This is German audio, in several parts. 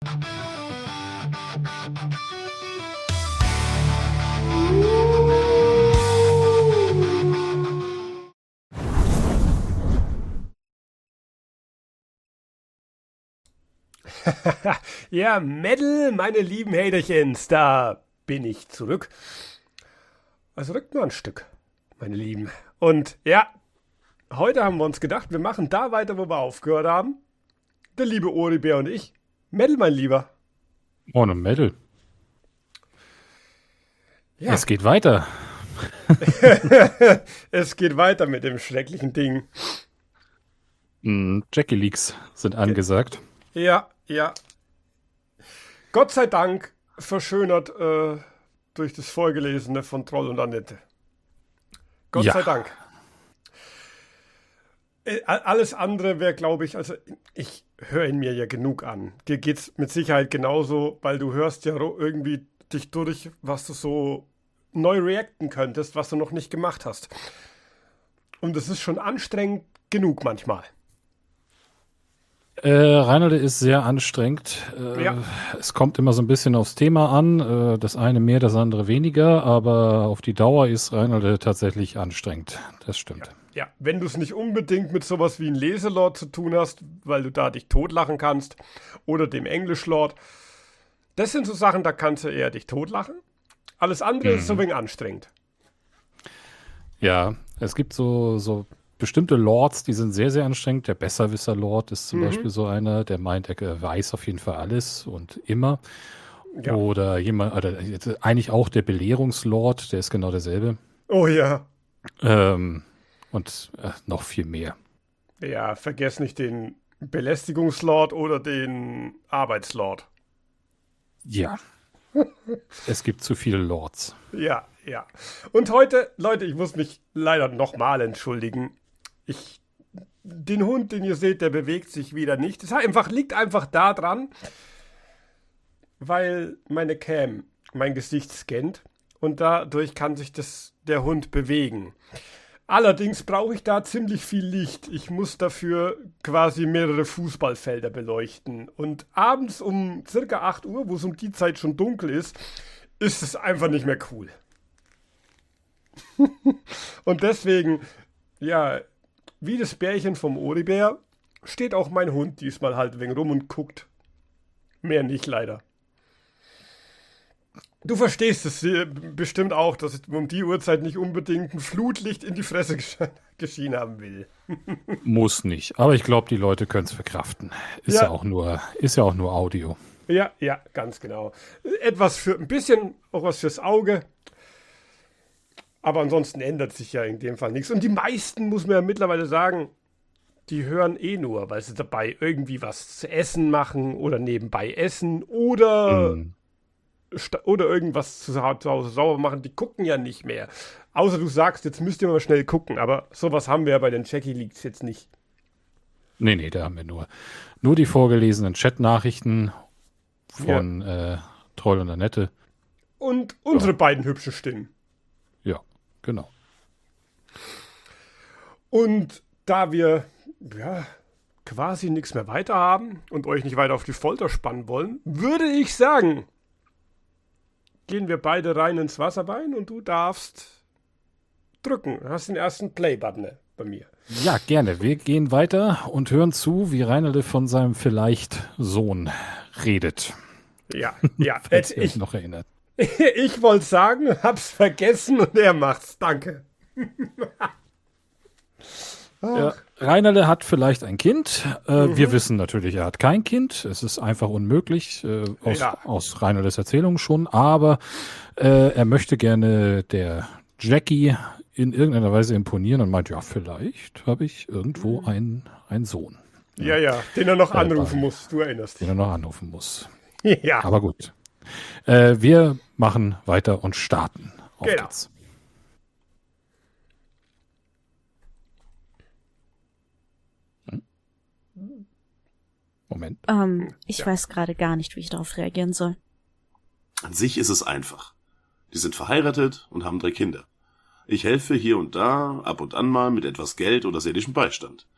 Ja, Mädel, meine lieben Haterchens, da bin ich zurück. Also rückt nur ein Stück, meine Lieben. Und ja, heute haben wir uns gedacht, wir machen da weiter, wo wir aufgehört haben. Der liebe Oribär und ich. Mädel, mein Lieber. Ohne Mädel. Ja. Es geht weiter. Es geht weiter mit dem schrecklichen Ding. Jackie Leaks sind angesagt. Ja. Gott sei Dank verschönert durch das Vorgelesene von Troll und Annette. Gott sei Dank. Alles andere wäre, glaube ich, also ich höre ihn mir ja genug an. Dir geht's mit Sicherheit genauso, weil du hörst ja irgendwie dich durch, was du so neu reacten könntest, was du noch nicht gemacht hast. Und das ist schon anstrengend genug manchmal. Reinhold ist sehr anstrengend. Es kommt immer so ein bisschen aufs Thema an. Das eine mehr, das andere weniger. Aber auf die Dauer ist Reinhold tatsächlich anstrengend. Das stimmt. Ja, wenn du es nicht unbedingt mit sowas wie ein Leselord zu tun hast, weil du da dich totlachen kannst, oder dem Englischlord. Das sind so Sachen, da kannst du eher dich totlachen. Alles andere ist so ein wenig anstrengend. Ja, es gibt so bestimmte Lords, die sind sehr, sehr anstrengend. Der Besserwisser-Lord ist zum Beispiel so einer, der meint, er weiß auf jeden Fall alles und immer. Ja. Oder jemand, oder eigentlich auch der Belehrungslord, der ist genau derselbe. Oh ja. Und noch viel mehr. Ja, vergiss nicht den Belästigungslord oder den Arbeitslord. Ja. Es gibt zu viele Lords. Ja. Und heute, Leute, ich muss mich leider nochmal entschuldigen. Den Hund, den ihr seht, der bewegt sich wieder nicht. Das liegt einfach daran, weil meine Cam mein Gesicht scannt und dadurch kann sich der Hund bewegen. Allerdings brauche ich da ziemlich viel Licht. Ich muss dafür quasi mehrere Fußballfelder beleuchten. Und abends um circa 8 Uhr, wo es um die Zeit schon dunkel ist es einfach nicht mehr cool. Und deswegen, ja, wie das Bärchen vom Oribär, steht auch mein Hund diesmal halt ein wenig rum und guckt. Mehr nicht, leider. Du verstehst es bestimmt auch, dass ich um die Uhrzeit nicht unbedingt ein Flutlicht in die Fresse geschienen haben will. Muss nicht, aber ich glaube, die Leute können es verkraften. Ist ja auch nur Audio. Ja, ganz genau. Ein bisschen auch was fürs Auge. Aber ansonsten ändert sich ja in dem Fall nichts. Und die meisten, muss man ja mittlerweile sagen, die hören nur, weil sie dabei irgendwie was zu essen machen oder nebenbei essen oder irgendwas zu Hause sauber machen. Die gucken ja nicht mehr. Außer du sagst, jetzt müsst ihr mal schnell gucken. Aber sowas haben wir ja bei den Jackie Leaks jetzt nicht. Nee, da haben wir nur die vorgelesenen Chat-Nachrichten von Troll und Annette. Und unsere beiden hübschen Stimmen. Ja, genau. Und da wir quasi nichts mehr weiter haben und euch nicht weiter auf die Folter spannen wollen, würde ich sagen, gehen wir beide rein ins Wasserbein und du darfst drücken. Du hast den ersten Play-Button bei mir. Ja, gerne. Wir gehen weiter und hören zu, wie Reinhold von seinem vielleicht Sohn redet. Ja. Falls ihr euch noch erinnert. Ich wollte sagen, hab's vergessen und er macht's. Danke. Ja, Reinhold hat vielleicht ein Kind. Wir wissen natürlich, er hat kein Kind. Es ist einfach unmöglich, aus Reinholds Erzählung schon. Aber er möchte gerne der Jackie in irgendeiner Weise imponieren und meint, ja, vielleicht habe ich irgendwo einen Sohn. Ja, den er noch anrufen muss. Du erinnerst dich. Den er noch anrufen muss. Ja. Aber gut. Wir machen weiter und starten. Auf geht's. Moment. Ich weiß gerade gar nicht, wie ich darauf reagieren soll. An sich ist es einfach. Die sind verheiratet und haben 3 Kinder. Ich helfe hier und da, ab und an mal mit etwas Geld oder seelischem Beistand.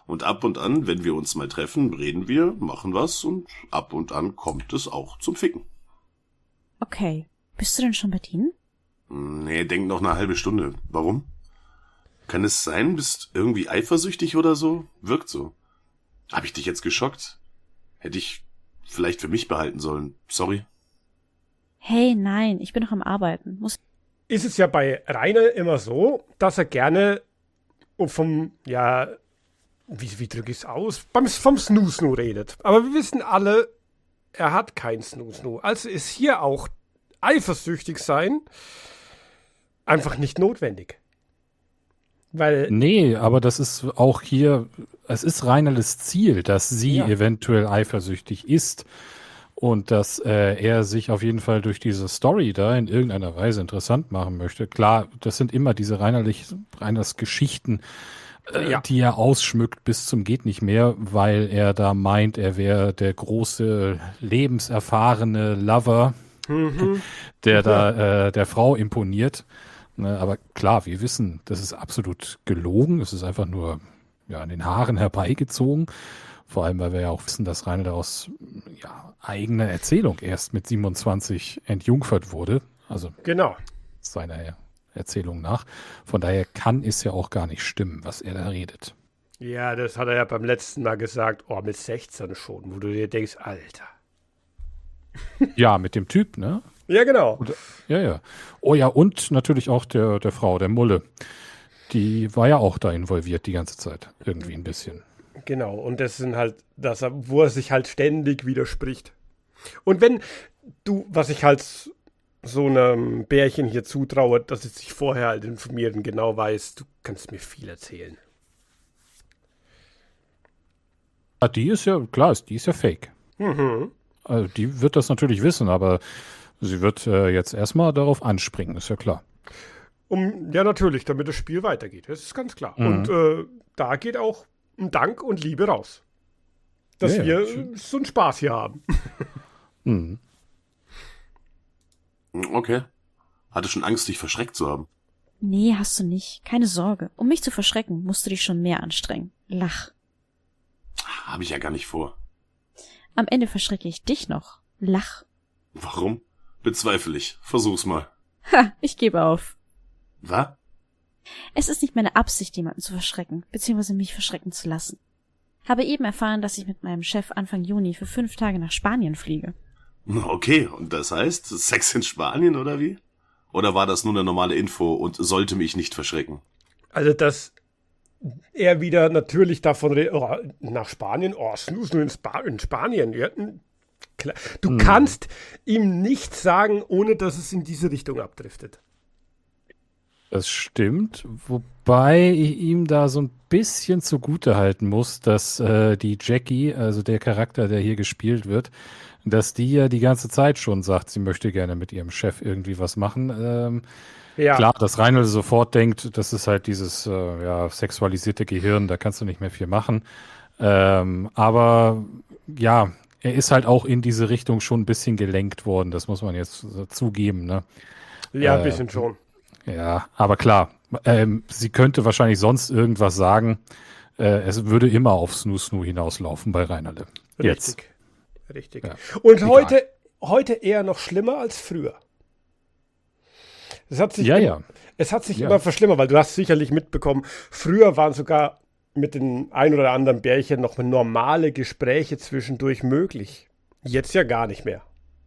Und ab und an, wenn wir uns mal treffen, reden wir, machen was und ab und an kommt es auch zum Ficken. Okay. Bist du denn schon bedient? Nee, denk noch eine halbe Stunde. Warum? Kann es sein, bist irgendwie eifersüchtig oder so? Wirkt so. Hab ich dich jetzt geschockt? Hätte ich vielleicht für mich behalten sollen. Sorry. Hey, nein, ich bin noch am Arbeiten. Ist es ja bei Rainer immer so, dass er gerne vom, ja, wie drücke ich es aus? Vom Snoo-Snoo redet. Aber wir wissen alle, er hat kein Snoo-Snoo. Also ist hier auch eifersüchtig sein einfach nicht notwendig. Weil Nee, aber das ist auch hier, es ist Rainerles Ziel, dass sie eventuell eifersüchtig ist und dass er sich auf jeden Fall durch diese Story da in irgendeiner Weise interessant machen möchte. Klar, das sind immer diese Rainers Geschichten, die er ausschmückt bis zum geht nicht mehr, weil er da meint, er wäre der große, lebenserfahrene Lover, der da der Frau imponiert. Ne, aber klar, wir wissen, das ist absolut gelogen. Es ist einfach nur an den Haaren herbeigezogen. Vor allem, weil wir ja auch wissen, dass Rainer aus eigener Erzählung erst mit 27 entjungfert wurde. Also genau. Seiner Erzählung nach. Von daher kann es ja auch gar nicht stimmen, was er da redet. Ja, das hat er ja beim letzten Mal gesagt, mit 16 schon, wo du dir denkst, Alter. Ja, mit dem Typ, ne? Ja, genau. Ja. Oh ja, und natürlich auch der Frau, der Mulle. Die war ja auch da involviert die ganze Zeit. Irgendwie ein bisschen. Genau, und das sind halt, wo er sich halt ständig widerspricht. Und wenn du, was ich halt so einem Bärchen hier zutraue, dass es sich vorher halt informiert und genau weiß, du kannst mir viel erzählen. Ja, die ist ja, klar, die ist ja fake. Also die wird das natürlich wissen, aber sie wird jetzt erstmal darauf anspringen, ist ja klar. Ja, natürlich, damit das Spiel weitergeht, das ist ganz klar. Und da geht auch ein Dank und Liebe raus. Dass wir so einen Spaß hier haben. Okay. Hatte schon Angst, dich verschreckt zu haben. Nee, hast du nicht. Keine Sorge. Um mich zu verschrecken, musst du dich schon mehr anstrengen. Lach. Habe ich ja gar nicht vor. Am Ende verschrecke ich dich noch. Lach. Warum? Bezweifle ich. Versuch's mal. Ha, ich gebe auf. Was? Es ist nicht meine Absicht, jemanden zu verschrecken, beziehungsweise mich verschrecken zu lassen. Habe eben erfahren, dass ich mit meinem Chef Anfang Juni für 5 Tage nach Spanien fliege. Okay, und das heißt, Sex in Spanien oder wie? Oder war das nur eine normale Info und sollte mich nicht verschrecken? Also, dass er wieder natürlich davon redet, nach Spanien, Snoo in Spanien. Ja, klar. Du kannst ihm nichts sagen, ohne dass es in diese Richtung abdriftet. Das stimmt, wobei ich ihm da so ein bisschen zugute halten muss, dass die Jackie, also der Charakter, der hier gespielt wird, dass die ja die ganze Zeit schon sagt, sie möchte gerne mit ihrem Chef irgendwie was machen. Klar, dass Reinhold sofort denkt, das ist halt dieses sexualisierte Gehirn, da kannst du nicht mehr viel machen. Aber ja, er ist halt auch in diese Richtung schon ein bisschen gelenkt worden, das muss man jetzt zugeben. Ne? Ja, ein bisschen schon. Ja, aber klar, sie könnte wahrscheinlich sonst irgendwas sagen. Es würde immer auf Snoo-Snoo hinauslaufen bei Reinerle. Richtig. Ja. Und heute eher noch schlimmer als früher. Es hat sich immer verschlimmert, weil du hast sicherlich mitbekommen, früher waren sogar mit den ein oder anderen Bärchen noch normale Gespräche zwischendurch möglich. Jetzt ja gar nicht mehr.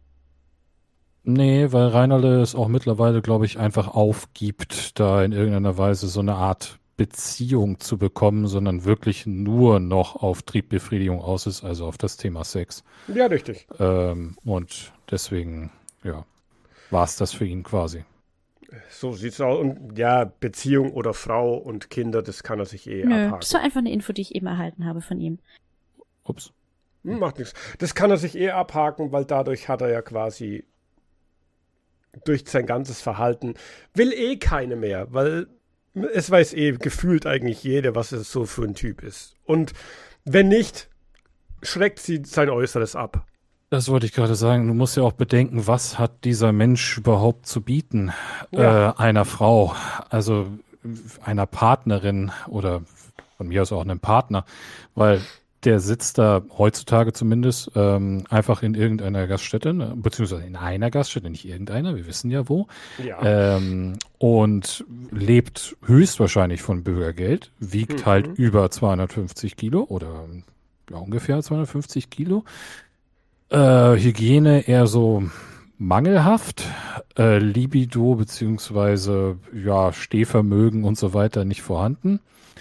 Nee, weil Reinerle es auch mittlerweile, glaube ich, einfach aufgibt, da in irgendeiner Weise so eine Art Beziehung zu bekommen, sondern wirklich nur noch auf Triebbefriedigung aus ist, also auf das Thema Sex. Ja, richtig. Und deswegen, war es das für ihn quasi. So sieht's aus. Und ja, Beziehung oder Frau und Kinder, das kann er sich abhaken. Das war einfach eine Info, die ich eben erhalten habe von ihm. Ups. Macht nichts. Das kann er sich abhaken, weil dadurch hat er ja quasi durch sein ganzes Verhalten, will keine mehr, weil es weiß gefühlt eigentlich jeder, was es so für ein Typ ist. Und wenn nicht, schreckt sie sein Äußeres ab. Das wollte ich gerade sagen. Du musst ja auch bedenken, was hat dieser Mensch überhaupt zu bieten? Einer Frau, also einer Partnerin oder von mir aus auch einen Partner, weil der sitzt da heutzutage zumindest einfach in irgendeiner Gaststätte, beziehungsweise in einer Gaststätte, nicht irgendeiner, wir wissen ja wo, Ja. und lebt höchstwahrscheinlich von Bürgergeld, wiegt halt über 250 Kilo oder ja, ungefähr 250 Kilo. Hygiene eher so mangelhaft, Libido beziehungsweise ja, Stehvermögen und so weiter nicht vorhanden.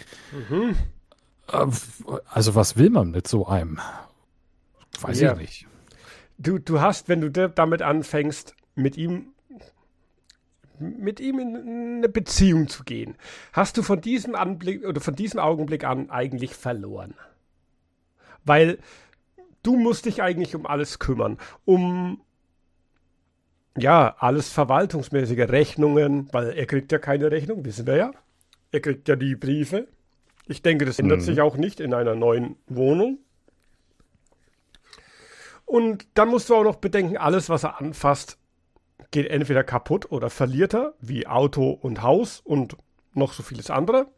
Also was will man mit so einem? Weiß Ja. ich nicht. Du hast, wenn du damit anfängst, mit ihm in eine Beziehung zu gehen, hast du von diesem Anblick oder von diesem Augenblick an eigentlich verloren. Weil du musst dich eigentlich um alles kümmern. Ja, alles verwaltungsmäßige Rechnungen, weil er kriegt ja keine Rechnung, wissen wir ja. Er kriegt ja die Briefe. Ich denke, das ändert sich auch nicht in einer neuen Wohnung. Und dann musst du auch noch bedenken, alles, was er anfasst, geht entweder kaputt oder verliert er, wie Auto und Haus und noch so vieles andere.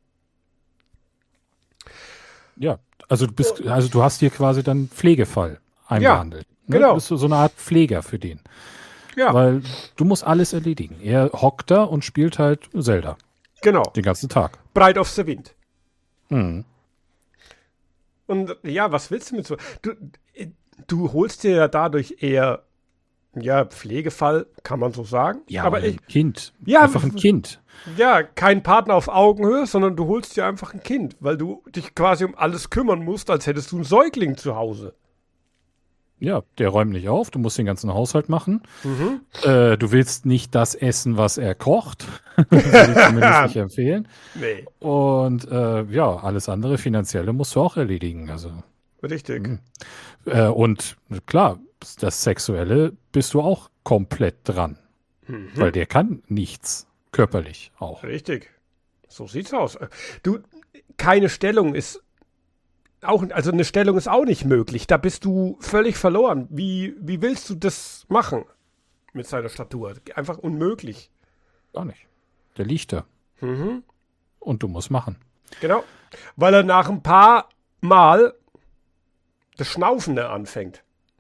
Ja, also du hast hier quasi dann Pflegefall einbehandelt. Ne? genau. Du bist so eine Art Pfleger für den. Ja, Weil du musst alles erledigen. Er hockt da und spielt halt Zelda genau. den ganzen Tag. Breit auf the Wind. Mhm. Und ja, was willst du mit so? Du holst dir ja dadurch eher, ja, Pflegefall, kann man so sagen. Ja, aber ein Kind. Ja, Einfach ein Kind. ja, kein Partner auf Augenhöhe, sondern du holst dir einfach ein Kind, weil du dich quasi um alles kümmern musst, als hättest du einen Säugling zu Hause. Ja, der räumt nicht auf. Du musst den ganzen Haushalt machen. Du willst nicht das essen, was er kocht. Das würde ich zumindest nicht empfehlen. Nee, Und ja, alles andere Finanzielle musst du auch erledigen. Also richtig. und klar, das Sexuelle bist du auch komplett dran. Weil der kann nichts. Körperlich auch. Richtig. So sieht's aus. Du, keine Stellung ist auch, also eine Stellung ist auch nicht möglich. Da bist du völlig verloren. Wie willst du das machen mit seiner Statur? Einfach unmöglich. Gar nicht. Der liegt da. Und du musst machen. Genau. Weil er nach ein paar Mal das Schnaufen anfängt.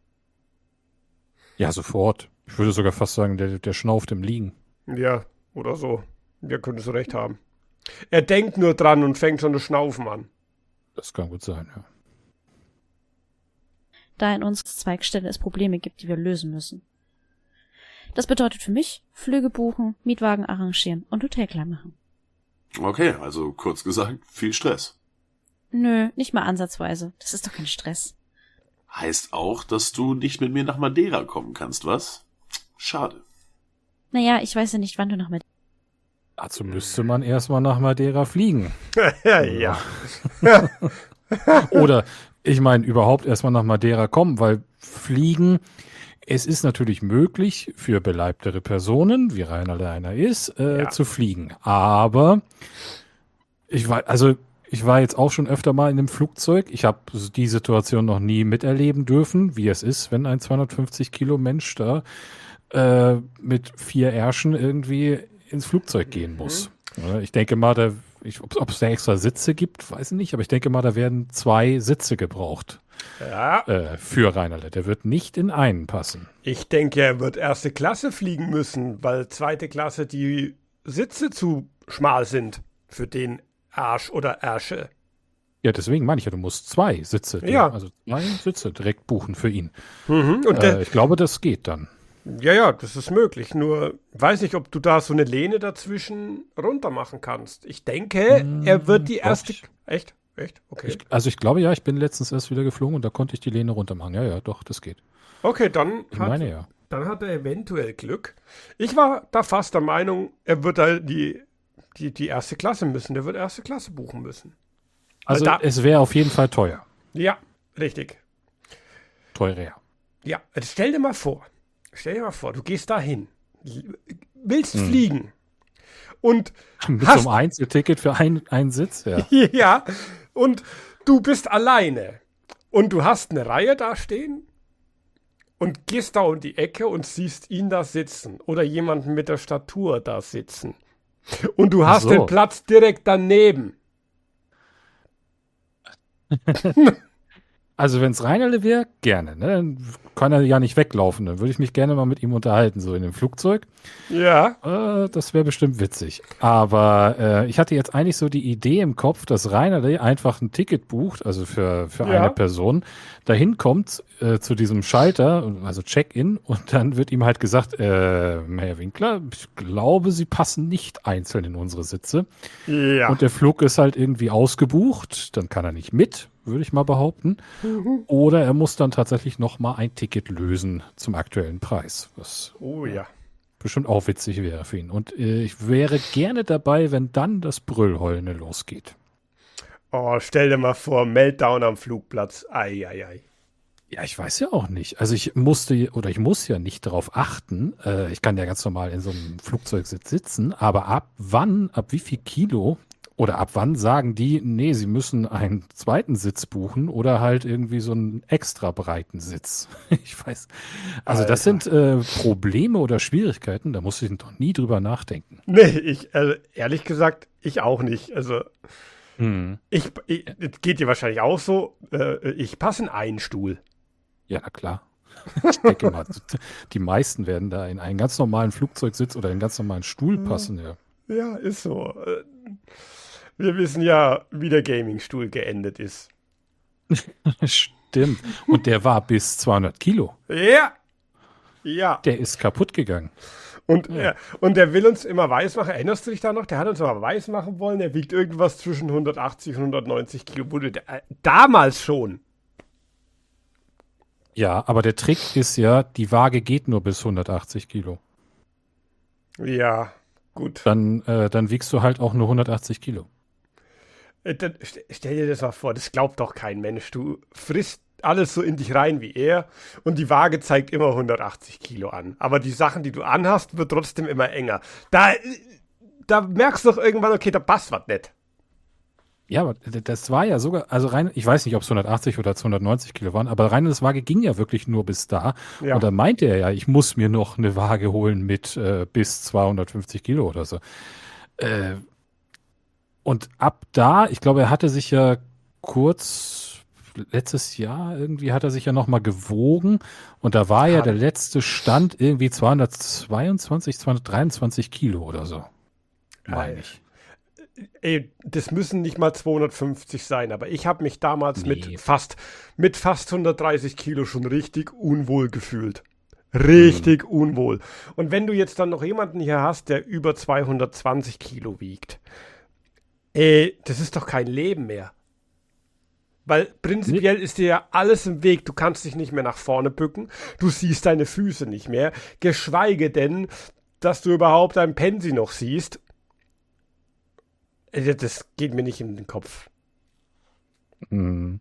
Ja, sofort. Ich würde sogar fast sagen, der schnauft im Liegen. Ja, oder so. Ja, könntest du recht haben. Er denkt nur dran und fängt schon das Schnaufen an. Das kann gut sein, ja. Da in unserer Zweigstelle es Probleme gibt, die wir lösen müssen. Das bedeutet für mich, Flüge buchen, Mietwagen arrangieren und Hotel klar machen. Okay, also kurz gesagt, viel Stress. Nö, nicht mal ansatzweise. Das ist doch kein Stress. Heißt auch, dass du nicht mit mir nach Madeira kommen kannst, was? Schade. Naja, ich weiß ja nicht, wann du noch mit... Dazu müsste man erstmal nach Madeira fliegen. Ja. Oder, ich meine, überhaupt erstmal nach Madeira kommen, weil fliegen, es ist natürlich möglich für beleibtere Personen, wie Rainer einer ist, zu fliegen. Aber ich war jetzt auch schon öfter mal in einem Flugzeug. Ich habe die Situation noch nie miterleben dürfen, wie es ist, wenn ein 250 Kilo Mensch da mit 4 Ärschen irgendwie ins Flugzeug gehen muss. Ja, ich denke mal, ob es da extra Sitze gibt, weiß ich nicht, aber ich denke mal, da werden 2 Sitze gebraucht für Rainerle. Der wird nicht in einen passen. Ich denke, er wird erste Klasse fliegen müssen, weil zweite Klasse die Sitze zu schmal sind für den Arsch oder Ärsche. Ja, deswegen meine ich ja, du musst 2 Sitze, also 2 Sitze direkt buchen für ihn. Und Ich glaube, das geht dann. ja, das ist möglich. Nur weiß nicht, ob du da so eine Lehne dazwischen runter machen kannst. Ich denke, er wird die erste. Echt? Okay. Ich glaube ja, ich bin letztens erst wieder geflogen und da konnte ich die Lehne runter machen. Ja, doch, das geht. Okay, dann Ich meine ja. dann hat er eventuell Glück. Ich war da fast der Meinung, er wird da die erste Klasse müssen. Der wird erste Klasse buchen müssen. Also da- es wäre auf jeden Fall teuer. Ja, richtig. Teurer. Ja, jetzt stell dir mal vor, du gehst da hin, willst fliegen und Mit hast so einem Einzelticket für einen Sitz, ja. ja, und du bist alleine und du hast eine Reihe da stehen und gehst da um die Ecke und siehst ihn da sitzen oder jemanden mit der Statur da sitzen und du hast so. den Platz direkt daneben. Also wenn es Reinerle wäre, gerne. Ne? Dann kann er ja nicht weglaufen. Dann würde ich mich gerne mal mit ihm unterhalten, so in dem Flugzeug. Ja. Das wäre bestimmt witzig. Aber ich hatte jetzt eigentlich so die Idee im Kopf, dass Reinerle einfach ein Ticket bucht, also für eine Person, dahin kommt zu diesem Schalter, also Check-in, und dann wird ihm halt gesagt, Herr Winkler, ich glaube, Sie passen nicht einzeln in unsere Sitze. Ja. Und der Flug ist halt irgendwie ausgebucht, dann kann er nicht mit, würde ich mal behaupten. Oder er muss dann tatsächlich noch mal ein Ticket lösen zum aktuellen Preis, was bestimmt auch witzig wäre für ihn. Und ich wäre gerne dabei, wenn dann das Brüllheulen losgeht. Oh, stell dir mal vor, Meltdown am Flugplatz. Ei, ei, ei. Ja, ich weiß ja auch nicht. Also ich muss ja nicht darauf achten. Ich kann ja ganz normal in so einem Flugzeugsitz sitzen, aber ab wie viel Kilo oder ab wann sagen die, nee, sie müssen einen zweiten Sitz buchen oder halt irgendwie so einen extra breiten Sitz. Ich weiß. Also das sind Probleme oder Schwierigkeiten, da muss ich noch nie drüber nachdenken. Nee, ehrlich gesagt, ich auch nicht. Also es geht dir wahrscheinlich auch so, ich passe in einen Stuhl. Ja, na klar. Ich denke mal, die meisten werden da in einen ganz normalen Flugzeugsitz oder in einen ganz normalen Stuhl passen, ja. Ja, ist so. Wir wissen ja, wie der Gaming-Stuhl geendet ist. Stimmt. Und der war bis 200 Kilo. Ja. Ja. Der ist kaputt gegangen. Und der will uns immer weismachen, erinnerst du dich da noch? Der hat uns immer weismachen wollen, er wiegt irgendwas zwischen 180 und 190 Kilo. Damals schon. Ja, aber der Trick ist ja, die Waage geht nur bis 180 Kilo. Ja, gut. Dann wiegst du halt auch nur 180 Kilo. Dann stell dir das mal vor, das glaubt doch kein Mensch. Du frisst alles so in dich rein wie er und die Waage zeigt immer 180 Kilo an. Aber die Sachen, die du anhast, wird trotzdem immer enger. Da merkst du doch irgendwann, okay, da passt was nicht. Ja, aber das war ja sogar, also rein, ich weiß nicht, ob es 180 oder 290 Kilo waren, aber rein das Waage ging ja wirklich nur bis da. Ja. Und da meinte er ja, ich muss mir noch eine Waage holen mit bis 250 Kilo oder so. Und ab da, ich glaube, er hatte sich ja letztes Jahr irgendwie hat er sich ja nochmal gewogen und da war ja der letzte Stand irgendwie 222, 223 Kilo oder so. Meine ich. Ey, das müssen nicht mal 250 sein, aber ich habe mich damals mit fast 130 Kilo schon richtig unwohl gefühlt. Richtig unwohl. Und wenn du jetzt dann noch jemanden hier hast, der über 220 Kilo wiegt, das ist doch kein Leben mehr. Weil prinzipiell ist dir ja alles im Weg. Du kannst dich nicht mehr nach vorne bücken. Du siehst deine Füße nicht mehr. Geschweige denn, dass du überhaupt dein Pensi noch siehst. Das geht mir nicht in den Kopf. Nee,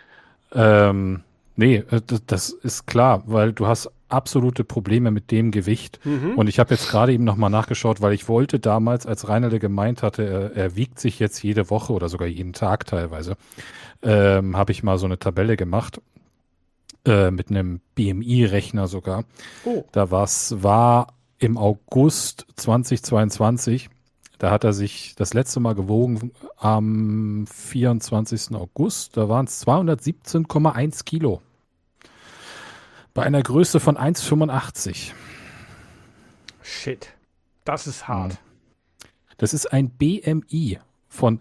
das ist klar, weil du hast absolute Probleme mit dem Gewicht. Und ich habe jetzt gerade eben nochmal nachgeschaut, weil ich wollte damals, als Reinerle gemeint hatte, er wiegt sich jetzt jede Woche oder sogar jeden Tag teilweise, habe ich mal so eine Tabelle gemacht, mit einem BMI-Rechner sogar. Oh. War im August 2022, da hat er sich das letzte Mal gewogen am 24. August. Da waren es 217,1 Kilo. Bei einer Größe von 1,85. Shit. Das ist hart. Das ist ein BMI von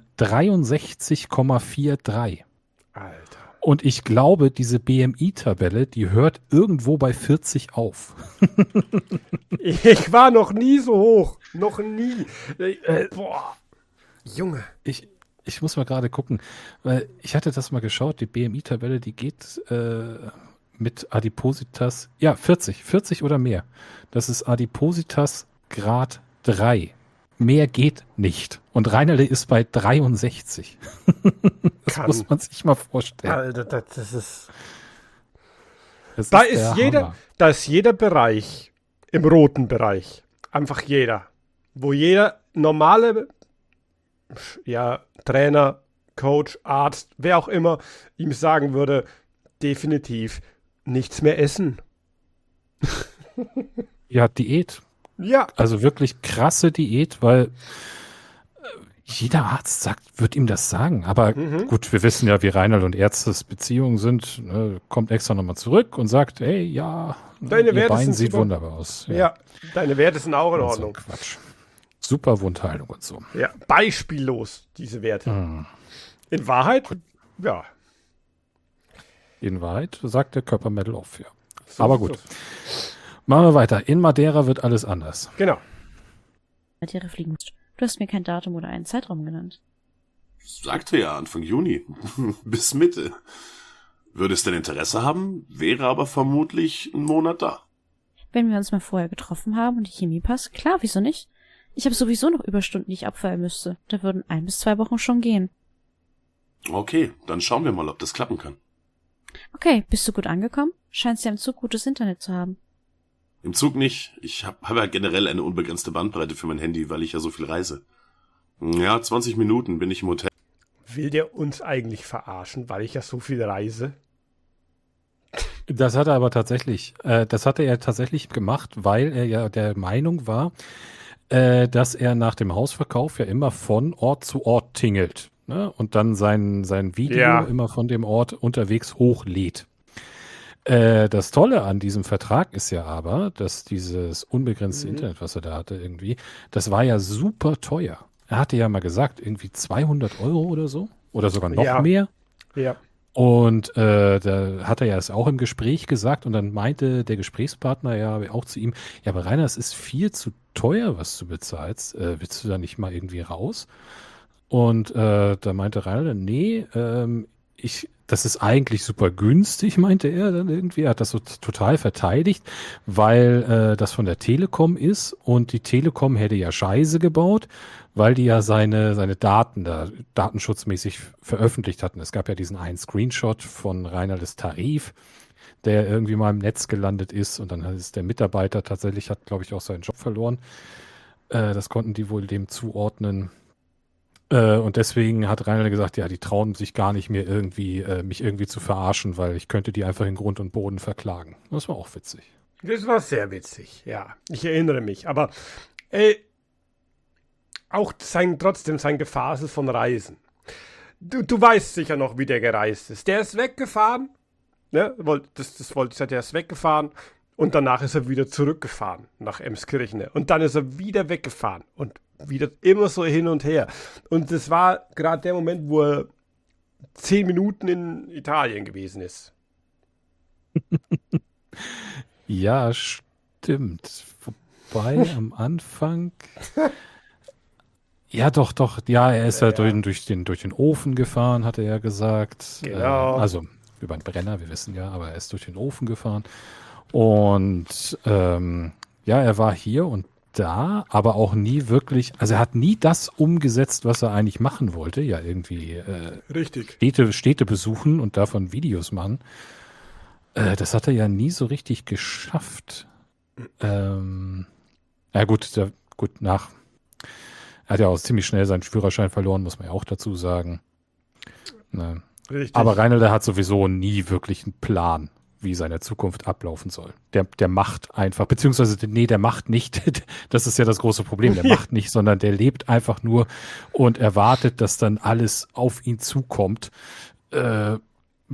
63,43. Alter. Und ich glaube, diese BMI-Tabelle, die hört irgendwo bei 40 auf. Ich war noch nie so hoch. Noch nie. Boah. Junge. Ich muss mal gerade gucken, weil ich hatte das mal geschaut, die BMI-Tabelle, die geht mit Adipositas, ja, 40 oder mehr. Das ist Adipositas Grad 3. Mehr geht nicht. Und Reinerle ist bei 63. Das muss man sich mal vorstellen. Alter, das ist... Da ist jeder Bereich im roten Bereich. Einfach jeder. Wo jeder normale Trainer, Coach, Arzt, wer auch immer ihm sagen würde, definitiv nichts mehr essen. Ja, Diät. Ja. Also wirklich krasse Diät, weil jeder Arzt wird ihm das sagen. Aber gut, wir wissen ja, wie Reinhold und Ärztes Beziehungen sind. Kommt extra nochmal zurück und sagt, hey, ja, deine ihr Bein sieht wunderbar aus. Ja, deine Werte sind auch in Also Ordnung. Quatsch. Super Wundheilung und so. Ja, beispiellos, diese Werte. In Wahrheit, ja. In Wahrheit sagt der Körper Medal off, ja. So Aber ist gut. es. Machen wir weiter. In Madeira wird alles anders. Genau. Madeira fliegen musst. Du hast mir kein Datum oder einen Zeitraum genannt. Sagte ja Anfang Juni. Bis Mitte. Würde es denn Interesse haben, wäre aber vermutlich ein Monat da. Wenn wir uns mal vorher getroffen haben und die Chemie passt, klar, wieso nicht? Ich habe sowieso noch Überstunden, die ich abfallen müsste. Da würden 1 bis 2 Wochen schon gehen. Okay, dann schauen wir mal, ob das klappen kann. Okay, bist du gut angekommen? Scheinst ja im Zug gutes Internet zu haben. Im Zug nicht. Ich hab ja generell eine unbegrenzte Bandbreite für mein Handy, weil ich ja so viel reise. Ja, 20 Minuten bin ich im Hotel. Will der uns eigentlich verarschen, weil ich ja so viel reise? Das hat er aber tatsächlich, gemacht, weil er ja der Meinung war, dass er nach dem Hausverkauf ja immer von Ort zu Ort tingelt, ne? Und dann sein Video immer von dem Ort unterwegs hochlädt. Das Tolle an diesem Vertrag ist ja aber, dass dieses unbegrenzte Internet, was er da hatte irgendwie, das war ja super teuer. Er hatte ja mal gesagt, irgendwie 200 € oder so. Oder sogar noch mehr. Ja. Und da hat er ja es auch im Gespräch gesagt und dann meinte der Gesprächspartner ja auch zu ihm, ja, aber Rainer, es ist viel zu teuer, was du bezahlst. Willst du da nicht mal irgendwie raus? Und da meinte Rainer, nee, das ist eigentlich super günstig, meinte er dann irgendwie. Er hat das so total verteidigt, weil das von der Telekom ist und die Telekom hätte ja Scheiße gebaut, weil die ja seine Daten da datenschutzmäßig veröffentlicht hatten. Es gab ja diesen einen Screenshot von Reinholds Tarif, der irgendwie mal im Netz gelandet ist und dann ist der Mitarbeiter tatsächlich, hat glaube ich auch seinen Job verloren. Das konnten die wohl dem zuordnen. Und deswegen hat Reinhold gesagt, ja, die trauen sich gar nicht mehr mich irgendwie zu verarschen, weil ich könnte die einfach in Grund und Boden verklagen. Das war auch witzig. Das war sehr witzig, ja. Ich erinnere mich. Aber auch trotzdem sein Gefasel von Reisen. Du weißt sicher noch, wie der gereist ist. Der ist weggefahren. Ne? Das wollte ich sagen, der ist weggefahren. Und danach ist er wieder zurückgefahren nach Emskirchen. Und dann ist er wieder weggefahren. Und wieder immer so hin und her. Und das war gerade der Moment, wo er 10 Minuten in Italien gewesen ist. Ja, stimmt. Wobei am Anfang... Ja, doch. Ja, er ist durch den Ofen gefahren, hat er ja gesagt. Genau. Also über einen Brenner, wir wissen ja, aber er ist durch den Ofen gefahren. Und er war hier und da, aber auch nie wirklich, also er hat nie das umgesetzt, was er eigentlich machen wollte, ja irgendwie Richtig. Städte besuchen und davon Videos machen. Das hat er ja nie so richtig geschafft. Er hat ja auch ziemlich schnell seinen Führerschein verloren, muss man ja auch dazu sagen. Ne. Richtig. Aber Reinhold hat sowieso nie wirklich einen Plan, wie seine Zukunft ablaufen soll. Der macht einfach, der macht nicht, das ist ja das große Problem, der macht nicht, sondern der lebt einfach nur und erwartet, dass dann alles auf ihn zukommt. Und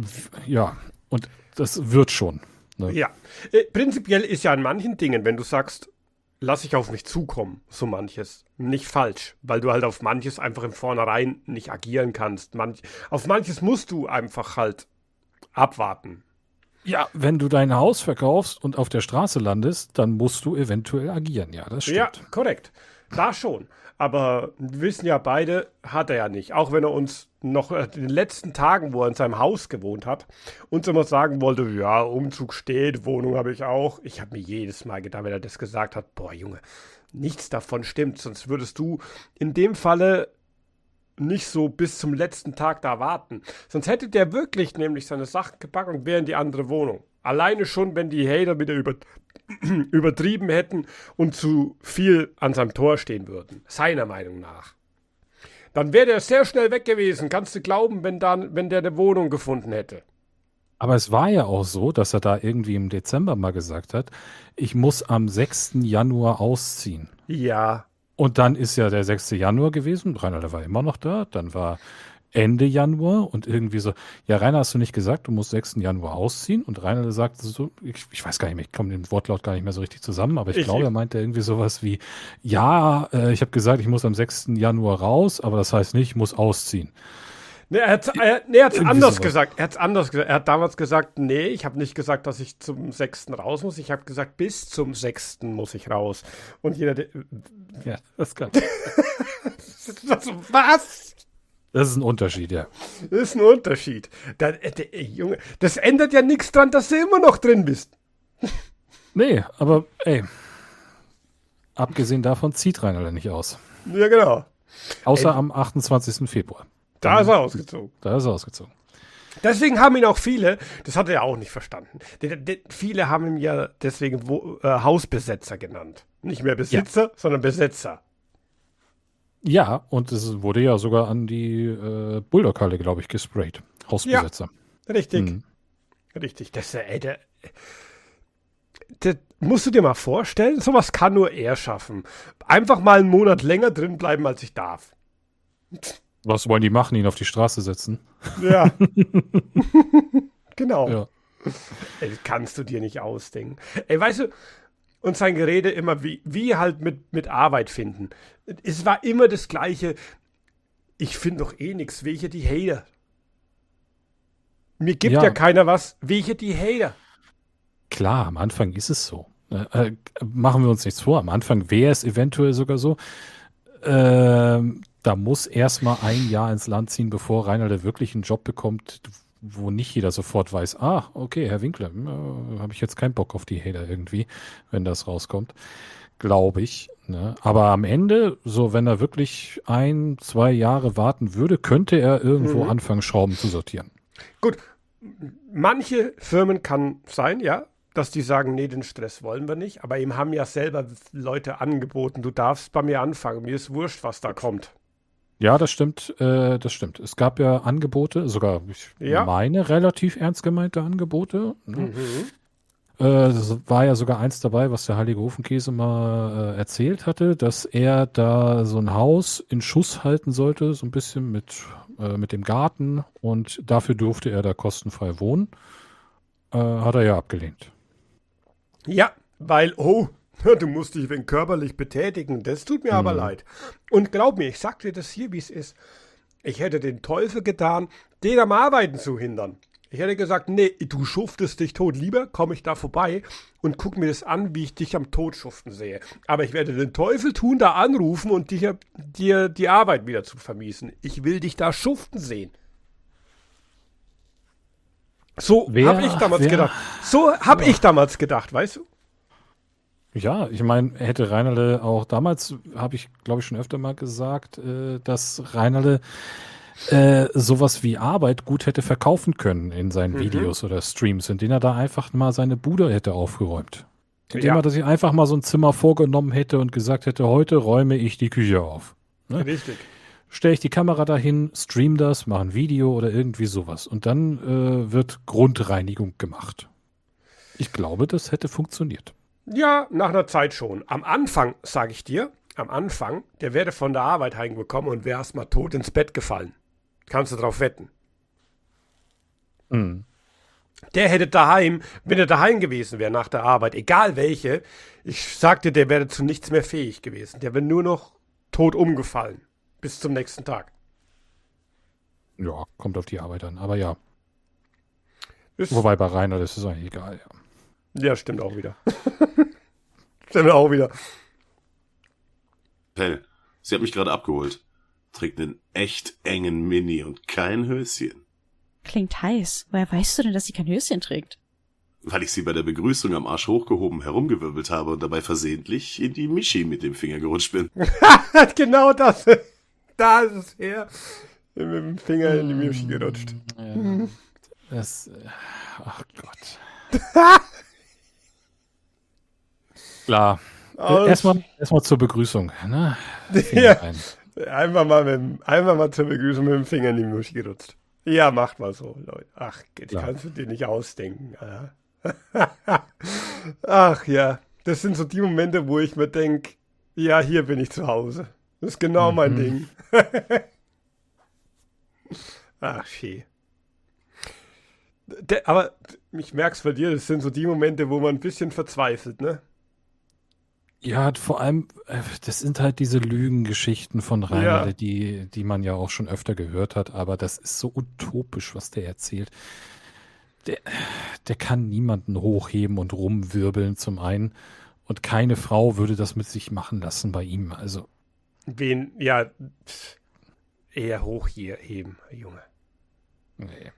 das wird schon. Ne? Ja, prinzipiell ist ja an manchen Dingen, wenn du sagst, lass ich auf mich zukommen, so manches, nicht falsch, weil du halt auf manches einfach im Vornherein nicht agieren kannst. Auf manches musst du einfach halt abwarten. Ja, wenn du dein Haus verkaufst und auf der Straße landest, dann musst du eventuell agieren. Ja, das stimmt. Ja, korrekt. Da schon. Aber wir wissen ja beide, hat er ja nicht. Auch wenn er uns noch in den letzten Tagen, wo er in seinem Haus gewohnt hat, uns immer sagen wollte, ja, Umzug steht, Wohnung habe ich auch. Ich habe mir jedes Mal gedacht, wenn er das gesagt hat, boah, Junge, nichts davon stimmt. Sonst würdest du in dem Falle nicht so bis zum letzten Tag da warten. Sonst hätte der wirklich nämlich seine Sachen gepackt und wäre in die andere Wohnung. Alleine schon, wenn die Hater wieder übertrieben hätten und zu viel an seinem Tor stehen würden. Seiner Meinung nach. Dann wäre der sehr schnell weg gewesen. Kannst du glauben, wenn der eine Wohnung gefunden hätte. Aber es war ja auch so, dass er da irgendwie im Dezember mal gesagt hat, ich muss am 6. Januar ausziehen. Ja. Und dann ist ja der 6. Januar gewesen. Rainer war immer noch da. Dann war Ende Januar und irgendwie so, ja, Rainer, hast du nicht gesagt, du musst 6. Januar ausziehen? Und Rainer sagte so, ich weiß gar nicht mehr, ich komme den Wortlaut gar nicht mehr so richtig zusammen, aber ich glaube, er meinte irgendwie sowas wie, ja, ich habe gesagt, ich muss am 6. Januar raus, aber das heißt nicht, ich muss ausziehen. Nee, er hat's anders gesagt. Er hat's anders gesagt. Er hat damals gesagt, nee, ich habe nicht gesagt, dass ich zum 6. raus muss. Ich habe gesagt, bis zum 6. muss ich raus. Und jeder, ja, das kann. Was? Das ist ein Unterschied, ja. Das ist ein Unterschied. Junge, das ändert ja nichts dran, dass du immer noch drin bist. Nee, aber ey, abgesehen davon zieht Rainer nicht aus. Ja, genau. Außer am 28. Februar. Da ist er ausgezogen. Deswegen haben ihn auch viele, das hat er ja auch nicht verstanden, viele haben ihn ja deswegen Hausbesetzer genannt. Nicht mehr Besitzer, sondern Besetzer. Ja, und es wurde ja sogar an die Bulldog-Halle, glaube ich, gesprayt. Hausbesetzer. Ja, richtig. Richtig. Das musst du dir mal vorstellen, sowas kann nur er schaffen. Einfach mal einen Monat länger drin bleiben, als ich darf. Was wollen die machen? Ihn auf die Straße setzen? Ja. Genau. Ja. Ey, das kannst du dir nicht ausdenken. Ey, weißt du, und sein Gerede immer, wie halt mit Arbeit finden. Es war immer das Gleiche. Ich finde doch eh nichts. Welche die Hater? Mir gibt ja keiner was. Welche die Hater? Klar, am Anfang ist es so. Machen wir uns nichts vor. Am Anfang wäre es eventuell sogar so. Da muss erstmal ein Jahr ins Land ziehen, bevor Rainer wirklich einen Job bekommt, wo nicht jeder sofort weiß, okay, Herr Winkler, habe ich jetzt keinen Bock auf die Hater irgendwie, wenn das rauskommt. Glaube ich. Ne? Aber am Ende, so wenn er wirklich 1-2 Jahre warten würde, könnte er irgendwo anfangen, Schrauben zu sortieren. Gut, manche Firmen kann sein, ja, dass die sagen, nee, den Stress wollen wir nicht. Aber ihm haben ja selber Leute angeboten, du darfst bei mir anfangen, mir ist wurscht, was da kommt. Ja, das stimmt, das stimmt. Es gab ja Angebote, sogar, ich meine, relativ ernst gemeinte Angebote. Ne? Das war ja sogar eins dabei, was der Heilige Ofenkäse mal erzählt hatte, dass er da so ein Haus in Schuss halten sollte, so ein bisschen mit dem Garten, und dafür durfte er da kostenfrei wohnen. Hat er ja abgelehnt. Ja, weil, du musst dich wenn körperlich betätigen, das tut mir aber leid. Und glaub mir, ich sag dir das hier, wie es ist. Ich hätte den Teufel getan, den am Arbeiten zu hindern. Ich hätte gesagt, nee, du schuftest dich tot. Lieber komme ich da vorbei und guck mir das an, wie ich dich am Tod schuften sehe. Aber ich werde den Teufel tun, da anrufen und dir die Arbeit wieder zu vermiesen. Ich will dich da schuften sehen. So habe ich damals gedacht. So habe ich damals gedacht, weißt du? Ja, ich meine, hätte Reinerle auch damals, habe ich glaube ich schon öfter mal gesagt, dass Reinerle sowas wie Arbeit gut hätte verkaufen können in seinen Videos oder Streams, in denen er da einfach mal seine Bude hätte aufgeräumt. Indem er sich einfach mal so ein Zimmer vorgenommen hätte und gesagt hätte, heute räume ich die Küche auf. Ne? Richtig. Stelle ich die Kamera dahin, stream das, mache ein Video oder irgendwie sowas. Und dann wird Grundreinigung gemacht. Ich glaube, das hätte funktioniert. Ja, nach einer Zeit schon. Am Anfang, sage ich dir, der wäre von der Arbeit heimgekommen und wäre erstmal tot ins Bett gefallen. Kannst du drauf wetten. Der hätte daheim, wenn er daheim gewesen wäre nach der Arbeit, egal welche, ich sagte, der wäre zu nichts mehr fähig gewesen. Der wäre nur noch tot umgefallen. Bis zum nächsten Tag. Ja, kommt auf die Arbeit an, aber ja. Wobei bei Rainer, das ist eigentlich egal, ja. Ja, stimmt auch wieder. Stimmt auch wieder. Pell, sie hat mich gerade abgeholt. Trägt einen echt engen Mini und kein Höschen. Klingt heiß. Woher weißt du denn, dass sie kein Höschen trägt? Weil ich sie bei der Begrüßung am Arsch hochgehoben herumgewirbelt habe und dabei versehentlich in die Mischi mit dem Finger gerutscht bin. Genau das. Da ist es her. Mit dem Finger in die Mischi gerutscht. Ja. Das, ach Gott. Klar. Erstmal zur Begrüßung. Ne? Ja. Einfach mal zur Begrüßung mit dem Finger in die Mischi gerutscht. Ja, macht mal so, Leute. Ach, das kannst du dir nicht ausdenken. Ach ja, das sind so die Momente, wo ich mir denke, Ja, hier bin ich zu Hause. Das ist genau mein Ding. Ach, schön. Aber ich merk's bei dir, das sind so die Momente, wo man ein bisschen verzweifelt, ne? Ja, vor allem, das sind halt diese Lügengeschichten von Rainer, die man ja auch schon öfter gehört hat, aber das ist so utopisch, was der erzählt. Der kann niemanden hochheben und rumwirbeln zum einen und keine Frau würde das mit sich machen lassen bei ihm, also. Wen, ja, eher hochheben, Junge. Nee.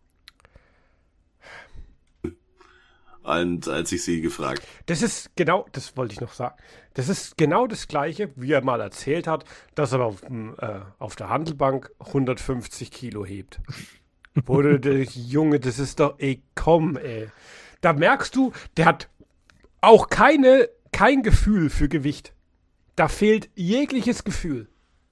Und als ich sie gefragt. Das ist genau, das wollte ich noch sagen. Das ist genau das Gleiche, wie er mal erzählt hat, dass er auf der Handelbank 150 Kilo hebt. Wurde der Junge, das ist doch, ey, komm, ey. Da merkst du, der hat auch kein Gefühl für Gewicht. Da fehlt jegliches Gefühl.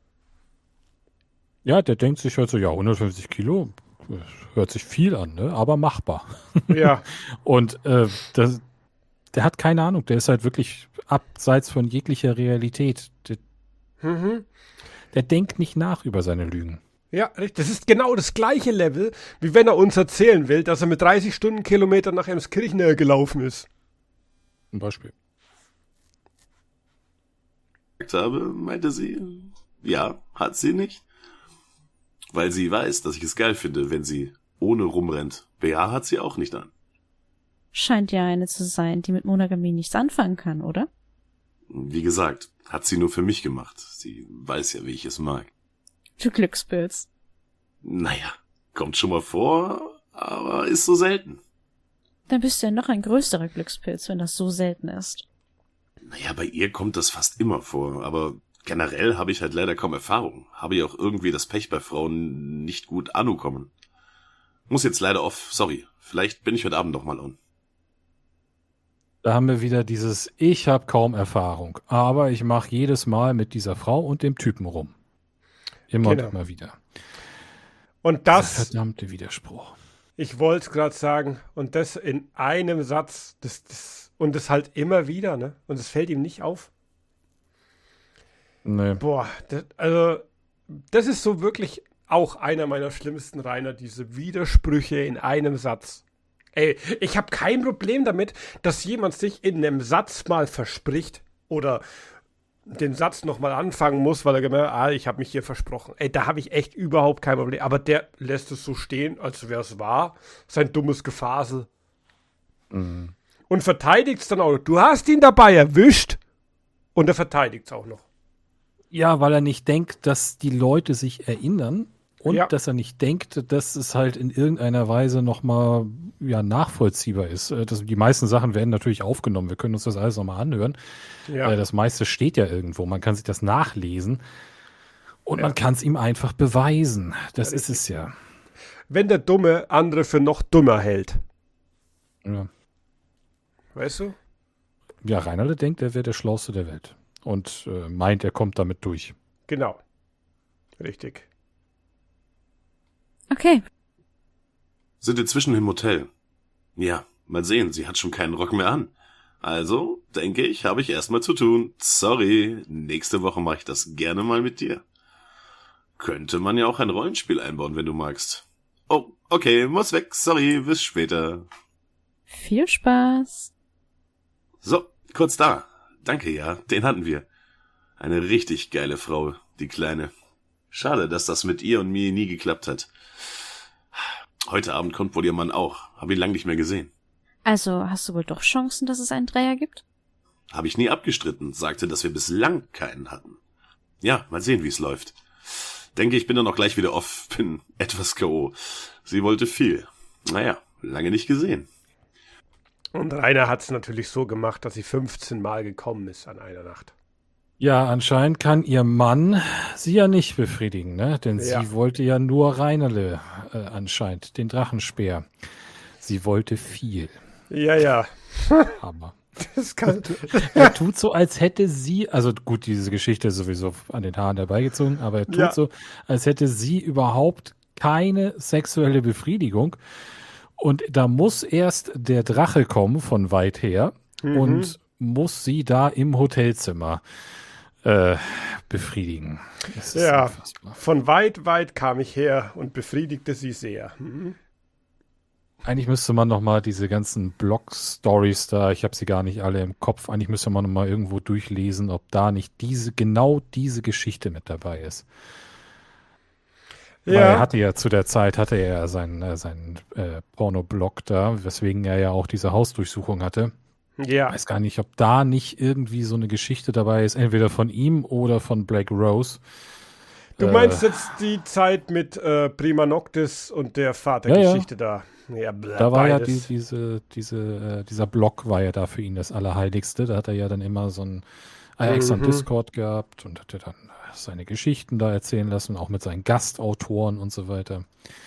Ja, der denkt sich halt so, ja, 150 Kilo, hört sich viel an, ne? Aber machbar. Ja. Und der hat keine Ahnung, der ist halt wirklich abseits von jeglicher Realität. Der denkt nicht nach über seine Lügen. Ja, richtig. Das ist genau das gleiche Level, wie wenn er uns erzählen will, dass er mit 30 Stundenkilometern nach Emskirchen gelaufen ist. Zum Beispiel. Habe, meinte sie, ja, hat sie nicht. Weil sie weiß, dass ich es geil finde, wenn sie ohne rumrennt. BH hat sie auch nicht an. Scheint ja eine zu sein, die mit Monogamie nichts anfangen kann, oder? Wie gesagt, hat sie nur für mich gemacht. Sie weiß ja, wie ich es mag. Du Glückspilz. Naja, kommt schon mal vor, aber ist so selten. Dann bist du ja noch ein größerer Glückspilz, wenn das so selten ist. Naja, bei ihr kommt das fast immer vor, aber generell habe ich halt leider kaum Erfahrung. Habe ja auch irgendwie das Pech bei Frauen nicht gut ankommen. Muss jetzt leider off, sorry. Vielleicht bin ich heute Abend noch mal on. Da haben wir wieder dieses, ich habe kaum Erfahrung, aber ich mache jedes Mal mit dieser Frau und dem Typen rum. Immer und immer wieder. Und das... Verdammte Widerspruch. Ich wollte es gerade sagen, und das in einem Satz, und das halt immer wieder, ne? Und es fällt ihm nicht auf. Nee. Boah, das ist so wirklich auch einer meiner schlimmsten Rainer, diese Widersprüche in einem Satz. Ey, ich habe kein Problem damit, dass jemand sich in einem Satz mal verspricht oder den Satz nochmal anfangen muss, weil er gemerkt hat, ich habe mich hier versprochen. Ey, da habe ich echt überhaupt kein Problem. Aber der lässt es so stehen, als wäre es wahr. Sein dummes Gefasel. Mhm. Und verteidigt es dann auch. Du hast ihn dabei erwischt. Und er verteidigt es auch noch. Ja, weil er nicht denkt, dass die Leute sich erinnern und dass er nicht denkt, dass es halt in irgendeiner Weise nochmal nachvollziehbar ist. Die meisten Sachen werden natürlich aufgenommen. Wir können uns das alles nochmal anhören. Ja. Das meiste steht ja irgendwo. Man kann sich das nachlesen und man kann es ihm einfach beweisen. Das ist es ja. Wenn der Dumme andere für noch dummer hält. Ja. Weißt du? Ja, Rainer denkt, er wäre der Schlauste der Welt. Und meint, er kommt damit durch. Genau. Richtig. Okay. Sind inzwischen im Hotel. Ja, mal sehen, sie hat schon keinen Rock mehr an. Also, denke ich, habe ich erstmal zu tun. Sorry, nächste Woche mache ich das gerne mal mit dir. Könnte man ja auch ein Rollenspiel einbauen, wenn du magst. Oh, okay, muss weg, sorry, bis später. Viel Spaß. So, kurz da. Danke, ja, den hatten wir. Eine richtig geile Frau, die Kleine. Schade, dass das mit ihr und mir nie geklappt hat. Heute Abend kommt wohl ihr Mann auch. Hab ihn lang nicht mehr gesehen. Also hast du wohl doch Chancen, dass es einen Dreier gibt? Habe ich nie abgestritten. Sagte, dass wir bislang keinen hatten. Ja, mal sehen, wie es läuft. Denke, ich bin dann auch gleich wieder off. Bin etwas K.O. Sie wollte viel. Naja, lange nicht gesehen. Und Rainer hat es natürlich so gemacht, dass sie 15 Mal gekommen ist an einer Nacht. Ja, anscheinend kann ihr Mann sie ja nicht befriedigen, ne? Denn sie wollte ja nur Reinerle anscheinend, den Drachenspeer. Sie wollte viel. Ja. Hammer. Das kann... Er tut so, als hätte sie, also gut, diese Geschichte ist sowieso an den Haaren herbeigezogen, aber er tut so, als hätte sie überhaupt keine sexuelle Befriedigung. Und da muss erst der Drache kommen von weit her und muss sie da im Hotelzimmer befriedigen. Ja, unfassbar. Von weit kam ich her und befriedigte sie sehr. Eigentlich müsste man nochmal diese ganzen Blog-Stories da, ich habe sie gar nicht alle im Kopf, eigentlich müsste man nochmal irgendwo durchlesen, ob da nicht genau diese Geschichte mit dabei ist. Ja. Weil er hatte ja zu der Zeit, seinen Porno-Blog da, weswegen er ja auch diese Hausdurchsuchung hatte. Ja. Ich weiß gar nicht, ob da nicht irgendwie so eine Geschichte dabei ist, entweder von ihm oder von Black Rose. Du meinst jetzt die Zeit mit Prima Noctis und der Vatergeschichte da? Ja, da war beides. Ja dieser Blog war ja da für ihn das Allerheiligste. Da hat er ja dann immer so einen extra Discord gehabt und hatte dann seine Geschichten da erzählen lassen, auch mit seinen Gastautoren und so weiter.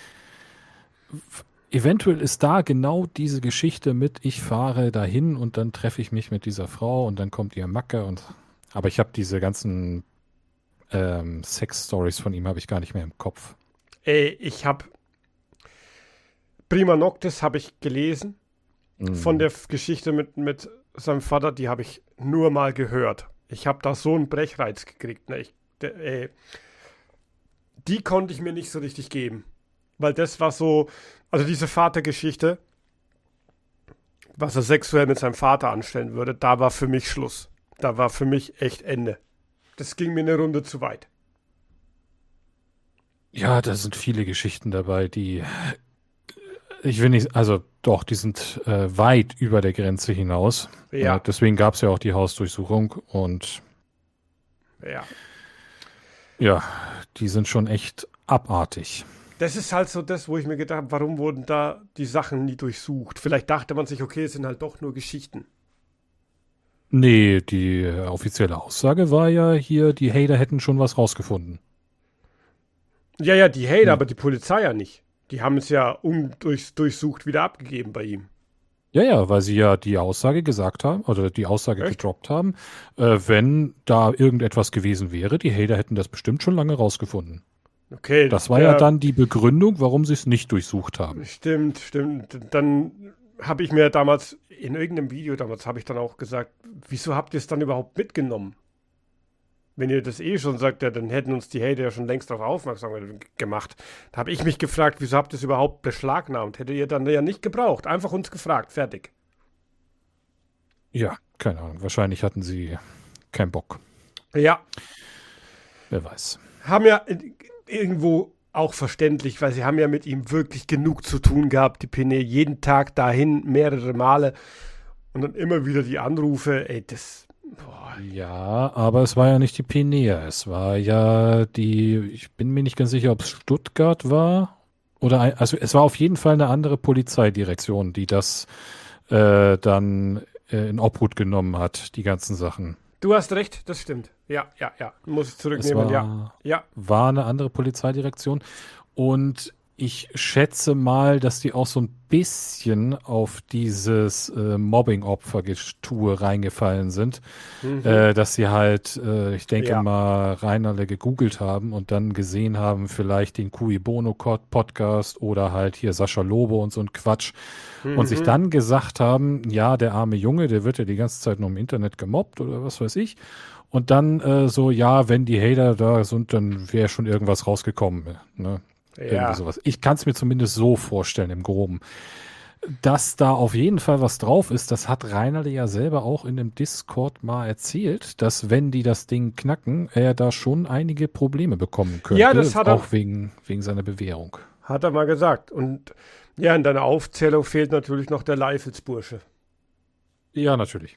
Eventuell ist da genau diese Geschichte mit, ich fahre dahin und dann treffe ich mich mit dieser Frau und dann kommt ihr Macke aber ich habe diese ganzen Sex-Stories von ihm habe ich gar nicht mehr im Kopf. Ich habe Prima Noctis habe ich gelesen. Von der Geschichte mit seinem Vater, die habe ich nur mal gehört. Ich habe da so einen Brechreiz gekriegt. Ne? Die konnte ich mir nicht so richtig geben. Weil das war so, also diese Vatergeschichte, was er sexuell mit seinem Vater anstellen würde, da war für mich Schluss. Da war für mich echt Ende. Das ging mir eine Runde zu weit. Ja, da sind viele Geschichten dabei, die, ich will nicht, also doch, die sind weit über der Grenze hinaus. Ja. Deswegen gab es ja auch die Hausdurchsuchung und ja, die sind schon echt abartig. Das ist halt so das, wo ich mir gedacht habe, warum wurden da die Sachen nie durchsucht? Vielleicht dachte man sich, okay, es sind halt doch nur Geschichten. Nee, die offizielle Aussage war ja hier, die Hater hätten schon was rausgefunden. Ja, die Hater, aber die Polizei ja nicht. Die haben es ja durchsucht wieder abgegeben bei ihm. Ja, weil sie ja die Aussage gesagt haben, oder die Aussage gedroppt haben, wenn da irgendetwas gewesen wäre, die Hater hätten das bestimmt schon lange rausgefunden. Okay. Das war ja dann die Begründung, warum sie es nicht durchsucht haben. Stimmt. Dann habe ich mir damals, in irgendeinem Video damals, habe ich dann auch gesagt, wieso habt ihr es dann überhaupt mitgenommen? Wenn ihr das schon sagt, ja, dann hätten uns die Hater ja schon längst darauf aufmerksam gemacht. Da habe ich mich gefragt, wieso habt ihr es überhaupt beschlagnahmt? Hättet ihr dann ja nicht gebraucht. Einfach uns gefragt, fertig. Ja, keine Ahnung. Wahrscheinlich hatten sie keinen Bock. Ja. Wer weiß. Haben ja irgendwo auch verständlich, weil sie haben ja mit ihm wirklich genug zu tun gehabt, die Pene, jeden Tag dahin, mehrere Male und dann immer wieder die Anrufe, Ja, aber es war ja nicht die Pinea, es war ja ich bin mir nicht ganz sicher, ob es Stuttgart war oder, also es war auf jeden Fall eine andere Polizeidirektion, die das dann in Obhut genommen hat, die ganzen Sachen. Du hast recht, das stimmt. Ja. Muss ich zurücknehmen, ja. War eine andere Polizeidirektion. Und ich schätze mal, dass die auch so ein bisschen auf dieses Mobbing-Opfer-Getue reingefallen sind. Dass sie halt, ich denke mal, Reinerle gegoogelt haben und dann gesehen haben, vielleicht den Cui Bono Podcast oder halt hier Sascha Lobe und so ein Quatsch. Und sich dann gesagt haben, ja, der arme Junge, der wird ja die ganze Zeit nur im Internet gemobbt oder was weiß ich. Und dann wenn die Hater da sind, dann wäre schon irgendwas rausgekommen. Ne? Irgendwie sowas. Ich kann es mir zumindest so vorstellen im Groben. Dass da auf jeden Fall was drauf ist, das hat Reinerle ja selber auch in dem Discord mal erzählt, dass wenn die das Ding knacken, er da schon einige Probleme bekommen könnte. Ja, das hat er. Auch wegen seiner Bewährung. Hat er mal gesagt. Und ja, in deiner Aufzählung fehlt natürlich noch der Leifelsbursche. Ja, natürlich.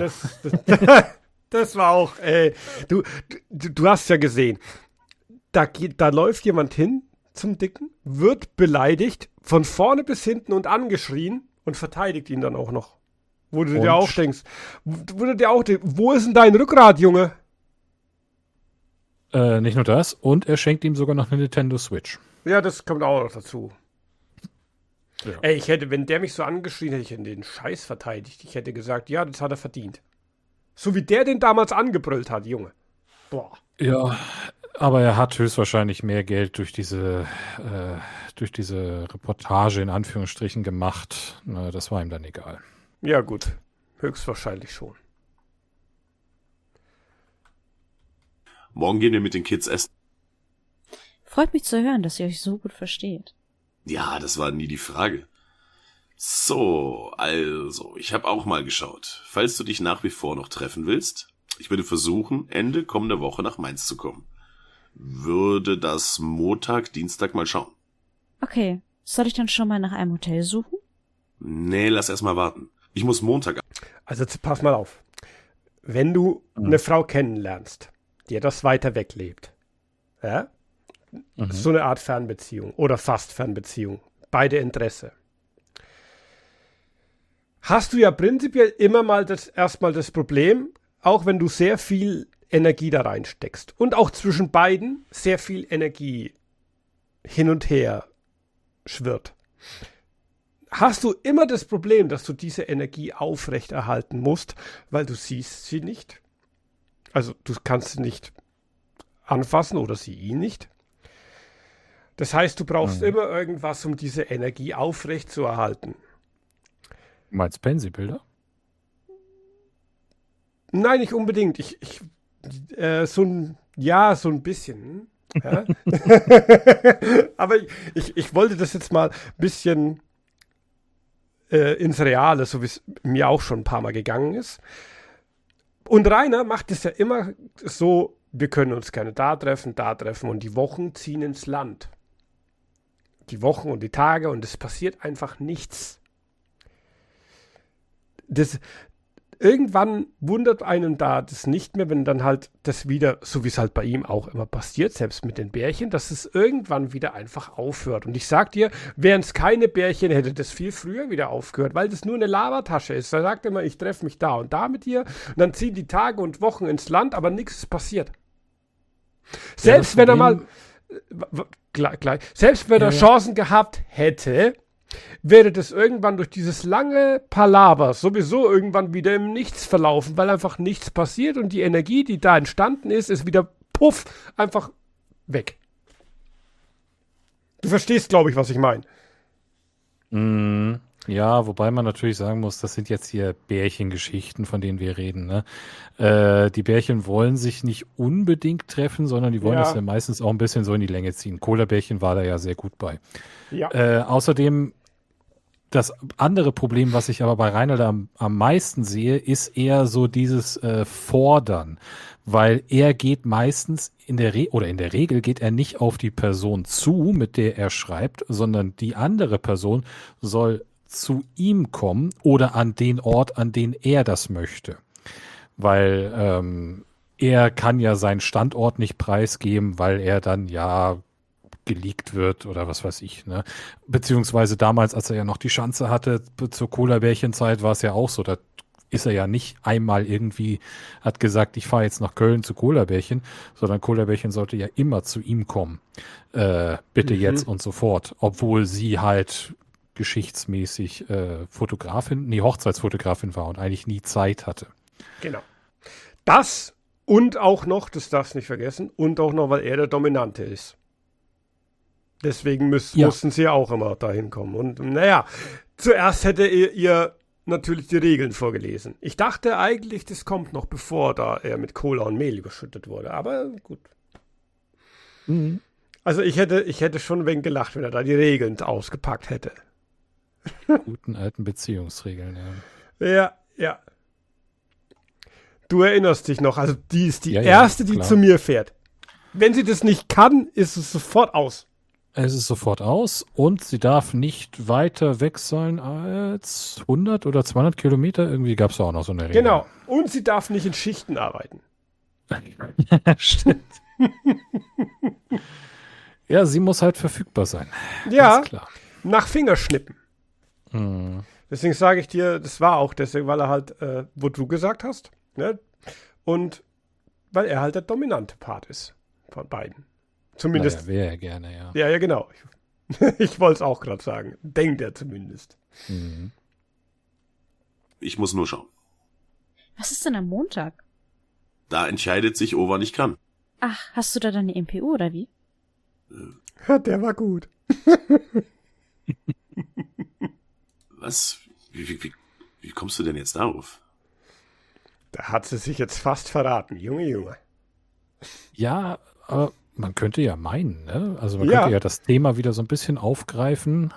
Das war auch, du hast ja gesehen, da läuft jemand hin zum Dicken, wird beleidigt, von vorne bis hinten und angeschrien und verteidigt ihn dann auch noch. Wo du dir auch denkst, wo ist denn dein Rückgrat, Junge? Nicht nur das, und er schenkt ihm sogar noch eine Nintendo Switch. Ja, das kommt auch noch dazu. Ja. Wenn der mich so angeschrien hätte, ich hätte den Scheiß verteidigt. Ich hätte gesagt, ja, das hat er verdient. So wie der den damals angebrüllt hat, Junge. Boah. Ja, aber er hat höchstwahrscheinlich mehr Geld durch diese Reportage in Anführungsstrichen gemacht. Na, das war ihm dann egal. Ja, gut. Höchstwahrscheinlich schon. Morgen gehen wir mit den Kids essen. Freut mich zu hören, dass ihr euch so gut versteht. Ja, das war nie die Frage. So, also, ich habe auch mal geschaut. Falls du dich nach wie vor noch treffen willst, ich würde versuchen, Ende kommender Woche nach Mainz zu kommen. Würde das Montag, Dienstag mal schauen. Okay, soll ich dann schon mal nach einem Hotel suchen? Nee, lass erst mal warten. Ich muss Montag. Also pass mal auf. Wenn du eine Frau kennenlernst, die etwas weiter weg lebt, ja? So eine Art Fernbeziehung oder fast Fernbeziehung, beide Interesse, hast du ja prinzipiell immer mal erstmal das Problem, auch wenn du sehr viel Energie da reinsteckst und auch zwischen beiden sehr viel Energie hin und her schwirrt, hast du immer das Problem, dass du diese Energie aufrechterhalten musst, weil du siehst sie nicht. Also du kannst sie nicht anfassen oder sie ihn nicht. Das heißt, du brauchst immer irgendwas, um diese Energie aufrechtzuerhalten. Du meinst Pansy-Bilder? Nein, nicht unbedingt. So ein bisschen. Ja? Aber ich wollte das jetzt mal ein bisschen ins Reale, so wie es mir auch schon ein paar Mal gegangen ist. Und Rainer macht es ja immer so, wir können uns gerne da treffen und die Wochen ziehen ins Land. Die Wochen und die Tage und es passiert einfach nichts. Irgendwann wundert einen da das nicht mehr, wenn dann halt das wieder, so wie es halt bei ihm auch immer passiert, selbst mit den Bärchen, dass es irgendwann wieder einfach aufhört. Und ich sag dir, wären es keine Bärchen, hätte das viel früher wieder aufgehört, weil das nur eine Labertasche ist. Er sagt immer, ich treffe mich da und da mit dir und dann ziehen die Tage und Wochen ins Land, aber nichts ist passiert. Selbst wenn er mal selbst wenn er Chancen gehabt hätte, wäre das irgendwann durch dieses lange Palaver sowieso irgendwann wieder im Nichts verlaufen, weil einfach nichts passiert und die Energie, die da entstanden ist wieder puff, einfach weg. Du verstehst, glaube ich, was ich meine. Ja, wobei man natürlich sagen muss, das sind jetzt hier Bärchengeschichten, von denen wir reden. Ne? Die Bärchen wollen sich nicht unbedingt treffen, sondern die wollen das ja meistens auch ein bisschen so in die Länge ziehen. Cola-Bärchen war da ja sehr gut bei. Ja. Außerdem, das andere Problem, was ich aber bei Reinhold am meisten sehe, ist eher so dieses Fordern. Weil er geht meistens in der Regel geht er nicht auf die Person zu, mit der er schreibt, sondern die andere Person soll zu ihm kommen oder an den Ort, an den er das möchte. Weil er kann ja seinen Standort nicht preisgeben, weil er dann ja geleakt wird oder was weiß ich. Ne? Beziehungsweise damals, als er ja noch die Schanze hatte, zur Cola-Bärchen-Zeit, war es ja auch so, da ist er ja nicht einmal irgendwie, hat gesagt, ich fahre jetzt nach Köln zu Cola-Bärchen, sondern Cola-Bärchen sollte ja immer zu ihm kommen. Bitte jetzt und sofort. Obwohl sie halt geschichtsmäßig Hochzeitsfotografin war und eigentlich nie Zeit hatte. Genau. Das und auch noch, das darfst du nicht vergessen, und auch noch, weil er der Dominante ist. Deswegen mussten sie auch immer dahin kommen. Und naja, zuerst hätte ihr natürlich die Regeln vorgelesen. Ich dachte eigentlich, das kommt noch, bevor da er mit Cola und Mehl überschüttet wurde. Aber gut. Also ich hätte schon ein wenig gelacht, wenn er da die Regeln ausgepackt hätte. Guten alten Beziehungsregeln, ja. Ja. Du erinnerst dich noch, also die ist die erste, die klar zu mir fährt. Wenn sie das nicht kann, ist es sofort aus. Es ist sofort aus und sie darf nicht weiter weg sein als 100 oder 200 Kilometer. Irgendwie gab es auch noch so eine Regel. Genau. Und sie darf nicht in Schichten arbeiten. Stimmt. Ja, sie muss halt verfügbar sein. Ja, ganz klar. Nach Fingerschnippen. Deswegen sage ich dir, das war auch deswegen, weil er halt, wo du gesagt hast, ne? Und weil er halt der dominante Part ist von beiden. Zumindest. Naja, wäre er gerne, ja. Ja, genau. Ich wollte es auch gerade sagen. Denkt er zumindest. Ich muss nur schauen. Was ist denn am Montag? Da entscheidet sich, wann ich kann. Ach, hast du da deine MPU oder wie? Ja, der war gut. Was? Wie kommst du denn jetzt darauf? Da hat sie sich jetzt fast verraten, Junge. Ja, aber man könnte ja meinen, ne? Also man könnte ja das Thema wieder so ein bisschen aufgreifen,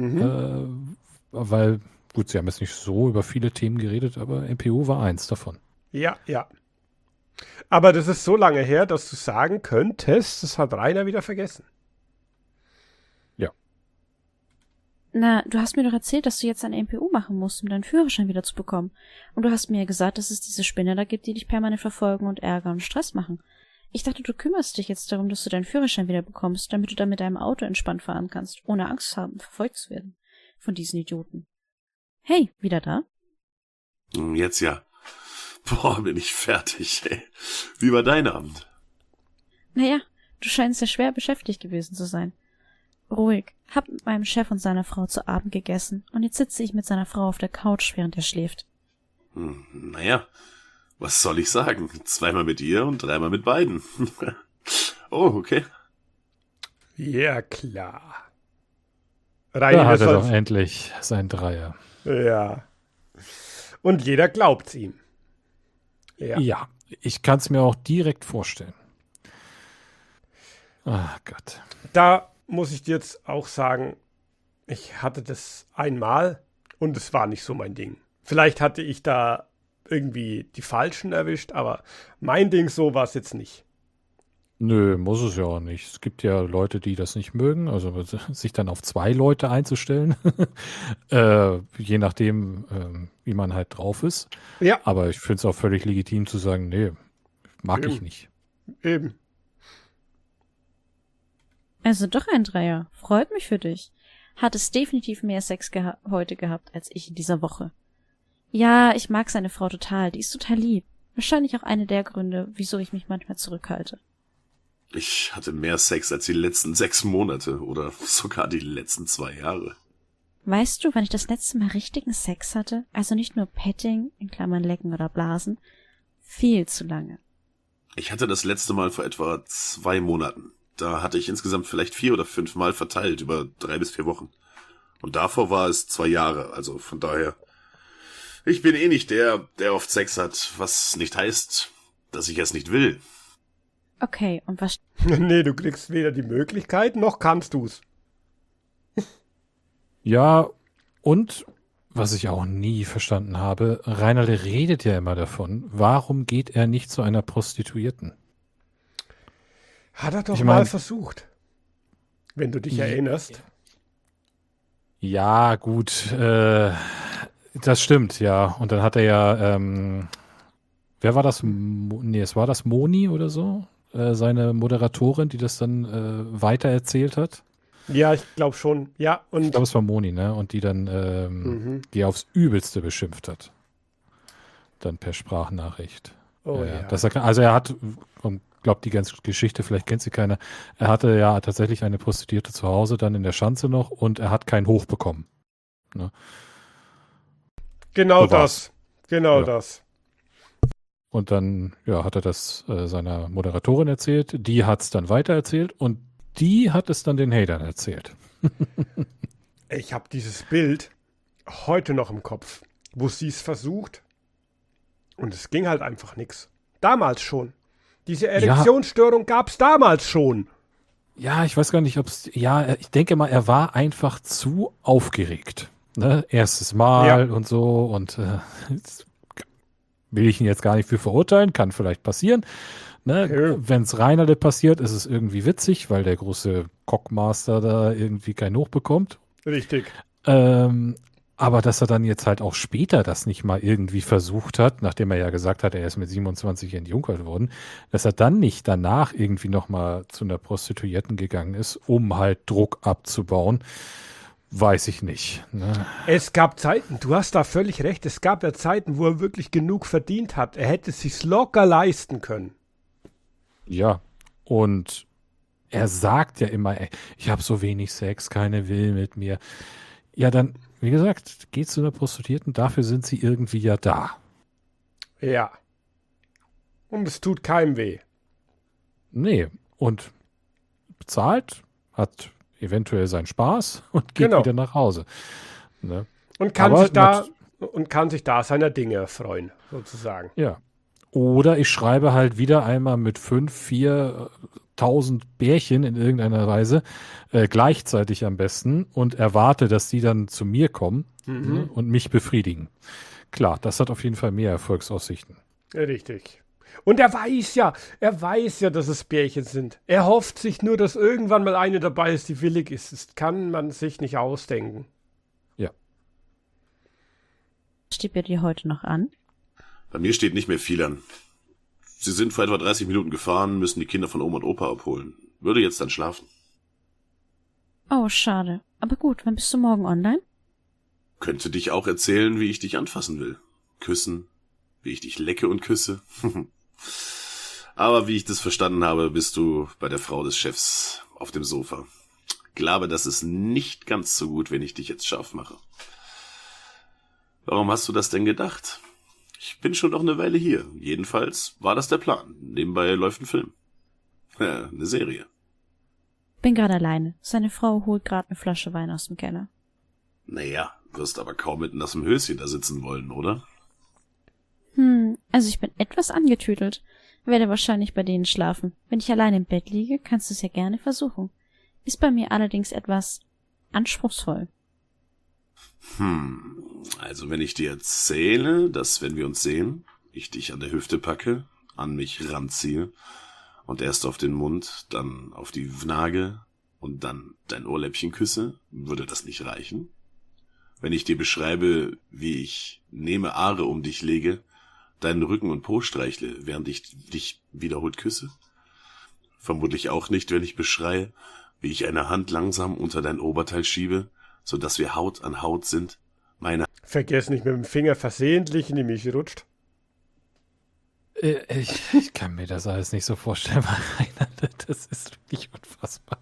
weil, gut, sie haben jetzt nicht so über viele Themen geredet, aber MPU war eins davon. Ja. Aber das ist so lange her, dass du sagen könntest, das hat Rainer wieder vergessen. Ja. Na, du hast mir doch erzählt, dass du jetzt ein MPU machen musst, um deinen Führerschein wieder zu bekommen. Und du hast mir ja gesagt, dass es diese Spinner da gibt, die dich permanent verfolgen und Ärger und Stress machen. Ich dachte, du kümmerst dich jetzt darum, dass du deinen Führerschein wieder bekommst, damit du dann mit deinem Auto entspannt fahren kannst, ohne Angst haben, verfolgt zu werden von diesen Idioten. Hey, wieder da? Jetzt ja. Boah, bin ich fertig, ey. Wie war dein Abend? Naja, du scheinst ja schwer beschäftigt gewesen zu sein. Ruhig. Hab mit meinem Chef und seiner Frau zu Abend gegessen und jetzt sitze ich mit seiner Frau auf der Couch, während er schläft. Naja, was soll ich sagen? 2-mal mit ihr und 3-mal mit beiden. Oh, okay. Ja, klar. Da hat er doch endlich sein Dreier. Ja. Und jeder glaubt's ihm. Ja, ich kann es mir auch direkt vorstellen. Ach Gott. Da muss ich dir jetzt auch sagen, ich hatte das einmal und es war nicht so mein Ding. Vielleicht hatte ich da irgendwie die Falschen erwischt, aber mein Ding so war es jetzt nicht. Nö, muss es ja auch nicht. Es gibt ja Leute, die das nicht mögen, also sich dann auf 2 Leute einzustellen, je nachdem, wie man halt drauf ist. Ja. Aber ich finde es auch völlig legitim zu sagen, nee, mag ich nicht. Eben. Also doch ein Dreier. Freut mich für dich. Hat es definitiv mehr Sex heute gehabt als ich in dieser Woche. Ja, ich mag seine Frau total. Die ist total lieb. Wahrscheinlich auch eine der Gründe, wieso ich mich manchmal zurückhalte. Ich hatte mehr Sex als die letzten 6 Monate oder sogar die letzten 2 Jahre. Weißt du, wann ich das letzte Mal richtigen Sex hatte? Also nicht nur Petting, in Klammern lecken oder blasen. Viel zu lange. Ich hatte das letzte Mal vor etwa 2 Monaten. Da hatte ich insgesamt vielleicht 4 oder 5 Mal verteilt über 3 bis 4 Wochen. Und davor war es 2 Jahre, also von daher. Ich bin nicht der oft Sex hat, was nicht heißt, dass ich es nicht will. Okay, und was... Nee, du kriegst weder die Möglichkeit, noch kannst du's. Ja, und was ich auch nie verstanden habe, Rainerle redet ja immer davon, warum geht er nicht zu einer Prostituierten? Hat er doch mal versucht. Wenn du dich erinnerst. Ja, gut, das stimmt, ja. Und dann hat er ja, wer war das? Nee, es war das Moni oder so? Seine Moderatorin, die das dann weitererzählt hat. Ja, ich glaube schon. Ja, und ich glaube, es war Moni, ne? Und die dann die aufs Übelste beschimpft hat. Dann per Sprachnachricht. Oh, ja. Also er hat, und glaube, die ganze Geschichte, vielleicht kennt sie keiner, er hatte ja tatsächlich eine Prostituierte zu Hause, dann in der Schanze noch, und er hat keinen Hoch bekommen. Ne? Genau so das. Genau das. Und dann hat er das seiner Moderatorin erzählt, die hat es dann weitererzählt und die hat es dann den Hatern erzählt. Ich habe dieses Bild heute noch im Kopf, wo sie es versucht und es ging halt einfach nichts. Damals schon. Diese Erektionsstörung gab's damals schon. Ja, ich weiß gar nicht, ob es... Ja, ich denke mal, er war einfach zu aufgeregt. Ne? Erstes Mal und so und will ich ihn jetzt gar nicht für verurteilen, kann vielleicht passieren. Ne? Wenn es Rainerle passiert, ist es irgendwie witzig, weil der große Cockmaster da irgendwie keinen Hoch bekommt. Richtig. Aber dass er dann jetzt halt auch später das nicht mal irgendwie versucht hat, nachdem er ja gesagt hat, er ist mit 27 entjunkert worden, dass er dann nicht danach irgendwie nochmal zu einer Prostituierten gegangen ist, um halt Druck abzubauen, weiß ich nicht. Ne? Es gab Zeiten, du hast da völlig recht, es gab ja Zeiten, wo er wirklich genug verdient hat. Er hätte es sich locker leisten können. Ja, und er sagt ja immer, ey, ich habe so wenig Sex, keine will mit mir. Ja, dann, wie gesagt, geht zu einer Prostituierten, dafür sind sie irgendwie ja da. Ja. Und es tut keinem weh. Nee, und bezahlt, hat eventuell seinen Spaß und geht wieder nach Hause. Ne? Und kann sich da seiner Dinge erfreuen, sozusagen. Ja. Oder ich schreibe halt wieder einmal mit 5.000, 4.000 Bärchen in irgendeiner Weise, gleichzeitig am besten und erwarte, dass die dann zu mir kommen und mich befriedigen. Klar, das hat auf jeden Fall mehr Erfolgsaussichten. Richtig. Und er weiß ja, dass es Bärchen sind. Er hofft sich nur, dass irgendwann mal eine dabei ist, die willig ist. Das kann man sich nicht ausdenken. Ja. Steht bei dir heute noch an? Bei mir steht nicht mehr viel an. Sie sind vor etwa 30 Minuten gefahren, müssen die Kinder von Oma und Opa abholen. Würde jetzt dann schlafen. Oh, schade. Aber gut, wann bist du morgen online? Könnte dich auch erzählen, wie ich dich anfassen will. Küssen, wie ich dich lecke und küsse. Aber wie ich das verstanden habe, bist du bei der Frau des Chefs auf dem Sofa. Glaube, das ist nicht ganz so gut, wenn ich dich jetzt scharf mache. Warum hast du das denn gedacht? Ich bin schon noch eine Weile hier. Jedenfalls war das der Plan. Nebenbei läuft ein Film. Eine Serie. Bin gerade alleine. Seine Frau holt gerade eine Flasche Wein aus dem Keller. Naja, wirst aber kaum mit nassem Höschen da sitzen wollen, oder? Also ich bin etwas angetütelt. Werde wahrscheinlich bei denen schlafen. Wenn ich allein im Bett liege, kannst du es ja gerne versuchen. Ist bei mir allerdings etwas anspruchsvoll. Also wenn ich dir erzähle, dass wenn wir uns sehen, ich dich an der Hüfte packe, an mich ranziehe und erst auf den Mund, dann auf die Wnage und dann dein Ohrläppchen küsse, würde das nicht reichen? Wenn ich dir beschreibe, wie ich nehme Aare um dich lege, deinen Rücken und Po streichle, während ich dich wiederholt küsse? Vermutlich auch nicht, wenn ich beschreie, wie ich eine Hand langsam unter dein Oberteil schiebe, so dass wir Haut an Haut sind. Vergiss nicht, mit dem Finger versehentlich in die Milch rutscht. Ich kann mir das alles nicht so vorstellen, Rainer. Das ist wirklich unfassbar.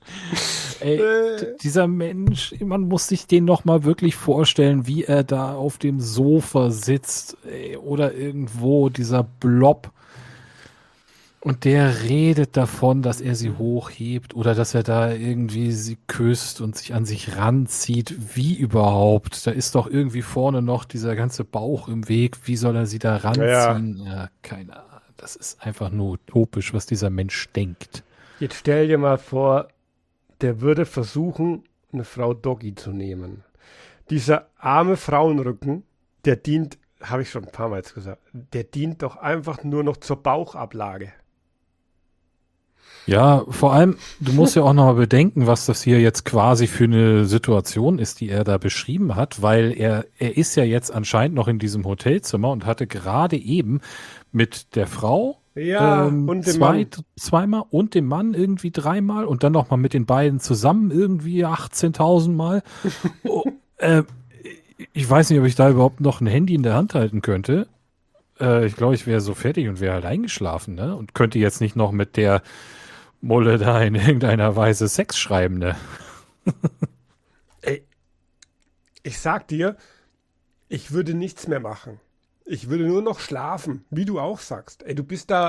Dieser Mensch, man muss sich den noch mal wirklich vorstellen, wie er da auf dem Sofa sitzt oder irgendwo, dieser Blob. Und der redet davon, dass er sie hochhebt oder dass er da irgendwie sie küsst und sich an sich ranzieht. Wie überhaupt? Da ist doch irgendwie vorne noch dieser ganze Bauch im Weg. Wie soll er sie da ranziehen? Ja, keine Ahnung. Das ist einfach nur utopisch, was dieser Mensch denkt. Jetzt stell dir mal vor, der würde versuchen, eine Frau Doggy zu nehmen. Dieser arme Frauenrücken, der dient, habe ich schon ein paar Mal jetzt gesagt, der dient doch einfach nur noch zur Bauchablage. Ja, vor allem, du musst ja auch noch mal bedenken, was das hier jetzt quasi für eine Situation ist, die er da beschrieben hat, weil er ist ja jetzt anscheinend noch in diesem Hotelzimmer und hatte gerade eben mit der Frau und dem Mann. zweimal und dem Mann irgendwie 3-mal und dann noch mal mit den beiden zusammen irgendwie 18.000 Mal. Ich weiß nicht, ob ich da überhaupt noch ein Handy in der Hand halten könnte. Ich glaube, ich wäre so fertig und wäre halt eingeschlafen, ne? Und könnte jetzt nicht noch mit der Mulle da in irgendeiner Weise Sex schreiben, ne? Ey, ich sag dir, ich würde nichts mehr machen. Ich würde nur noch schlafen, wie du auch sagst. Ey, du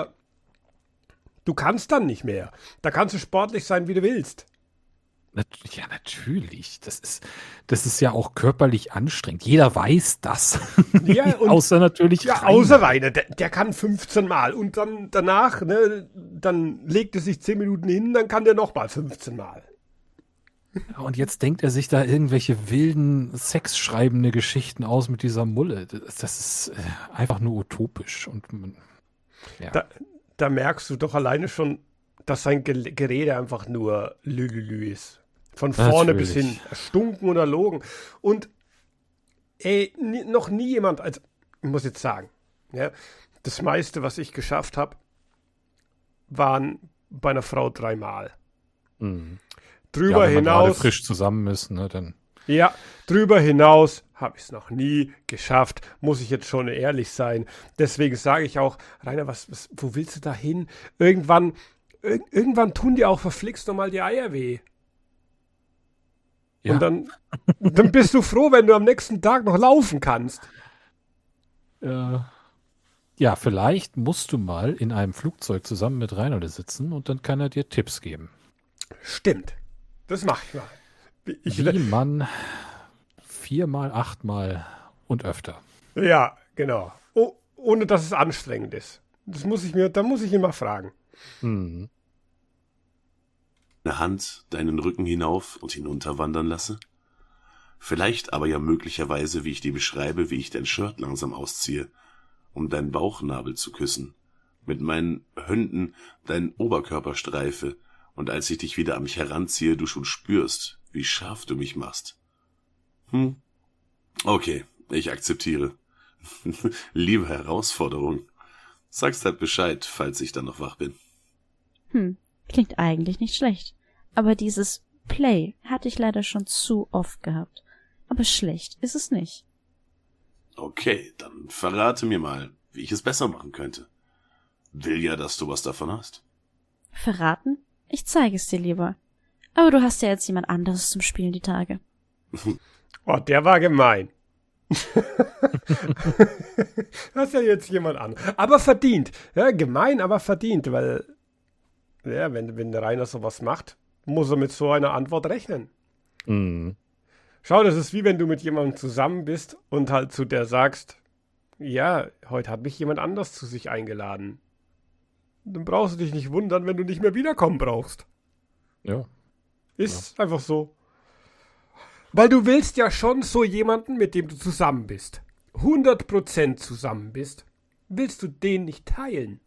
kannst dann nicht mehr. Da kannst du sportlich sein, wie du willst. Ja, natürlich. Das ist ja auch körperlich anstrengend. Jeder weiß das. Ja, und außer natürlich ja, Rainer. außer Rainer. Der kann 15 Mal. Und dann danach, ne, dann legt er sich 10 Minuten hin, dann kann der noch mal 15 Mal. Und jetzt denkt er sich da irgendwelche wilden, sexschreibende Geschichten aus mit dieser Mulle. Das ist einfach nur utopisch. Und ja. Da merkst du doch alleine schon, dass sein Gerede einfach nur Lülülü ist. Von vorne bis hin. Erstunken und erlogen. Und noch nie jemand, also ich muss jetzt sagen, ja, das meiste, was ich geschafft habe, waren bei einer Frau 3 Mal. Mhm. Drüber wenn man hinaus. gerade frisch zusammen ist, ne, dann. Ja, drüber hinaus habe ich es noch nie geschafft, muss ich jetzt schon ehrlich sein. Deswegen sage ich auch, Rainer, wo willst du da hin? Irgendwann tun dir auch verflixt nochmal die Eier weh. Ja. Und dann bist du froh, wenn du am nächsten Tag noch laufen kannst. Ja, vielleicht musst du mal in einem Flugzeug zusammen mit Reinhold sitzen und dann kann er dir Tipps geben. Stimmt. Das mache ich mal. Wie man 4-mal, 8-mal und öfter. Ja, genau. ohne dass es anstrengend ist. Da muss ich ihn mal fragen. Mhm. Eine Hand deinen Rücken hinauf und hinunter wandern lasse? Vielleicht aber ja möglicherweise, wie ich dir beschreibe, wie ich dein Shirt langsam ausziehe, um deinen Bauchnabel zu küssen, mit meinen Händen deinen Oberkörper streife und als ich dich wieder an mich heranziehe, du schon spürst, wie scharf du mich machst. Okay, ich akzeptiere. Liebe Herausforderung. Sagst halt Bescheid, falls ich dann noch wach bin. Klingt eigentlich nicht schlecht. Aber dieses Play hatte ich leider schon zu oft gehabt. Aber schlecht ist es nicht. Okay, dann verrate mir mal, wie ich es besser machen könnte. Will ja, dass du was davon hast. Verraten? Ich zeige es dir lieber. Aber du hast ja jetzt jemand anderes zum Spielen die Tage. Oh, der war gemein. Das ist ja jetzt jemand an. Aber verdient. Ja, gemein, aber verdient, weil ja, wenn Rainer sowas macht, muss er mit so einer Antwort rechnen. Mhm. Schau, das ist wie wenn du mit jemandem zusammen bist und halt zu der sagst, ja, heute hat mich jemand anders zu sich eingeladen. Dann brauchst du dich nicht wundern, wenn du nicht mehr wiederkommen brauchst. Ja. Ist einfach so. Weil du willst ja schon so jemanden, mit dem du zusammen bist. 100% zusammen bist. Willst du den nicht teilen?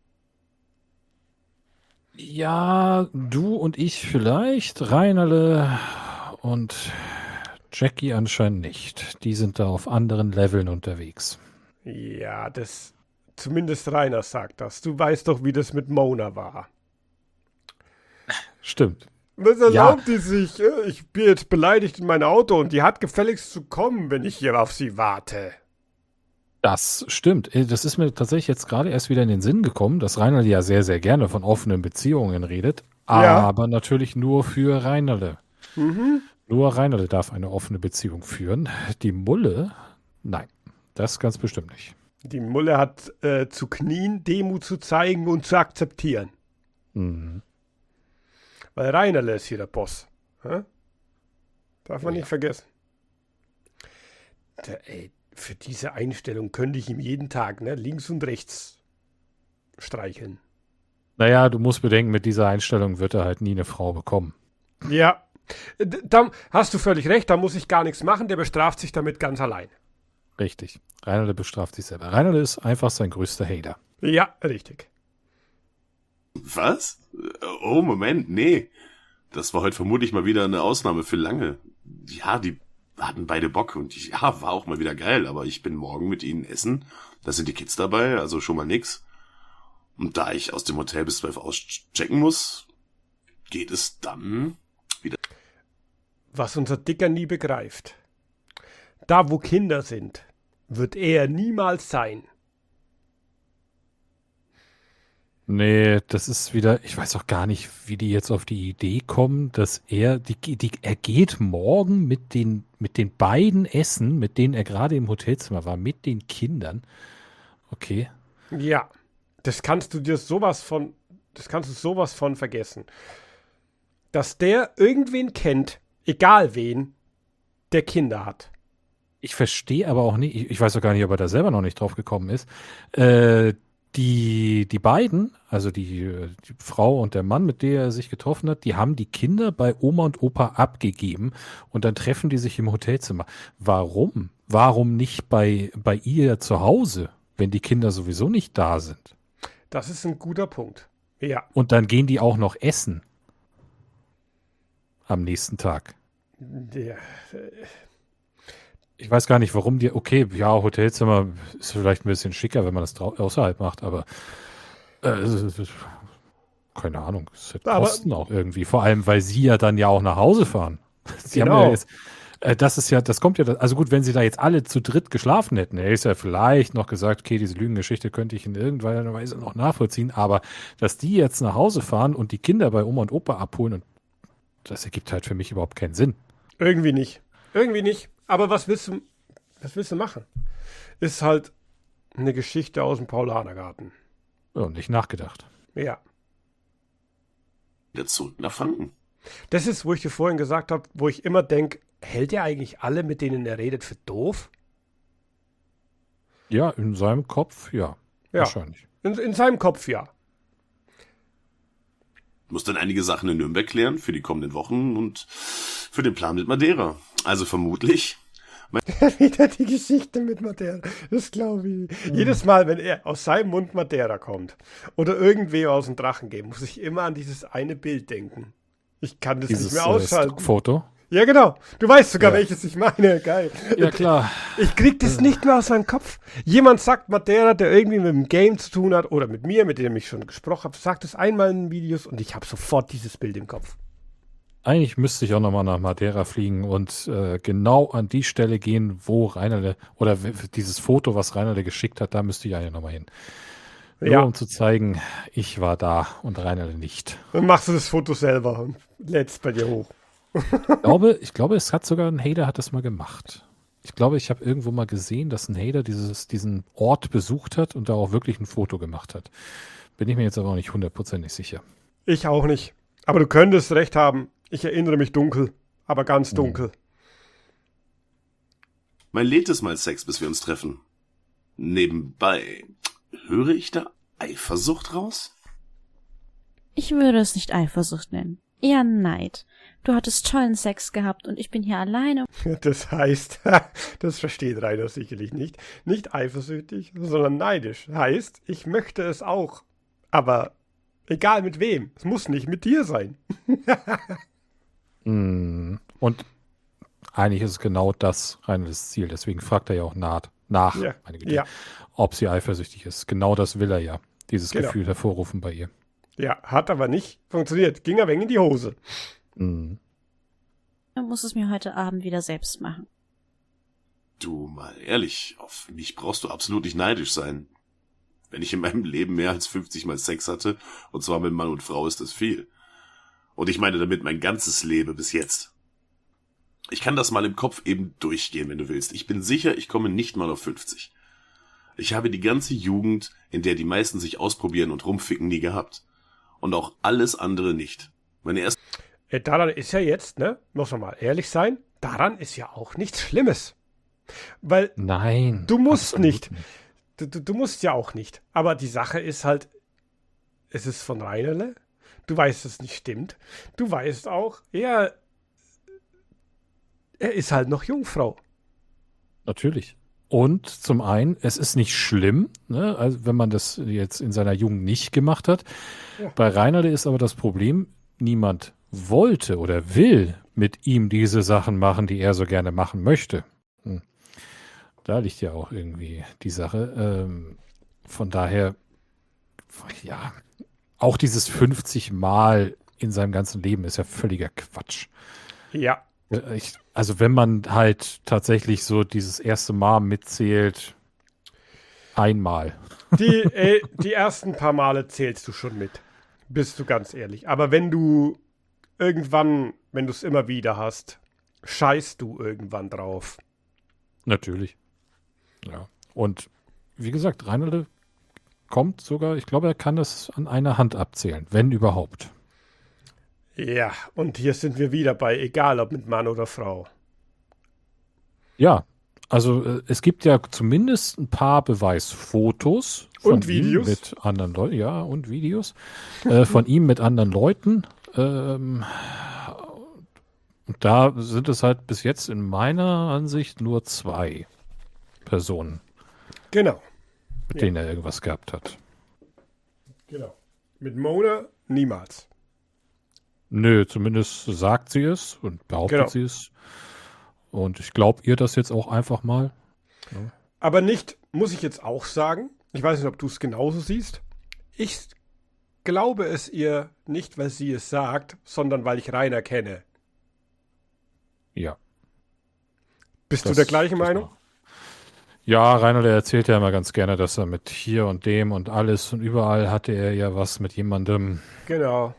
Ja, du und ich vielleicht, Reinerle und Jackie anscheinend nicht. Die sind da auf anderen Leveln unterwegs. Ja, zumindest Rainer sagt das. Du weißt doch, wie das mit Mona war. Stimmt. Was erlaubt die sich? Ich bin jetzt beleidigt in mein Auto und die hat gefälligst zu kommen, wenn ich hier auf sie warte. Das stimmt. Das ist mir tatsächlich jetzt gerade erst wieder in den Sinn gekommen, dass Reinerle ja sehr, sehr gerne von offenen Beziehungen redet, aber natürlich nur für Reinerle. Mhm. Nur Reinerle darf eine offene Beziehung führen. Die Mulle, nein, das ganz bestimmt nicht. Die Mulle hat zu knien, Demut zu zeigen und zu akzeptieren. Mhm. Weil Reinerle ist hier der Boss. Hä? Darf man nicht vergessen. Für diese Einstellung könnte ich ihm jeden Tag links und rechts streicheln. Naja, du musst bedenken, mit dieser Einstellung wird er halt nie eine Frau bekommen. Ja, da hast du völlig recht, da muss ich gar nichts machen, der bestraft sich damit ganz allein. Richtig. Reinerle bestraft sich selber. Reinerle ist einfach sein größter Hater. Ja, richtig. Was? Oh, Moment, nee. Das war heute vermutlich mal wieder eine Ausnahme für lange. Ja, die hatten beide Bock und ja, war auch mal wieder geil, aber ich bin morgen mit ihnen essen. Da sind die Kids dabei, also schon mal nix. Und da ich aus dem Hotel bis 12 auschecken muss, geht es dann wieder. Was unser Dicker nie begreift. Da, wo Kinder sind, wird er niemals sein. Nee, das ist wieder, ich weiß auch gar nicht, wie die jetzt auf die Idee kommen, dass er geht morgen mit den beiden essen, mit denen er gerade im Hotelzimmer war, mit den Kindern. Okay. Ja, das kannst du sowas von vergessen. Dass der irgendwen kennt, egal wen, der Kinder hat. Ich verstehe aber auch nicht, ich weiß auch gar nicht, ob er da selber noch nicht drauf gekommen ist, die beiden, also die Frau und der Mann, mit der er sich getroffen hat, die haben die Kinder bei Oma und Opa abgegeben und dann treffen die sich im Hotelzimmer. Warum? Warum nicht bei ihr zu Hause, wenn die Kinder sowieso nicht da sind? Das ist ein guter Punkt. Ja. Und dann gehen die auch noch essen. Am nächsten Tag. Ja. Ich weiß gar nicht, warum okay, ja, Hotelzimmer ist vielleicht ein bisschen schicker, wenn man das außerhalb macht, aber keine Ahnung, es hat Kosten auch irgendwie, vor allem, weil sie ja dann ja auch nach Hause fahren. Sie haben ja jetzt, das kommt ja, also gut, wenn sie da jetzt alle zu dritt geschlafen hätten, er ist ja vielleicht noch gesagt, okay, diese Lügengeschichte könnte ich in irgendeiner Weise noch nachvollziehen, aber dass die jetzt nach Hause fahren und die Kinder bei Oma und Opa abholen, und das ergibt halt für mich überhaupt keinen Sinn. Irgendwie nicht. Aber was willst du machen? Ist halt eine Geschichte aus dem Paulanergarten. Ja, nicht nachgedacht. Ja. Wieder zurück nach Franken. Das ist, wo ich dir vorhin gesagt habe, wo ich immer denke, hält er eigentlich alle, mit denen er redet, für doof? Ja, in seinem Kopf, ja. Ja. Wahrscheinlich. In seinem Kopf, ja. Muss dann einige Sachen in Nürnberg klären für die kommenden Wochen und für den Plan mit Madeira. Also vermutlich. Wieder die Geschichte mit Madeira. Das glaube ich. Jedes Mal, wenn er aus seinem Mund Madeira kommt oder irgendwer aus dem Drachen geht, muss ich immer an dieses eine Bild denken. Ich kann das nicht mehr ausschalten. Foto. Ja, genau. Du weißt sogar, welches ich meine. Geil. Ja, klar. Ich krieg das nicht mehr aus meinem Kopf. Jemand sagt Madeira, der irgendwie mit dem Game zu tun hat oder mit mir, mit dem ich schon gesprochen habe, sagt es einmal in den Videos und ich habe sofort dieses Bild im Kopf. Eigentlich müsste ich auch nochmal nach Madeira fliegen und genau an die Stelle gehen, wo Rainerle, oder dieses Foto, was Rainerle geschickt hat, da müsste ich eigentlich nochmal hin. Nur um zu zeigen, ich war da und Rainerle nicht. Dann machst du das Foto selber und lädst bei dir hoch. Ich glaube, es hat sogar ein Hater hat das mal gemacht. Ich glaube, ich habe irgendwo mal gesehen, dass ein Hater diesen Ort besucht hat und da auch wirklich ein Foto gemacht hat. Bin ich mir jetzt aber auch nicht 100% sicher. Ich auch nicht. Aber du könntest recht haben. Ich erinnere mich dunkel, aber ganz dunkel. Mein letztes Mal Sex, bis wir uns treffen. Nebenbei, höre ich da Eifersucht raus? Ich würde es nicht Eifersucht nennen. Eher Neid. Du hattest tollen Sex gehabt und ich bin hier alleine. Das heißt, das versteht Rainer sicherlich nicht. Nicht eifersüchtig, sondern neidisch. Heißt, ich möchte es auch. Aber egal mit wem. Es muss nicht mit dir sein. Und eigentlich ist es genau das Rainerles Ziel. Deswegen fragt er ja auch nach, Ja. meine Güte, ob sie eifersüchtig ist. Genau das will er ja. Dieses Gefühl hervorrufen bei ihr. Ja, hat aber nicht funktioniert. Ging ein wenig in die Hose. Mhm. Du musst es mir heute Abend wieder selbst machen. Du, mal ehrlich, auf mich brauchst du absolut nicht neidisch sein. Wenn ich in meinem Leben mehr als 50 Mal Sex hatte, und zwar mit Mann und Frau, ist das viel. Und ich meine damit mein ganzes Leben bis jetzt. Ich kann das mal im Kopf eben durchgehen, wenn du willst. Ich bin sicher, ich komme nicht mal auf 50. Ich habe die ganze Jugend, in der die meisten sich ausprobieren und rumficken, nie gehabt. Und auch alles andere nicht. Meine erste... Daran ist ja jetzt, ne, muss man mal ehrlich sein, daran ist ja auch nichts Schlimmes. Weil Nein. du musst nicht. Du musst ja auch nicht. Aber die Sache ist halt, es ist von Rainerle. Du weißt, dass es nicht stimmt. Du weißt auch, er ist halt noch Jungfrau. Natürlich. Und zum einen, es ist nicht schlimm, ne, also wenn man das jetzt in seiner Jugend nicht gemacht hat. Ja. Bei Rainerle ist aber das Problem, niemand wollte oder will mit ihm diese Sachen machen, die er so gerne machen möchte. Da liegt ja auch irgendwie die Sache. Von daher, ja, auch dieses 50 Mal in seinem ganzen Leben ist ja völliger Quatsch. Ja. Also wenn man halt tatsächlich so dieses erste Mal mitzählt, einmal. Die ersten paar Male zählst du schon mit. Bist du ganz ehrlich. Aber wenn du irgendwann, wenn du es immer wieder hast, scheißt du irgendwann drauf. Natürlich. Ja. Und wie gesagt, Rainerle kommt sogar, ich glaube, er kann es an einer Hand abzählen, wenn überhaupt. Ja, und hier sind wir wieder bei, egal ob mit Mann oder Frau. Ja, also es gibt ja zumindest ein paar Beweisfotos von und Videos ihm mit anderen Leuten, ja, und Videos von ihm mit anderen Leuten. Und da sind es halt bis jetzt in meiner Ansicht nur 2 Personen, genau, mit denen er irgendwas gehabt hat. Genau. Mit Mona niemals. Nö, zumindest sagt sie es und behauptet sie es. Und ich glaube ihr das jetzt auch einfach mal. Ja. Aber nicht, muss ich jetzt auch sagen, ich weiß nicht, ob du es genauso siehst, ich glaube es ihr nicht, weil sie es sagt, sondern weil ich Rainer kenne. Ja. Bist du der gleichen Meinung? Ja, Rainer, der erzählt ja immer ganz gerne, dass er mit hier und dem und alles und überall hatte er ja was mit jemandem. Genau.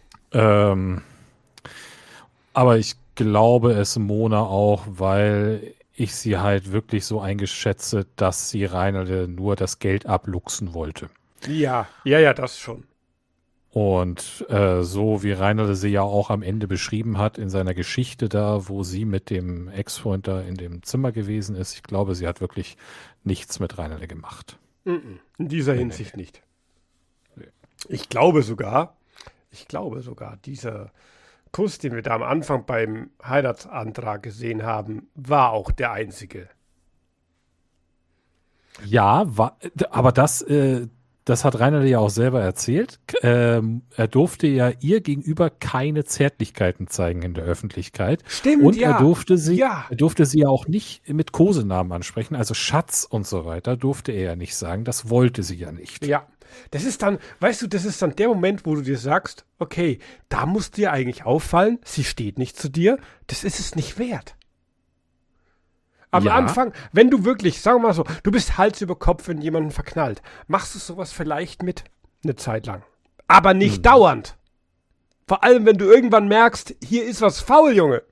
Aber ich glaube es Mona auch, weil ich sie halt wirklich so eingeschätze, dass sie Rainer nur das Geld abluchsen wollte. Ja, das schon. Und so wie Rainer sie ja auch am Ende beschrieben hat in seiner Geschichte da, wo sie mit dem Ex-Freund da in dem Zimmer gewesen ist, ich glaube, sie hat wirklich nichts mit Rainer gemacht. In dieser Hinsicht nicht. Ich glaube sogar, dieser Kuss, den wir da am Anfang beim Heiratsantrag gesehen haben, war auch der einzige. Ja, aber das hat Rainer ja auch selber erzählt. Er durfte ja ihr gegenüber keine Zärtlichkeiten zeigen in der Öffentlichkeit. Stimmt, und ja. Er durfte sie ja auch nicht mit Kosenamen ansprechen, also Schatz und so weiter durfte er ja nicht sagen. Das wollte sie ja nicht. Ja, das ist dann, weißt du, das ist dann der Moment, wo du dir sagst, okay, da muss dir eigentlich auffallen, sie steht nicht zu dir, das ist es nicht wert. Am Anfang, wenn du wirklich, sagen wir mal so, du bist Hals über Kopf in jemanden verknallt, machst du sowas vielleicht mit eine Zeit lang. Aber nicht dauernd. Vor allem, wenn du irgendwann merkst, hier ist was faul, Junge.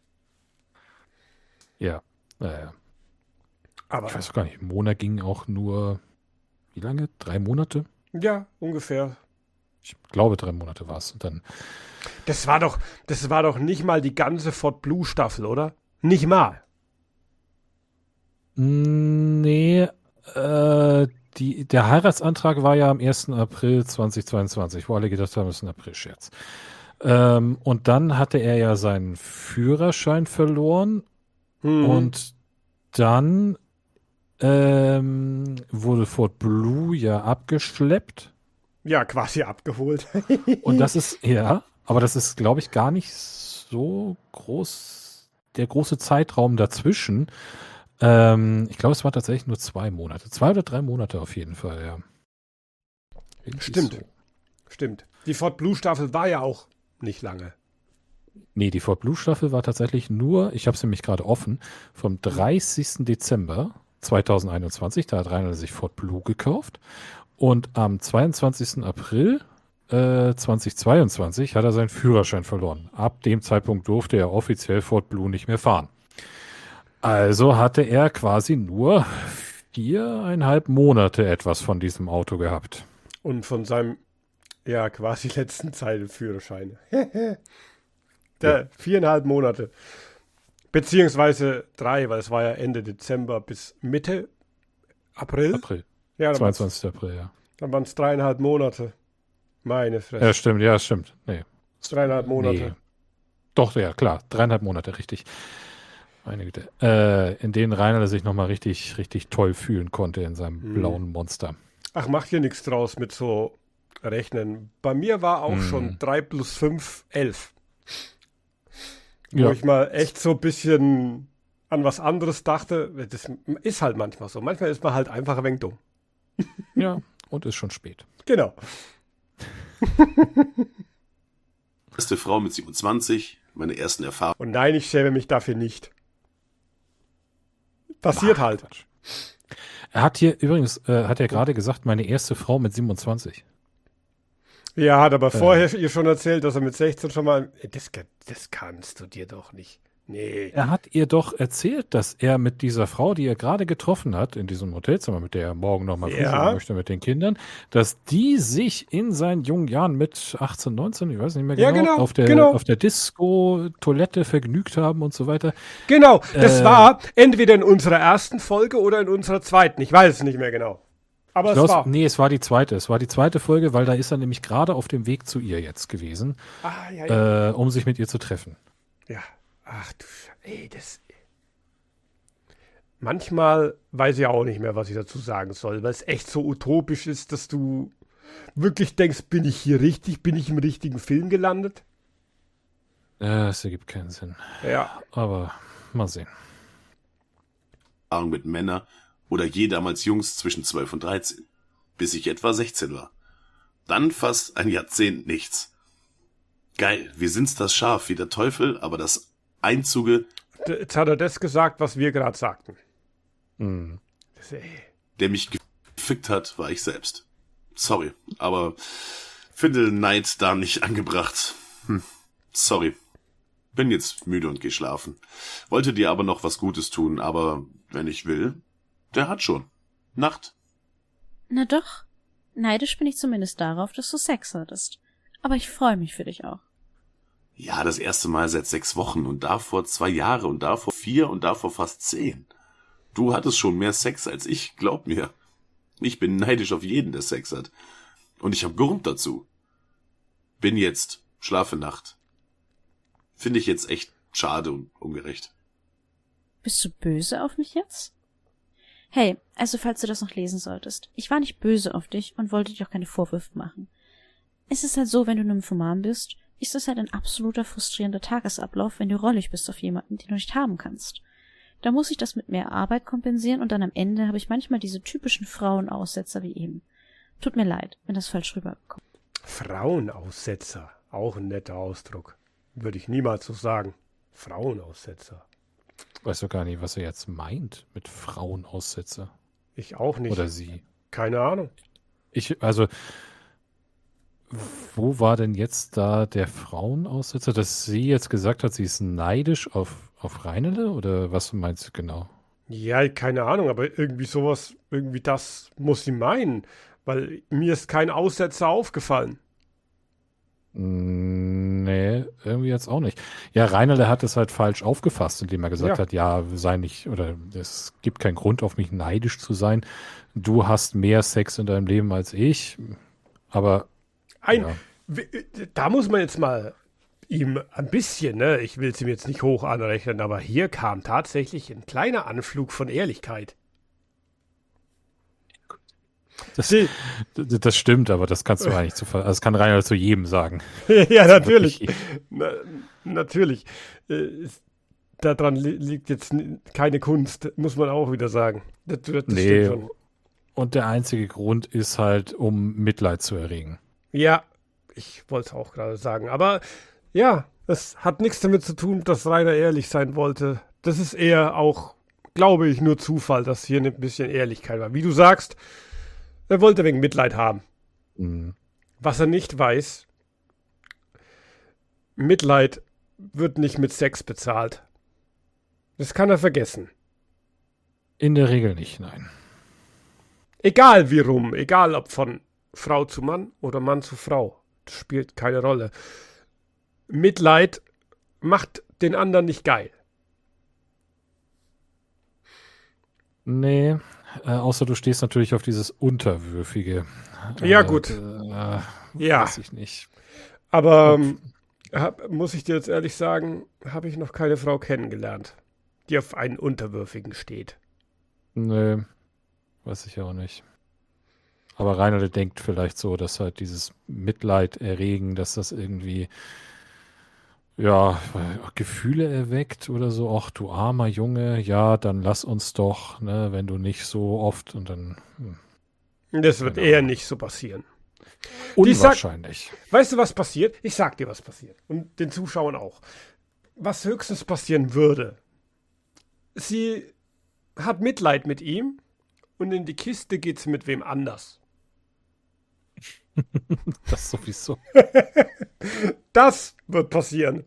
Ja, aber ich weiß gar nicht, Mona ging auch nur, wie lange? 3 Monate? Ja, ungefähr. Ich glaube, 3 Monate war es. Und dann. Das war doch nicht mal die ganze Fort Blue Staffel, oder? Nicht mal. Nee, der Heiratsantrag war ja am 1. April 2022, wo alle gedacht haben, das ist ein April-Scherz. Und dann hatte er ja seinen Führerschein verloren und dann wurde Fort Blue ja abgeschleppt. Ja, quasi abgeholt. Und das ist, aber das ist, glaube ich, gar nicht so groß, der große Zeitraum dazwischen. Ich glaube, es war tatsächlich nur 2 Monate. 2 oder 3 Monate auf jeden Fall, ja. Stimmt. Die Fort Blue Staffel war ja auch nicht lange. Nee, die Fort Blue Staffel war tatsächlich nur, ich habe es nämlich gerade offen, vom 30. Dezember 2021, da hat Rainer sich Fort Blue gekauft. Und am 22. April 2022 hat er seinen Führerschein verloren. Ab dem Zeitpunkt durfte er offiziell Fort Blue nicht mehr fahren. Also hatte er quasi nur 4,5 Monate etwas von diesem Auto gehabt. Und von seinem, quasi letzten Führerschein. 4,5 Monate. Beziehungsweise 3, weil es war ja Ende Dezember bis Mitte April. Ja, 22. April, ja. Dann waren es 3,5 Monate. Meine Fresse. Ja, stimmt. Nee. 3,5 Monate. Nee. Doch, ja, klar. 3,5 Monate, richtig. Meine Güte. In denen Rainer sich nochmal richtig, richtig toll fühlen konnte in seinem blauen Monster. Ach, mach hier nichts draus mit so Rechnen. Bei mir war auch schon 3 plus 5, 11. Wo ich mal echt so ein bisschen an was anderes dachte. Das ist halt manchmal so. Manchmal ist man halt einfach ein wenig dumm. Ja, und ist schon spät. Genau. Erste Frau mit 27, meine ersten Erfahrungen. Und nein, ich schäme mich dafür nicht. Passiert halt. Quatsch. Er hat hier übrigens, hat er gerade gesagt, meine erste Frau mit 27. Ja, hat aber vorher ihr schon erzählt, dass er mit 16 schon mal. Das kannst du dir doch nicht. Nee. Er hat ihr doch erzählt, dass er mit dieser Frau, die er gerade getroffen hat, in diesem Hotelzimmer, mit der er morgen nochmal frühstücken möchte mit den Kindern, dass die sich in seinen jungen Jahren mit 18, 19, ich weiß nicht mehr genau, auf der Disco-Toilette vergnügt haben und so weiter. Genau, das war entweder in unserer ersten Folge oder in unserer zweiten. Ich weiß es nicht mehr genau. Aber es war die zweite. Es war die zweite Folge, weil da ist er nämlich gerade auf dem Weg zu ihr jetzt gewesen, um sich mit ihr zu treffen. Ja. Ach du manchmal weiß ich auch nicht mehr, was ich dazu sagen soll, weil es echt so utopisch ist, dass du wirklich denkst, bin ich hier richtig? Bin ich im richtigen Film gelandet? Es ergibt keinen Sinn. Ja. Aber mal sehen. Mit Männern oder je damals Jungs zwischen 12 und 13, bis ich etwa 16 war. Dann fast ein Jahrzehnt nichts. Geil, wir sind's das Schaf wie der Teufel, aber das Einzuge. Jetzt hat er das gesagt, was wir gerade sagten. Der mich gefickt hat, war ich selbst. Sorry, aber finde Neid da nicht angebracht. Sorry. Bin jetzt müde und geh schlafen. Wollte dir aber noch was Gutes tun, aber wenn ich will, der hat schon. Nacht. Na doch. Neidisch bin ich zumindest darauf, dass du Sex hattest. Aber ich freue mich für dich auch. Ja, das erste Mal seit 6 Wochen und davor 2 Jahre und davor 4 und davor fast 10. Du hattest schon mehr Sex als ich, glaub mir. Ich bin neidisch auf jeden, der Sex hat. Und ich habe Grund dazu. Bin jetzt, schlafe Nacht. Finde ich jetzt echt schade und ungerecht. Bist du böse auf mich jetzt? Hey, also falls du das noch lesen solltest. Ich war nicht böse auf dich und wollte dir auch keine Vorwürfe machen. Es ist halt so, wenn du Nymphoman bist, ist das halt ein absoluter frustrierender Tagesablauf, wenn du rollig bist auf jemanden, den du nicht haben kannst. Da muss ich das mit mehr Arbeit kompensieren und dann am Ende habe ich manchmal diese typischen Frauenaussetzer wie eben. Tut mir leid, wenn das falsch rüberkommt. Frauenaussetzer, auch ein netter Ausdruck. Würde ich niemals so sagen. Frauenaussetzer. Weißt du gar nicht, was er jetzt meint mit Frauenaussetzer. Ich auch nicht. Oder sie. Keine Ahnung. Wo war denn jetzt da der Frauenaussetzer, dass sie jetzt gesagt hat, sie ist neidisch auf Reinele? Oder was meinst du genau? Ja, keine Ahnung, aber irgendwie sowas, irgendwie das muss sie meinen. Weil mir ist kein Aussetzer aufgefallen. Nee, irgendwie jetzt auch nicht. Ja, Reinele hat es halt falsch aufgefasst, indem er gesagt hat, ja, sei nicht, oder es gibt keinen Grund, auf mich neidisch zu sein. Du hast mehr Sex in deinem Leben als ich. Aber da muss man jetzt mal ihm ein bisschen, ne, ich will es ihm jetzt nicht hoch anrechnen, aber hier kam tatsächlich ein kleiner Anflug von Ehrlichkeit. Das stimmt, aber das kannst du eigentlich das kann Reinhold zu jedem sagen. Ja, natürlich. Natürlich. Daran liegt jetzt keine Kunst, muss man auch wieder sagen. Das nee, schon. Und der einzige Grund ist halt, um Mitleid zu erregen. Ja, ich wollte es auch gerade sagen. Aber ja, es hat nichts damit zu tun, dass Rainer ehrlich sein wollte. Das ist eher auch, glaube ich, nur Zufall, dass hier ein bisschen Ehrlichkeit war. Wie du sagst, er wollte wegen Mitleid haben. Mhm. Was er nicht weiß, Mitleid wird nicht mit Sex bezahlt. Das kann er vergessen. In der Regel nicht, nein. Egal wie rum, egal ob von Frau zu Mann oder Mann zu Frau. Das spielt keine Rolle. Mitleid macht den anderen nicht geil. Nee, außer du stehst natürlich auf dieses Unterwürfige. Ja, gut. Ja. Weiß ich nicht. Aber muss ich dir jetzt ehrlich sagen, habe ich noch keine Frau kennengelernt, die auf einen Unterwürfigen steht. Nee, weiß ich auch nicht. Aber Reinhold denkt vielleicht so, dass halt dieses Mitleid erregen, dass das irgendwie Gefühle erweckt oder so. Ach, du armer Junge, ja, dann lass uns doch, ne, wenn du nicht so oft und dann. Das wird eher nicht so passieren. Unwahrscheinlich. Weißt du, was passiert? Ich sag dir, was passiert. Und den Zuschauern auch. Was höchstens passieren würde. Sie hat Mitleid mit ihm und in die Kiste geht sie mit wem anders. Das sowieso. Das wird passieren.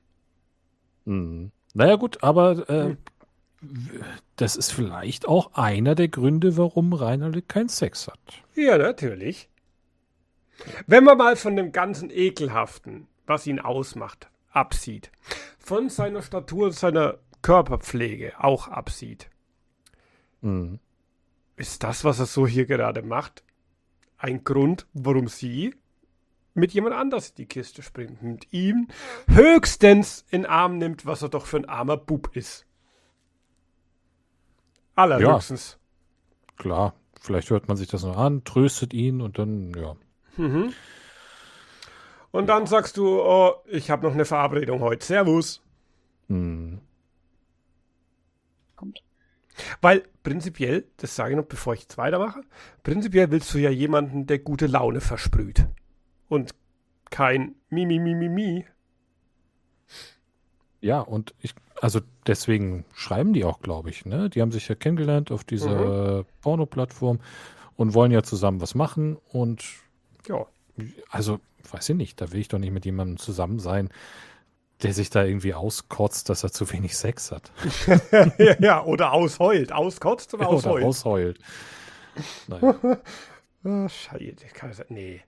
Naja gut, aber das ist vielleicht auch einer der Gründe, warum Reinhold keinen Sex hat. Ja, natürlich. Wenn man mal von dem ganzen Ekelhaften, was ihn ausmacht, absieht, von seiner Statur und seiner Körperpflege auch absieht, ist das, was er so hier gerade macht, ein Grund, warum sie mit jemand anders in die Kiste springt, mit ihm höchstens in den Arm nimmt, was er doch für ein armer Bub ist. Allerhöchstens. Ja, klar, vielleicht hört man sich das noch an, tröstet ihn und dann, ja. Mhm. Und dann sagst du, oh, ich habe noch eine Verabredung heute. Servus. Kommt. Weil prinzipiell, das sage ich noch, bevor ich jetzt weitermache, prinzipiell willst du ja jemanden, der gute Laune versprüht. Und kein Mi. Ja, und also deswegen schreiben die auch, glaube ich, ne? Die haben sich ja kennengelernt auf dieser Porno-Plattform und wollen ja zusammen was machen und ja. Also, weiß ich nicht, da will ich doch nicht mit jemandem zusammen sein, der sich da irgendwie auskotzt, dass er zu wenig Sex hat. Ja, oder ausheult. Auskotzt oder ausheult. Oder ausheult. Naja. Oh, Scheiße, nee.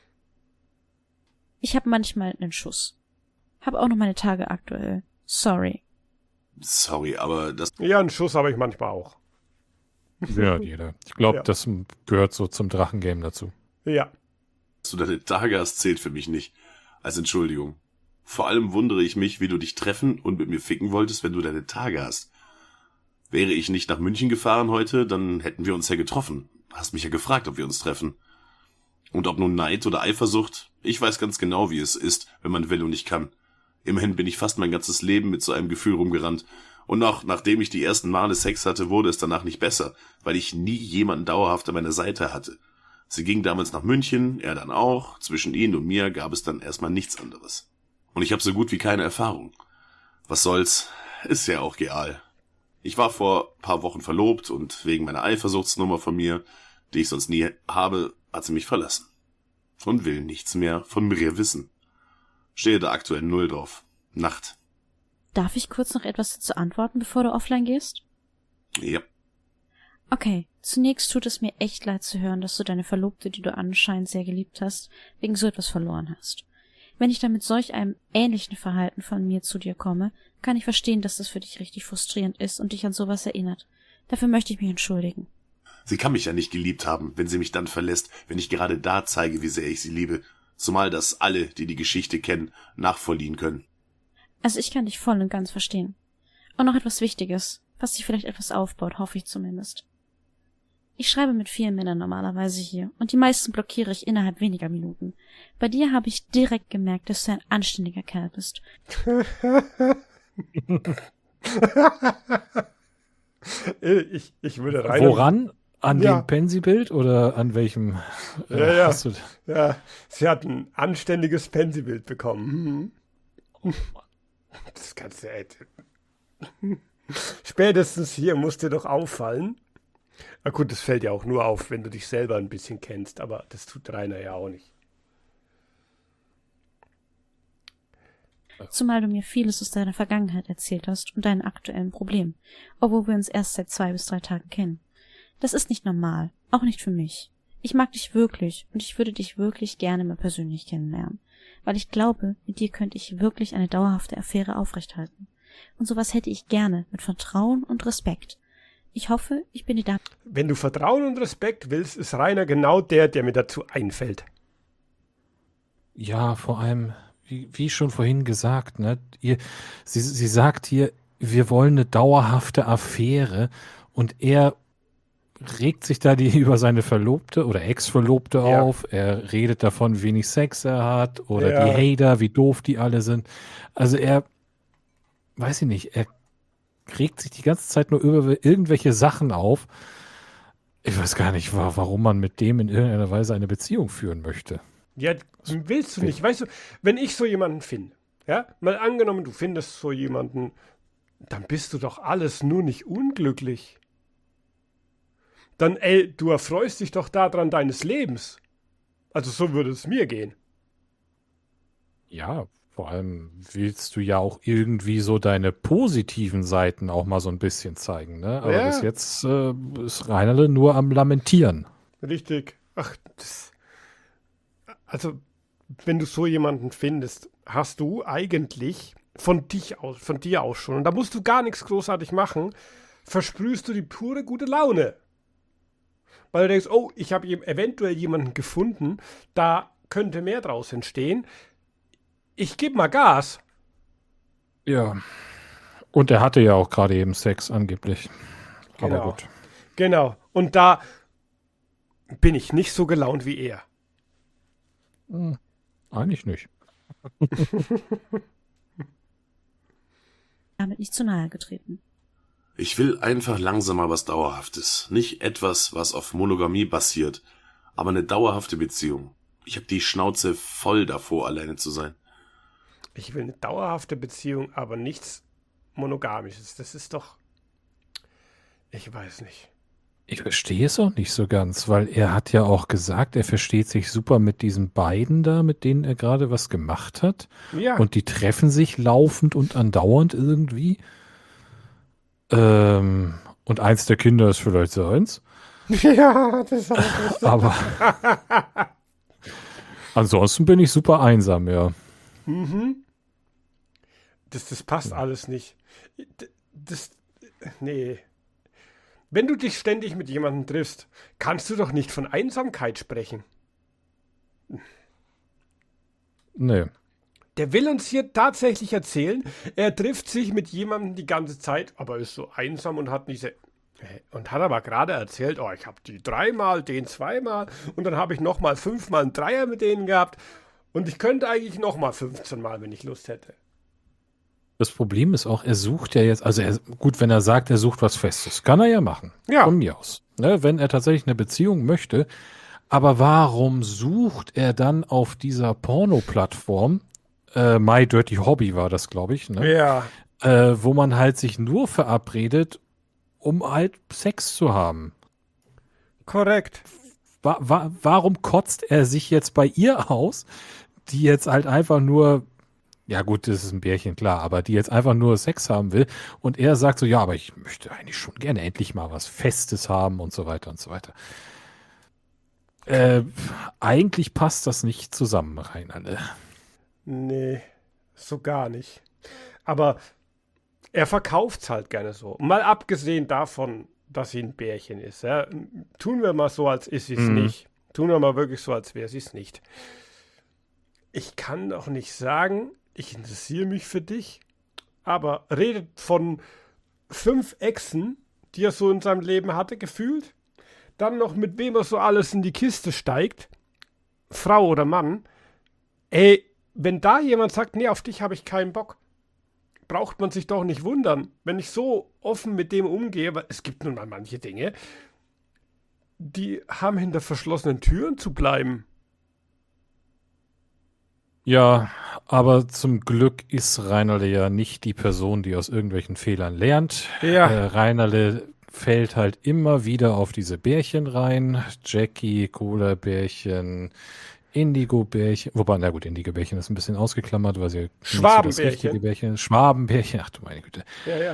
Ich habe manchmal einen Schuss. Hab auch noch meine Tage aktuell. Sorry. Sorry, aber das... Ja, einen Schuss habe ich manchmal auch. Ja, jeder. Ich glaube, das gehört so zum Drachengame dazu. Ja. Dass du deine Tage hast, zählt für mich nicht. Als Entschuldigung. Vor allem wundere ich mich, wie du dich treffen und mit mir ficken wolltest, wenn du deine Tage hast. Wäre ich nicht nach München gefahren heute, dann hätten wir uns ja getroffen. Hast mich ja gefragt, ob wir uns treffen. Und ob nun Neid oder Eifersucht, ich weiß ganz genau, wie es ist, wenn man will und nicht kann. Immerhin bin ich fast mein ganzes Leben mit so einem Gefühl rumgerannt. Und auch nachdem ich die ersten Male Sex hatte, wurde es danach nicht besser, weil ich nie jemanden dauerhaft an meiner Seite hatte. Sie ging damals nach München, er dann auch. Zwischen ihnen und mir gab es dann erstmal nichts anderes. Und ich habe so gut wie keine Erfahrung. Was soll's, ist ja auch real. Ich war vor ein paar Wochen verlobt und wegen meiner Eifersuchtsnummer von mir, die ich sonst nie habe, hat sie mich verlassen. Und will nichts mehr von mir wissen. Stehe da aktuell 0 drauf. Nacht. Darf ich kurz noch etwas dazu antworten, bevor du offline gehst? Ja. Okay, zunächst tut es mir echt leid zu hören, dass du deine Verlobte, die du anscheinend sehr geliebt hast, wegen so etwas verloren hast. Wenn ich dann mit solch einem ähnlichen Verhalten von mir zu dir komme, kann ich verstehen, dass das für dich richtig frustrierend ist und dich an sowas erinnert. Dafür möchte ich mich entschuldigen. Sie kann mich ja nicht geliebt haben, wenn sie mich dann verlässt, wenn ich gerade da zeige, wie sehr ich sie liebe. Zumal das alle, die die Geschichte kennen, nachvollziehen können. Also ich kann dich voll und ganz verstehen. Und noch etwas Wichtiges, was dich vielleicht etwas aufbaut, hoffe ich zumindest. Ich schreibe mit vielen Männern normalerweise hier und die meisten blockiere ich innerhalb weniger Minuten. Bei dir habe ich direkt gemerkt, dass du ein anständiger Kerl bist. ich würde rein. Woran? An dem Pensi-Bild oder an welchem? Hast du sie hat ein anständiges Pensi-Bild bekommen. Das kannst du echt. Spätestens hier muss dir doch auffallen. Na gut, das fällt ja auch nur auf, wenn du dich selber ein bisschen kennst, aber das tut Rainer ja auch nicht. Zumal du mir vieles aus deiner Vergangenheit erzählt hast und deinen aktuellen Problemen, obwohl wir uns erst seit 2 bis 3 Tagen kennen. Das ist nicht normal, auch nicht für mich. Ich mag dich wirklich und ich würde dich wirklich gerne mal persönlich kennenlernen, weil ich glaube, mit dir könnte ich wirklich eine dauerhafte Affäre aufrechthalten. Und sowas hätte ich gerne, mit Vertrauen und Respekt. Ich hoffe, ich bin dir da. Wenn du Vertrauen und Respekt willst, ist Rainer genau der mir dazu einfällt. Ja, vor allem, wie schon vorhin gesagt, ne, sie sagt hier, wir wollen eine dauerhafte Affäre und er regt sich da über seine Verlobte oder Ex-Verlobte auf. Er redet davon, wie wenig Sex er hat oder die Hater, wie doof die alle sind. Also weiß ich nicht, er regt sich die ganze Zeit nur über irgendwelche Sachen auf. Ich weiß gar nicht, warum man mit dem in irgendeiner Weise eine Beziehung führen möchte. Ja, willst du nicht. Weißt du, wenn ich so jemanden finde, ja, mal angenommen, du findest so jemanden, dann bist du doch alles nur nicht unglücklich. Dann, du erfreust dich doch daran deines Lebens. Also so würde es mir gehen. Ja, vor allem willst du ja auch irgendwie so deine positiven Seiten auch mal so ein bisschen zeigen, ne? Aber bis jetzt ist Reinerle nur am Lamentieren. Richtig. Ach, also, wenn du so jemanden findest, hast du eigentlich von dir aus schon, und da musst du gar nichts großartig machen, versprühst du die pure gute Laune. Weil du denkst, oh, ich habe eventuell jemanden gefunden, da könnte mehr draus entstehen. Ich gebe mal Gas. Ja. Und er hatte ja auch gerade eben Sex, angeblich. Genau. Aber gut. Genau. Und da bin ich nicht so gelaunt wie er. Eigentlich nicht. Damit nicht zu nahe getreten. Ich will einfach langsam mal was Dauerhaftes. Nicht etwas, was auf Monogamie basiert, aber eine dauerhafte Beziehung. Ich habe die Schnauze voll davor, alleine zu sein. Ich will eine dauerhafte Beziehung, aber nichts Monogamisches. Das ist doch... Ich weiß nicht. Ich verstehe es auch nicht so ganz, weil er hat ja auch gesagt, er versteht sich super mit diesen beiden da, mit denen er gerade was gemacht hat. Ja. Und die treffen sich laufend und andauernd irgendwie. Und eins der Kinder ist vielleicht seins. Ja, das ist auch Aber ansonsten bin ich super einsam, ja. Mhm. Das passt alles nicht. Nee. Wenn du dich ständig mit jemandem triffst, kannst du doch nicht von Einsamkeit sprechen. Nö. Der will uns hier tatsächlich erzählen, er trifft sich mit jemandem die ganze Zeit, aber ist so einsam und hat aber gerade erzählt, oh, ich habe die 3-mal, den 2-mal und dann habe ich nochmal 5-mal einen Dreier mit denen gehabt und ich könnte eigentlich nochmal 15-mal, wenn ich Lust hätte. Das Problem ist auch, er sucht ja jetzt, also gut, wenn er sagt, er sucht was Festes, kann er ja machen. Ja. Von mir aus. Ne, wenn er tatsächlich eine Beziehung möchte, aber warum sucht er dann auf dieser Porno-Plattform, My Dirty Hobby war das, glaube ich, ne? Ja. Wo man halt sich nur verabredet, um halt Sex zu haben. Korrekt. Warum kotzt er sich jetzt bei ihr aus, die jetzt halt einfach nur, ja gut, das ist ein Bärchen, klar, aber die jetzt einfach nur Sex haben will und er sagt so, ja, aber ich möchte eigentlich schon gerne endlich mal was Festes haben und so weiter und so weiter. Eigentlich passt das nicht zusammen, Reinalde. Nee, so gar nicht. Aber er verkauft's halt gerne so. Mal abgesehen davon, dass sie ein Bärchen ist. Ja. Tun wir mal so, als ist sie es nicht. Tun wir mal wirklich so, als wäre sie es nicht. Ich kann doch nicht sagen, ich interessiere mich für dich, aber redet von 5 Exen, die er so in seinem Leben hatte, gefühlt. Dann noch mit wem er so alles in die Kiste steigt. Frau oder Mann. Ey, wenn da jemand sagt, nee, auf dich habe ich keinen Bock, braucht man sich doch nicht wundern, wenn ich so offen mit dem umgehe, weil es gibt nun mal manche Dinge, die haben hinter verschlossenen Türen zu bleiben. Ja, aber zum Glück ist Reinalde ja nicht die Person, die aus irgendwelchen Fehlern lernt. Ja. Reinalde fällt halt immer wieder auf diese Bärchen rein. Jackie, Cola-Bärchen, Indigo-Bärchen. Wobei, na gut, Indigo-Bärchen ist ein bisschen ausgeklammert, weil sie nicht so das richtige Bärchen ist. Schwabenbärchen, ach du meine Güte. Ja.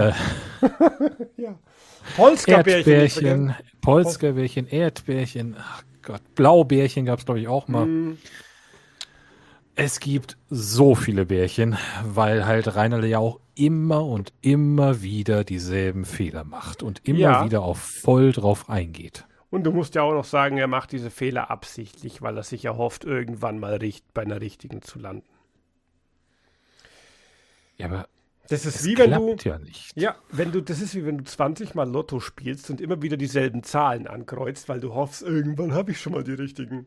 Ja. Polska-Bärchen. Erdbärchen, Polska-Bärchen, Erdbärchen, ach Gott, Blaubärchen gab es, glaube ich, auch mal. Es gibt so viele Bärchen, weil halt Reinalde ja auch immer und immer wieder dieselben Fehler macht und immer wieder auf voll drauf eingeht. Und du musst ja auch noch sagen, er macht diese Fehler absichtlich, weil er sich erhofft, irgendwann mal bei einer richtigen zu landen. Ja, aber das ist wie wenn du ja nicht. Ja, das ist wie wenn du 20 Mal Lotto spielst und immer wieder dieselben Zahlen ankreuzt, weil du hoffst, irgendwann habe ich schon mal die richtigen.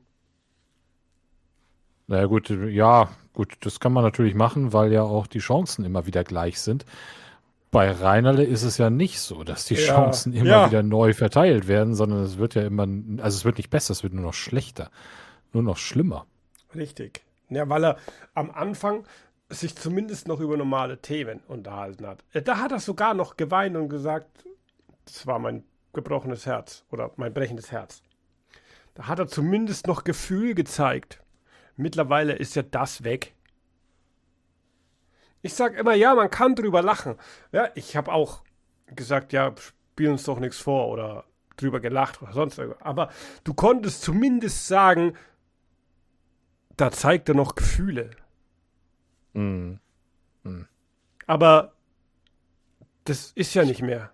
Naja gut, ja, gut, das kann man natürlich machen, weil ja auch die Chancen immer wieder gleich sind. Bei Reinalde ist es ja nicht so, dass die Chancen immer wieder neu verteilt werden, sondern es wird ja immer, also es wird nicht besser, es wird nur noch schlechter, nur noch schlimmer. Richtig. Ja, weil er am Anfang sich zumindest noch über normale Themen unterhalten hat. Da hat er sogar noch geweint und gesagt, das war mein gebrochenes Herz oder mein brechendes Herz. Da hat er zumindest noch Gefühl gezeigt. Mittlerweile ist ja das weg. Ich sag immer, ja, man kann drüber lachen. Ja, ich habe auch gesagt, ja, spiel uns doch nichts vor oder drüber gelacht oder sonst irgendwas. Aber du konntest zumindest sagen, da zeigt er noch Gefühle. Aber das ist ja nicht mehr.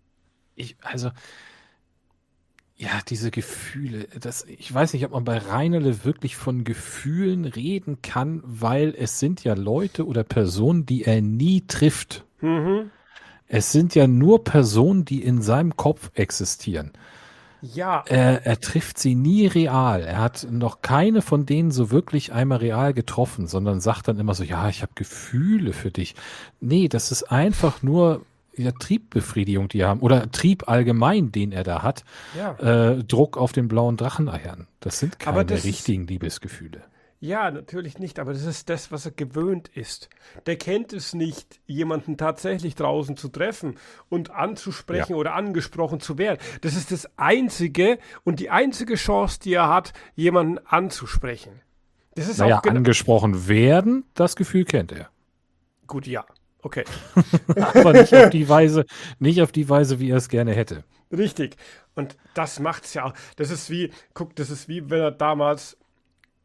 Ja, diese Gefühle, ich weiß nicht, ob man bei Reinalde wirklich von Gefühlen reden kann, weil es sind ja Leute oder Personen, die er nie trifft. Es sind ja nur Personen, die in seinem Kopf existieren. Ja. Er trifft sie nie real. Er hat noch keine von denen so wirklich einmal real getroffen, sondern sagt dann immer so, ja, ich habe Gefühle für dich. Nee, das ist einfach nur Triebbefriedigung, die haben, oder Trieb allgemein, den er da hat, Druck auf den blauen Dracheneiern. Das sind keine richtigen Liebesgefühle. Ja, natürlich nicht, aber das ist das, was er gewöhnt ist. Der kennt es nicht, jemanden tatsächlich draußen zu treffen und anzusprechen oder angesprochen zu werden. Das ist das einzige und die einzige Chance, die er hat, jemanden anzusprechen. Das ist auch angesprochen werden, das Gefühl kennt er. Gut, ja. Okay. Aber nicht auf die Weise, wie er es gerne hätte. Richtig. Und das macht's ja auch. Das ist wie wenn er damals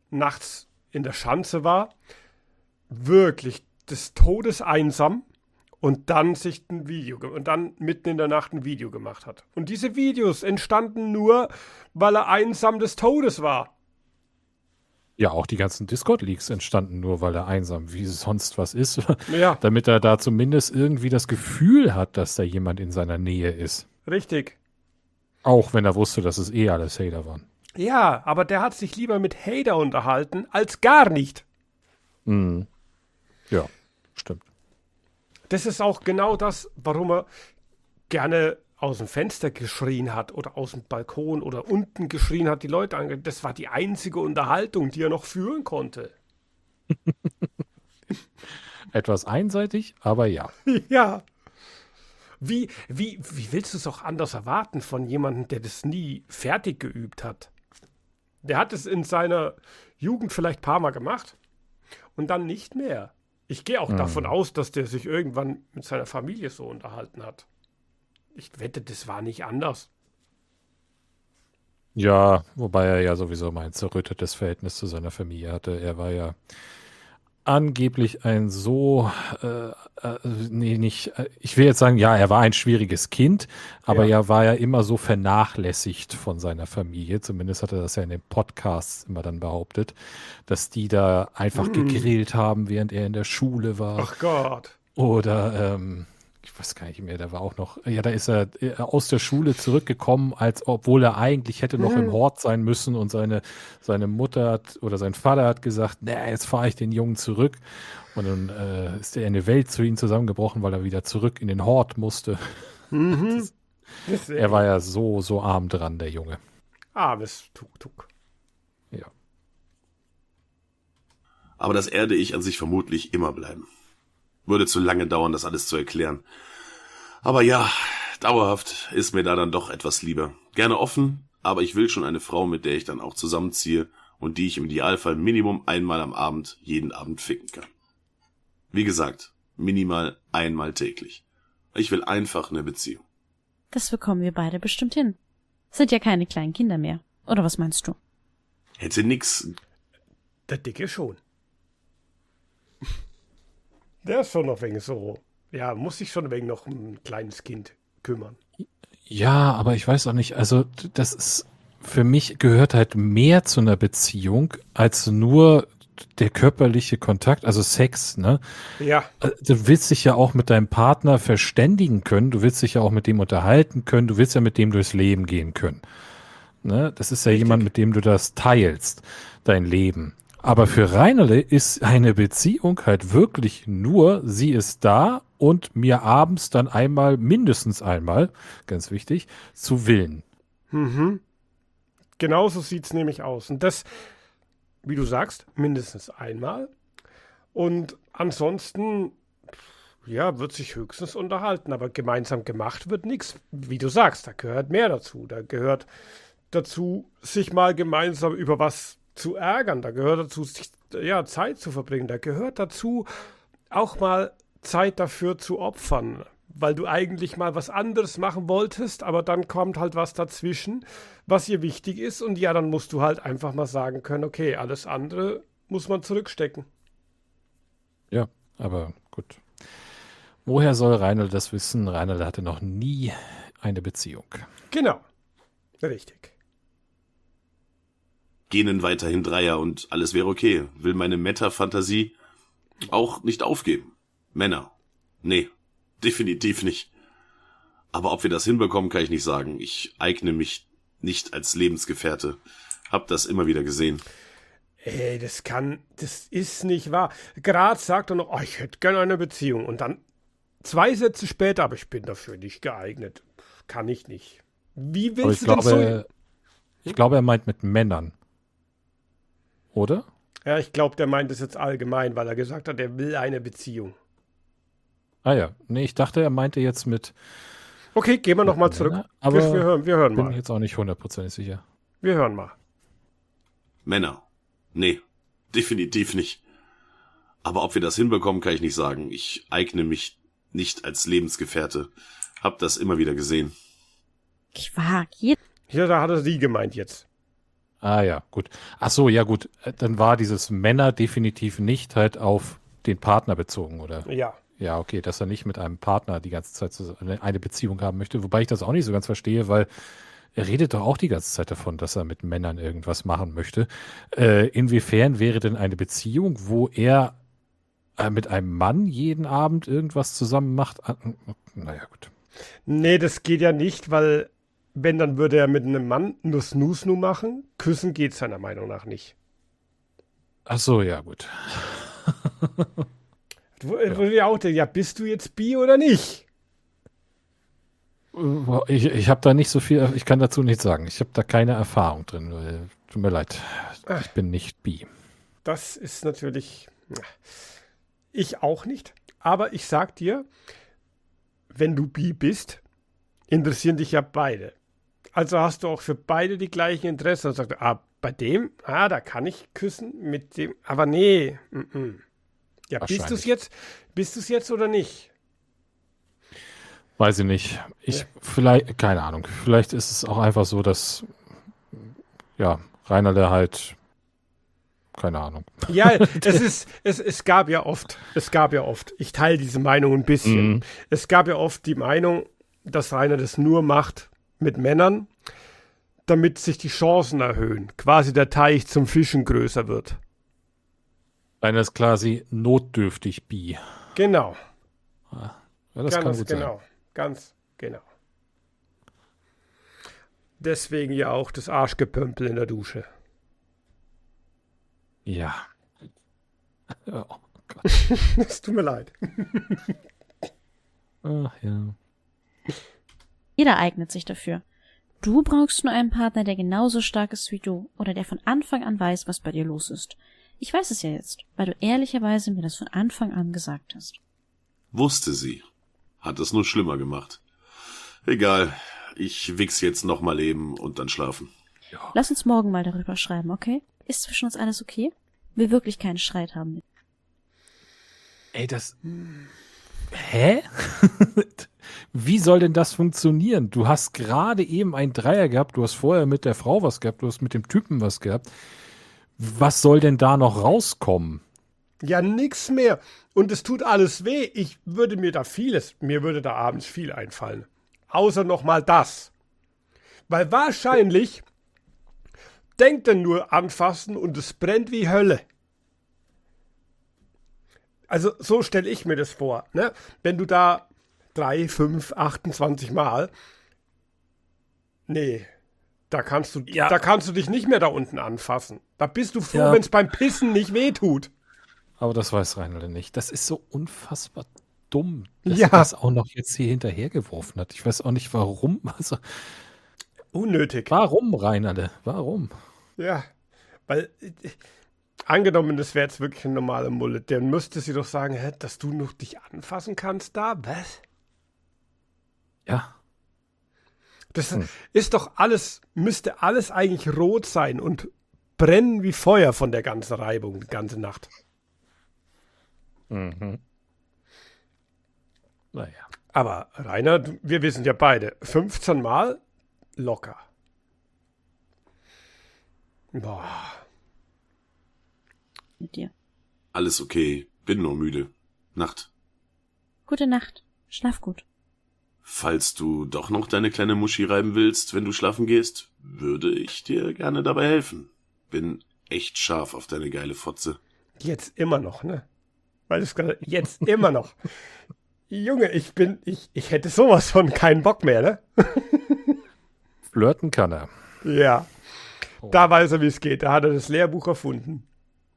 nachts in der Schanze war. Wirklich des Todes einsam und dann und dann mitten in der Nacht ein Video gemacht hat. Und diese Videos entstanden nur, weil er einsam des Todes war. Ja, auch die ganzen Discord-Leaks entstanden nur, weil er einsam wie sonst was ist. Ja. Damit er da zumindest irgendwie das Gefühl hat, dass da jemand in seiner Nähe ist. Richtig. Auch wenn er wusste, dass es alles Hater waren. Ja, aber der hat sich lieber mit Hater unterhalten, als gar nicht. Mhm. Ja, stimmt. Das ist auch genau das, warum er gerne aus dem Fenster geschrien hat oder aus dem Balkon oder unten geschrien hat, die Leute ange. Das war die einzige Unterhaltung, die er noch führen konnte. Etwas einseitig, aber ja. Ja. Wie willst du es auch anders erwarten von jemandem, der das nie fertig geübt hat? Der hat es in seiner Jugend vielleicht ein paar Mal gemacht und dann nicht mehr. Ich gehe auch davon aus, dass der sich irgendwann mit seiner Familie so unterhalten hat. Ich wette, das war nicht anders. Ja, wobei er ja sowieso mal ein zerrüttetes Verhältnis zu seiner Familie hatte. Er war ja angeblich ein so, ich will jetzt sagen, ja, er war ein schwieriges Kind, aber er war ja immer so vernachlässigt von seiner Familie. Zumindest hat er das ja in den Podcasts immer dann behauptet, dass die da einfach gegrillt haben, während er in der Schule war. Ach Gott. Oder, ich weiß gar nicht mehr, da war auch noch, ja, da ist er aus der Schule zurückgekommen, als obwohl er eigentlich hätte noch im Hort sein müssen und seine Mutter oder sein Vater hat gesagt, jetzt fahre ich den Jungen zurück. Und dann ist er in eine Welt zu ihm zusammengebrochen, weil er wieder zurück in den Hort musste. Er war ja so arm dran, der Junge. Armes Tuk-Tuk. Ja. Aber das erde ich an sich vermutlich immer bleiben. Würde zu lange dauern, das alles zu erklären. Aber ja, dauerhaft ist mir da dann doch etwas lieber. Gerne offen, aber ich will schon eine Frau, mit der ich dann auch zusammenziehe und die ich im Idealfall Minimum einmal am Abend, jeden Abend ficken kann. Wie gesagt, minimal einmal täglich. Ich will einfach eine Beziehung. Das bekommen wir beide bestimmt hin. Sind ja keine kleinen Kinder mehr. Oder was meinst du? Hätte nix. Der Dicke schon. Der ist schon noch wegen so. Ja, muss sich schon wegen noch ein kleines Kind kümmern. Ja, aber ich weiß auch nicht, also das ist, für mich gehört halt mehr zu einer Beziehung als nur der körperliche Kontakt, also Sex, ne? Ja. Du willst dich ja auch mit deinem Partner verständigen können, du willst dich ja auch mit dem unterhalten können, du willst ja mit dem durchs Leben gehen können. Ne? Das ist ja jemand, mit dem du das teilst, dein Leben. Aber für Reinerle ist eine Beziehung halt wirklich nur, sie ist da und mir abends dann mindestens einmal, ganz wichtig, zu willen. Mhm. Genauso sieht's nämlich aus. Und das, wie du sagst, mindestens einmal. Und ansonsten, ja, wird sich höchstens unterhalten. Aber gemeinsam gemacht wird nichts. Wie du sagst, da gehört mehr dazu. Da gehört dazu, sich mal gemeinsam über was zu ärgern, da gehört dazu, sich, Zeit zu verbringen, da gehört dazu, auch mal Zeit dafür zu opfern, weil du eigentlich mal was anderes machen wolltest, aber dann kommt halt was dazwischen, was dir wichtig ist und ja, dann musst du halt einfach mal sagen können, okay, alles andere muss man zurückstecken. Ja, aber gut. Woher soll Reinhold das wissen? Reinhold hatte noch nie eine Beziehung. Genau, richtig. Genen weiterhin Dreier und alles wäre okay. Will meine Meta-Fantasie auch nicht aufgeben. Männer. Nee, definitiv nicht. Aber ob wir das hinbekommen, kann ich nicht sagen. Ich eigne mich nicht als Lebensgefährte. Hab das immer wieder gesehen. Ey, das ist nicht wahr. Gerade sagt er noch, ich hätte gerne eine Beziehung. Und dann 2 Sätze später, aber ich bin dafür nicht geeignet. Kann ich nicht. Wie willst du denn so... Ich glaube, er meint mit Männern. Oder? Ja, ich glaube, der meint es jetzt allgemein, weil er gesagt hat, er will eine Beziehung. Ah ja, nee, ich dachte, er meinte jetzt mit... Okay, gehen wir nochmal zurück. Aber wir hören mal. Bin jetzt auch nicht 100% sicher. Wir hören mal. Männer. Nee, definitiv nicht. Aber ob wir das hinbekommen, kann ich nicht sagen. Ich eigne mich nicht als Lebensgefährte. Hab das immer wieder gesehen. Ich wag jetzt. Hier, da hat er sie gemeint jetzt. Ah ja, gut. Ach so, ja gut. Dann war dieses Männer definitiv nicht halt auf den Partner bezogen, oder? Ja. Ja, okay, dass er nicht mit einem Partner die ganze Zeit eine Beziehung haben möchte, wobei ich das auch nicht so ganz verstehe, weil er redet doch auch die ganze Zeit davon, dass er mit Männern irgendwas machen möchte. Inwiefern wäre denn eine Beziehung, wo er mit einem Mann jeden Abend irgendwas zusammen macht? Naja, gut. Nee, das geht ja nicht, weil wenn, dann würde er mit einem Mann nur Snoo-Snoo machen. Küssen geht seiner Meinung nach nicht. Ach so, ja, gut. Wo wir auch denken, ja, bist du jetzt bi oder nicht? Ich habe da nicht so viel, ich kann dazu nichts sagen. Ich habe da keine Erfahrung drin. Tut mir leid, ich bin nicht bi. Das ist natürlich, ich auch nicht. Aber ich sag dir, wenn du bi bist, interessieren dich ja beide. Also hast du auch für beide die gleichen Interessen. Und sagst du, bei dem, da kann ich küssen, mit dem, aber nee. Ja, bist du es jetzt oder nicht? Weiß ich nicht. Vielleicht, keine Ahnung. Vielleicht ist es auch einfach so, dass, ja, Rainerle halt, keine Ahnung. Ja, es gab ja oft, ich teile diese Meinung ein bisschen. Es gab ja oft die Meinung, dass Rainer das nur macht mit Männern, damit sich die Chancen erhöhen. Quasi der Teich zum Fischen größer wird. Rainer ist quasi notdürftig bi. Genau. Ja, das kann gut sein. Ganz genau. Deswegen ja auch das Arschgepömpel in der Dusche. Ja. Oh Gott. Es tut mir leid. Ach ja. Jeder eignet sich dafür. Du brauchst nur einen Partner, der genauso stark ist wie du oder der von Anfang an weiß, was bei dir los ist. Ich weiß es ja jetzt, weil du ehrlicherweise mir das von Anfang an gesagt hast. Wusste sie. Hat es nur schlimmer gemacht. Egal, ich wichs jetzt nochmal eben und dann schlafen. Ja. Lass uns morgen mal darüber schreiben, okay? Ist zwischen uns alles okay? Wir wirklich keinen Streit haben. Ey, Hä? Wie soll denn das funktionieren? Du hast gerade eben einen Dreier gehabt, du hast vorher mit der Frau was gehabt, du hast mit dem Typen was gehabt. Was soll denn da noch rauskommen? Ja, nix mehr. Und es tut alles weh. Mir würde da abends viel einfallen. Außer nochmal das. Weil wahrscheinlich denkt er nur anfassen und es brennt wie Hölle. Also so stelle ich mir das vor. Ne? Wenn du da 3, 5, 28 Mal, nee, da kannst du dich nicht mehr da unten anfassen. Da bist du froh, wenn es beim Pissen nicht wehtut. Aber das weiß Reinhold nicht. Das ist so unfassbar dumm, dass er das auch noch jetzt hier hinterhergeworfen hat. Ich weiß auch nicht, warum. Also, unnötig. Warum, Reinhold? Warum? Ja, weil angenommen, das wäre jetzt wirklich ein normaler Mulle, dann müsste sie doch sagen, dass du noch dich anfassen kannst da. Was? Ja. Das ist doch müsste alles eigentlich rot sein und brennen wie Feuer von der ganzen Reibung die ganze Nacht. Mhm. Naja. Aber Rainer, wir wissen ja beide, 15 Mal locker. Boah. Mit dir. Alles okay, bin nur müde. Nacht. Gute Nacht. Schlaf gut. Falls du doch noch deine kleine Muschi reiben willst, wenn du schlafen gehst, würde ich dir gerne dabei helfen. Bin echt scharf auf deine geile Fotze. Jetzt immer noch, ne? Weil es gerade jetzt immer noch. Junge, ich hätte sowas von keinen Bock mehr, ne? Flirten kann er. Ja. Da weiß er, wie es geht. Da hat er das Lehrbuch erfunden.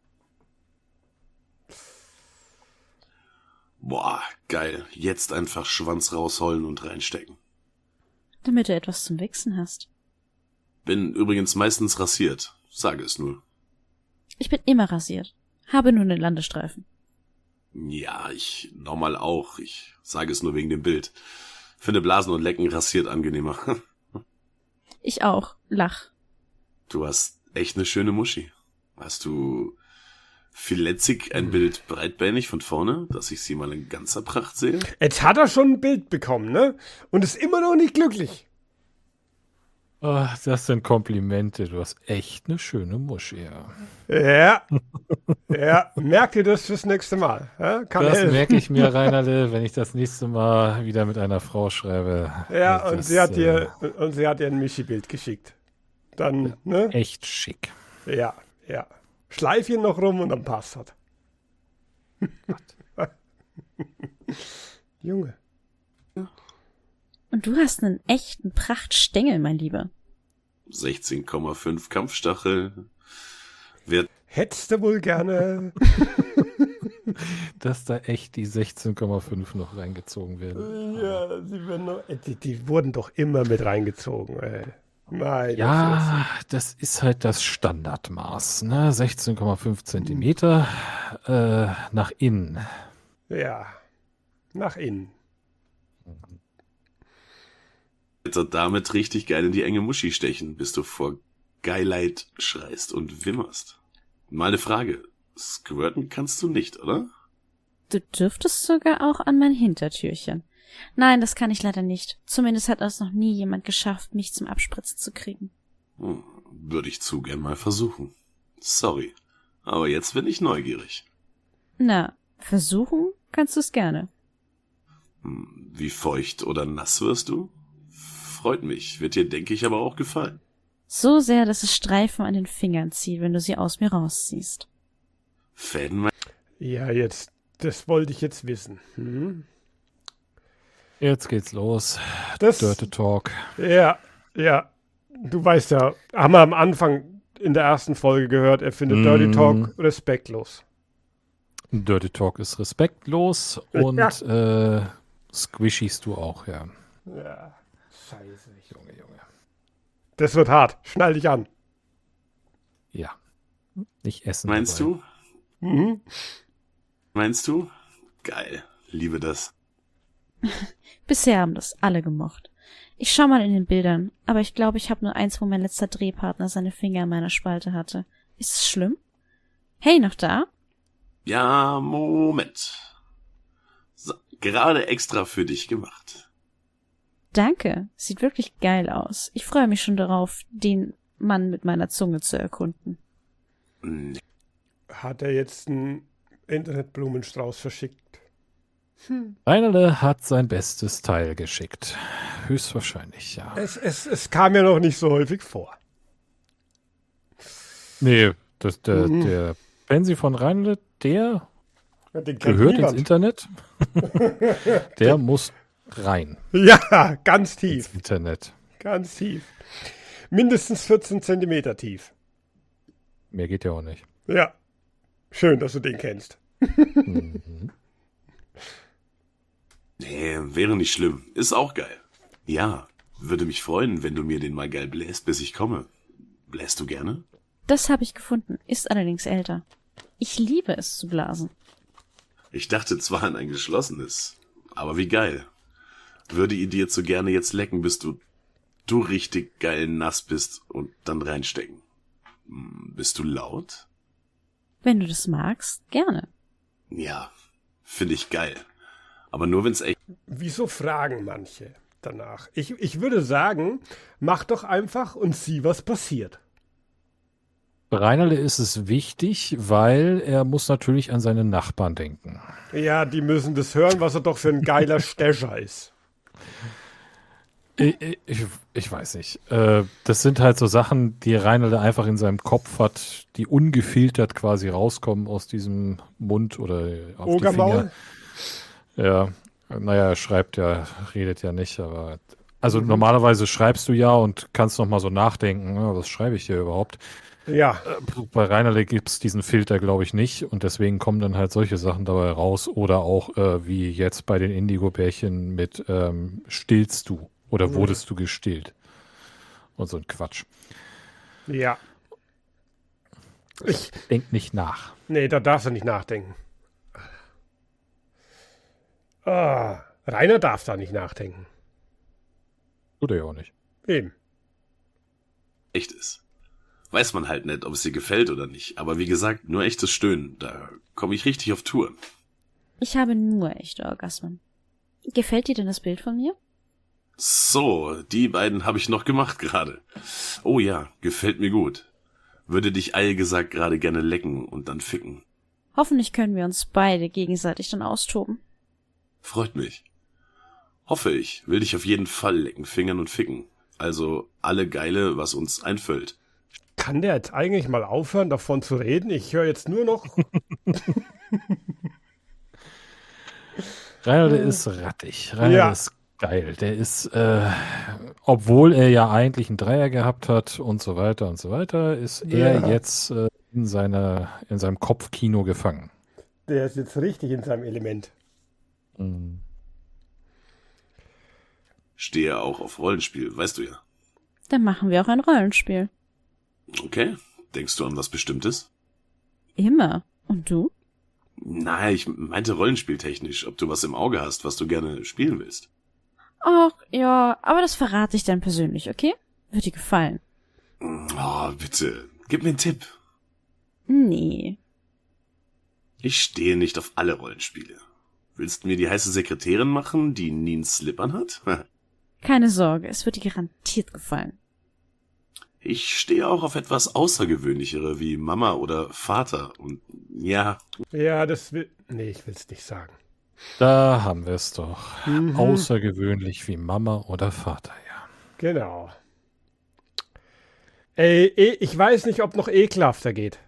Boah, geil. Jetzt einfach Schwanz rausholen und reinstecken. Damit du etwas zum Wichsen hast. Bin übrigens meistens rasiert. Sage es nur. Ich bin immer rasiert. Habe nur einen Landestreifen. Ja, ich normal auch. Ich sage es nur wegen dem Bild. Finde Blasen und Lecken rasiert angenehmer. Ich auch. Lach. Du hast echt eine schöne Muschi. Hast du filetzig ein Bild breitbeinig von vorne, dass ich sie mal in ganzer Pracht sehe? Jetzt hat er schon ein Bild bekommen, ne? Und ist immer noch nicht glücklich. Oh, das sind Komplimente. Du hast echt eine schöne Muschi. Ja. Ja, merk dir das fürs nächste Mal. Ja, kann Das helfen. merke ich mir, Reinerle, wenn ich das nächste Mal wieder mit einer Frau schreibe. Ja, und Das, sie hat dir ein Michi-Bild geschickt. Dann, ne? echt schick. Ja, ja. Schleif ihn noch rum und dann passt das. Junge. Und du hast einen echten Prachtstängel, mein Lieber. 16,5 Kampfstachel. Hättest du wohl gerne. Dass da echt die 16,5 noch reingezogen werden. Ja, sie werden noch, die wurden doch immer mit reingezogen, ey. Meine Ja, das ist halt das Standardmaß, ne? 16,5 Zentimeter nach innen. Fresse. Ja, nach innen. Jetzt damit richtig geil in die enge Muschi stechen, bis du vor Geilheit schreist und wimmerst. Mal eine Frage. Squirten kannst du nicht, oder? Du dürftest sogar auch an mein Hintertürchen. Nein, das kann ich leider nicht. Zumindest hat es noch nie jemand geschafft, mich zum Abspritzen zu kriegen. Würde ich zu gern mal versuchen. Sorry, aber jetzt bin ich neugierig. Na, versuchen kannst du es gerne. Wie feucht oder nass wirst du? Freut mich, wird dir, denke ich, aber auch gefallen. So sehr, dass es Streifen an den Fingern zieht, wenn du sie aus mir rausziehst. Fäden mein... Ja, jetzt, das wollte ich jetzt wissen. Hm? Jetzt geht's los. Das, Dirty Talk. ja, ja. Du weißt ja, haben wir am Anfang in der ersten Folge gehört, er findet Dirty Talk respektlos. Dirty Talk ist respektlos und Squishies du auch, ja. Ja, scheiße. Junge, Junge. Das wird hart. Schnall dich an. Ja. Nicht essen. Meinst dabei. du? Mhm. Meinst du? Geil, liebe das. Bisher haben das alle gemocht. Ich schau mal in den Bildern, aber ich glaube, ich habe nur eins, wo mein letzter Drehpartner seine Finger in meiner Spalte hatte. Ist es schlimm? Hey, noch da? Ja, Moment. So, gerade extra für dich gemacht. Danke. Sieht wirklich geil aus. Ich freue mich schon darauf, den Mann mit meiner Zunge zu erkunden. Hat er jetzt einen Internetblumenstrauß verschickt? Reinerle hat sein bestes Teil geschickt. Höchstwahrscheinlich, ja. Es kam ja noch nicht so häufig vor. Nee, der Pensi von Reinerle, der Den kennt gehört niemand. ins Internet. Der muss rein Ja, ganz tief. ins Internet. Ganz tief. Mindestens 14 Zentimeter tief. Mehr geht ja auch nicht. Ja. Schön, dass du den kennst. Nee, wäre nicht schlimm. Ist auch geil. Ja, würde mich freuen, wenn du mir den mal geil bläst, bis ich komme. Bläst du gerne? Das habe ich gefunden, ist allerdings älter. Ich liebe es zu blasen. Ich dachte zwar an ein geschlossenes, aber wie geil. Würde ihn dir zu gerne jetzt lecken, bis du richtig geil nass bist und dann reinstecken. Bist du laut? Wenn du das magst, gerne. Ja, finde ich geil. Aber nur wenn's echt... Wieso fragen manche danach? Ich würde sagen, mach doch einfach und sieh, was passiert. Bei Reinerle ist es wichtig, weil er muss natürlich an seine Nachbarn denken. Ja, die müssen das hören, was er doch für ein geiler Stecher ist. Ich weiß nicht. Das sind halt so Sachen, die Reinerle einfach in seinem Kopf hat, die ungefiltert quasi rauskommen aus diesem Mund oder auf die Ogermaul? Finger. Ja, naja, er schreibt ja, redet ja nicht, aber also normalerweise schreibst du ja und kannst noch mal so nachdenken, was schreibe ich hier überhaupt? Ja, Bei Reinerle gibt's diesen Filter, glaube ich, nicht und deswegen kommen dann halt solche Sachen dabei raus oder auch wie jetzt bei den Indigo-Bärchen mit stillst du oder wurdest du gestillt und so ein Quatsch. ja. Denk nicht nach. Nee, da darfst du nicht nachdenken. Ah, Rainer darf da nicht nachdenken. Tut er ja auch nicht. Eben. echt ist. Weiß man halt nicht, ob es dir gefällt oder nicht. Aber wie gesagt, nur echtes Stöhnen. Da komme ich richtig auf Tour. Ich habe nur echte Orgasmen. Gefällt dir denn das Bild von mir? So, die beiden habe ich noch gemacht gerade. Oh ja, gefällt mir gut. Würde dich eil gesagt gerade gerne lecken und dann ficken. Hoffentlich können wir uns beide gegenseitig dann austoben. Freut mich. Hoffe ich. Will dich auf jeden Fall lecken, fingern und ficken. Also alle Geile, was uns einfällt. Kann der jetzt eigentlich mal aufhören, davon zu reden? Ich höre jetzt nur noch... Rainer, der ist rattig. Rainer ist geil. Der ist, obwohl er ja eigentlich einen Dreier gehabt hat und so weiter, ist er jetzt in seinem Kopfkino gefangen. Der ist jetzt richtig in seinem Element. Mhm. Stehe auch auf Rollenspiel, weißt du ja. Dann machen wir auch ein Rollenspiel. Okay. Denkst du an was Bestimmtes? Immer. Und du? Nein, ich meinte rollenspieltechnisch, ob du was im Auge hast, was du gerne spielen willst. Ach, ja, aber das verrate ich dann persönlich, okay? Wird dir gefallen. Oh, bitte. Gib mir einen Tipp. Nee. Ich stehe nicht auf alle Rollenspiele. Willst du mir die heiße Sekretärin machen, die nie einen Slip anhat? Keine Sorge, es wird dir garantiert gefallen. Ich stehe auch auf etwas Außergewöhnlichere wie Mama oder Vater. Und ja. Ja, das will... Nee, ich will's nicht sagen. Da haben wir es doch. Außergewöhnlich wie Mama oder Vater, ja. Genau. Ey, ich weiß nicht, ob noch ekelhafter geht.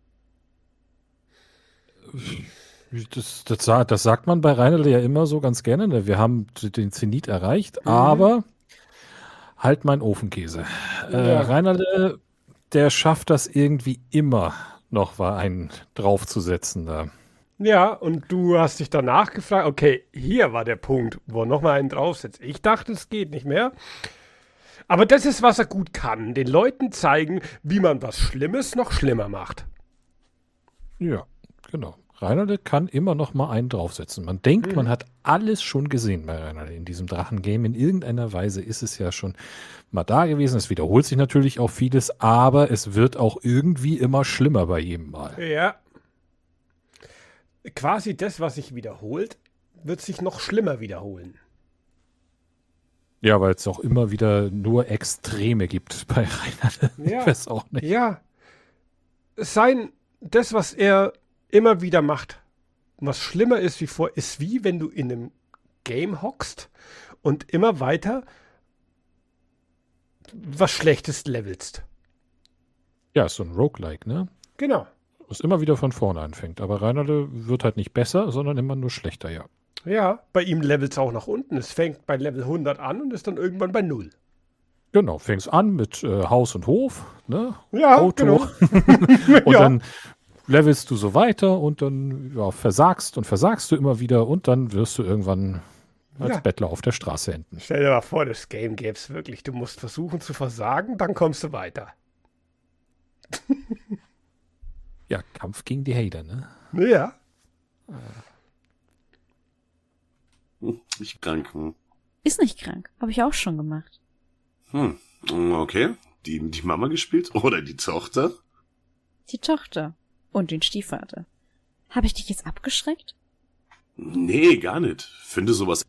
Das sagt man bei Reinl ja immer so ganz gerne. Ne? Wir haben den Zenit erreicht, aber halt mein Ofenkäse. Ja. Reinl, der schafft das irgendwie immer noch mal einen draufzusetzen da. Ja, und du hast dich danach gefragt, okay, hier war der Punkt, wo er nochmal einen draufsetzt. Ich dachte, es geht nicht mehr. Aber das ist, was er gut kann. Den Leuten zeigen, wie man was Schlimmes noch schlimmer macht. Ja, genau. Reinl kann immer noch mal einen draufsetzen. Man denkt, man hat alles schon gesehen bei Reinl in diesem Drachengame. In irgendeiner Weise ist es ja schon mal da gewesen. Es wiederholt sich natürlich auch vieles, aber es wird auch irgendwie immer schlimmer bei jedem Mal. Ja. Quasi das, was sich wiederholt, wird sich noch schlimmer wiederholen. Ja, weil es auch immer wieder nur Extreme gibt bei Reinl. Ja. Ich weiß auch nicht. Ja. Das, was er immer wieder macht, was schlimmer ist wie vor, ist wie wenn du in einem Game hockst und immer weiter was Schlechtes levelst. Ja, ist so ein Roguelike, ne? Genau. Was immer wieder von vorne anfängt. Aber Reinl wird halt nicht besser, sondern immer nur schlechter, ja. Ja, bei ihm levelt es auch nach unten. Es fängt bei Level 100 an und ist dann irgendwann bei 0. Genau, fängst an mit Haus und Hof, ne? Ja, Auto. genau. Und Ja. dann levelst du so weiter und dann versagst du immer wieder und dann wirst du irgendwann als Ja. Bettler auf der Straße enden. Stell dir mal vor, das Game gäbe es wirklich. Du musst versuchen zu versagen, dann kommst du weiter. Ja, Kampf gegen die Hater, ne? Ja. Ich krank. Ist nicht krank, habe ich auch schon gemacht. Okay. Die Mama gespielt? Oder die Tochter? Die Tochter und den Stiefvater. Habe ich dich jetzt abgeschreckt? Nee, gar nicht. Finde sowas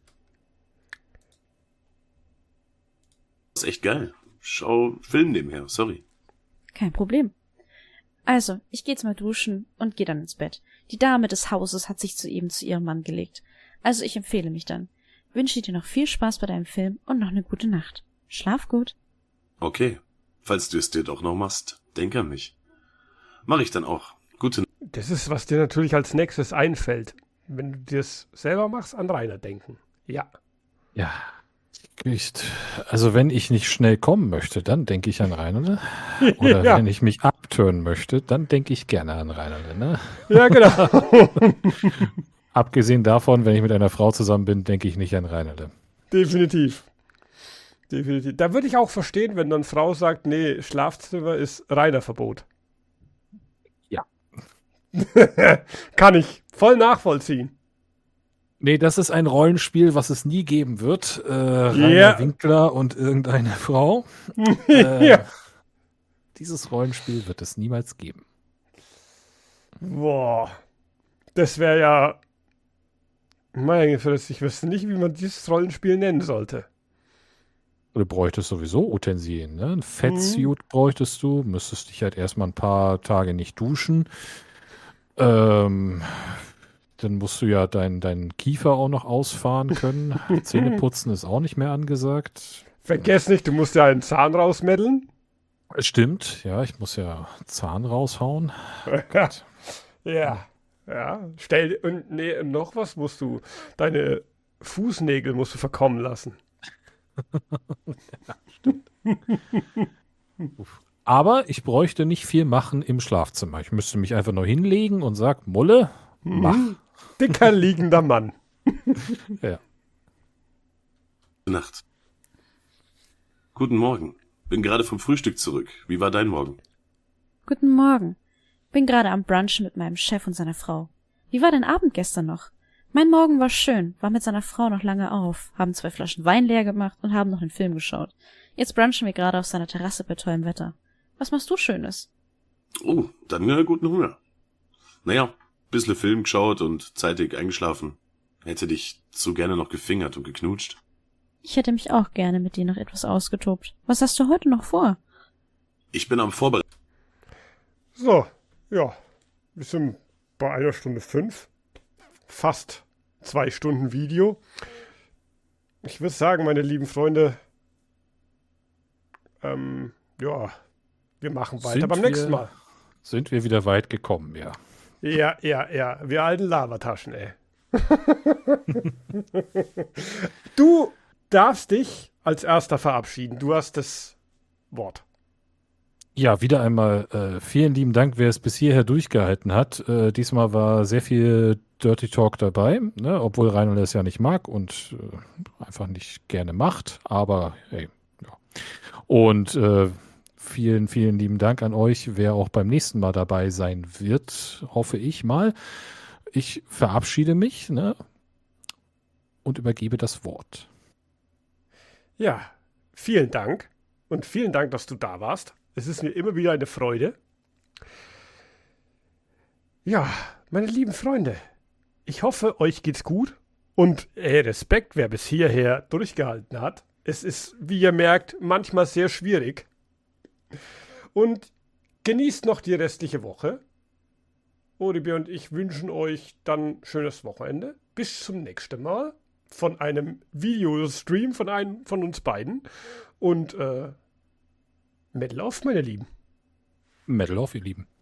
echt geil. Schau Film nebenher, sorry. Kein Problem. Also, ich geh jetzt mal duschen und geh dann ins Bett. Die Dame des Hauses hat sich soeben zu ihrem Mann gelegt. Also ich empfehle mich dann. Wünsche dir noch viel Spaß bei deinem Film und noch eine gute Nacht. Schlaf gut. Okay. Falls du es dir doch noch machst, denk an mich. Mach ich dann auch. Gute Nacht. Das ist, was dir natürlich als nächstes einfällt. Wenn du dir es selber machst, an Rainer denken. Ja. Ja. Also wenn ich nicht schnell kommen möchte, dann denke ich an Reinl. Oder Ja. wenn ich mich abtören möchte, dann denke ich gerne an Reinl, ne? Ja, genau. Abgesehen davon, wenn ich mit einer Frau zusammen bin, denke ich nicht an Reinl. Definitiv. Definitiv. Da würde ich auch verstehen, wenn dann Frau sagt, nee, Schlafzimmer ist Rainer Verbot. Ja. Kann ich voll nachvollziehen. Nee, das ist ein Rollenspiel, was es nie geben wird. Rainer Ja. Winkler und irgendeine Frau. Ja. Dieses Rollenspiel wird es niemals geben. Boah. Das wäre ja... Meine Fresse, ich wüsste nicht, wie man dieses Rollenspiel nennen sollte. Du bräuchtest sowieso Utensilien, ne? Ein Fettsuit bräuchtest du, müsstest dich halt erstmal ein paar Tage nicht duschen. Dann musst du ja deinen Kiefer auch noch ausfahren können. Zähneputzen ist auch nicht mehr angesagt. Vergiss nicht, du musst ja einen Zahn rausmeddeln. Stimmt, ja, ich muss ja Zahn raushauen. Ja. Und noch was musst du. Deine Fußnägel musst du verkommen lassen. Ja, stimmt. Aber ich bräuchte nicht viel machen im Schlafzimmer. Ich müsste mich einfach nur hinlegen und sagen, Mulle, mach. Dicker liegender Mann. Ja. Nacht. Guten Morgen. Bin gerade vom Frühstück zurück. Wie war dein Morgen? Guten Morgen. Bin gerade am Brunchen mit meinem Chef und seiner Frau. Wie war dein Abend gestern noch? Mein Morgen war schön, war mit seiner Frau noch lange auf, haben 2 Flaschen Wein leer gemacht und haben noch einen Film geschaut. Jetzt brunchen wir gerade auf seiner Terrasse bei tollem Wetter. Was machst du Schönes? Oh, dann guten Hunger. Naja, bissle Film geschaut und zeitig eingeschlafen. Hätte dich so gerne noch gefingert und geknutscht. Ich hätte mich auch gerne mit dir noch etwas ausgetobt. Was hast du heute noch vor? Ich bin am Vorbereiten. So, ja. Wir sind bei 1:05. Fast 2 Stunden Video. Ich würde sagen, meine lieben Freunde, ja, wir machen weiter beim nächsten Mal. Sind wir wieder weit gekommen, ja. Ja. Wir alten Lavataschen, ey. Du darfst dich als Erster verabschieden. Du hast das Wort. Ja, wieder einmal vielen lieben Dank, wer es bis hierher durchgehalten hat. Diesmal war sehr viel Dirty Talk dabei, ne? Obwohl Reinhold es ja nicht mag und einfach nicht gerne macht. Aber hey, ja. Und vielen, vielen lieben Dank an euch, wer auch beim nächsten Mal dabei sein wird, hoffe ich mal. Ich verabschiede mich, ne? Und übergebe das Wort. Ja, vielen Dank und vielen Dank, dass du da warst. Es ist mir immer wieder eine Freude. Ja, meine lieben Freunde, ich hoffe, euch geht's gut und Respekt, wer bis hierher durchgehalten hat. Es ist, wie ihr merkt, manchmal sehr schwierig. Und genießt noch die restliche Woche. Olivier und ich wünschen euch dann schönes Wochenende. Bis zum nächsten Mal von einem Videostream von einem von uns beiden. Und Metal auf, meine Lieben. Metal auf, ihr Lieben.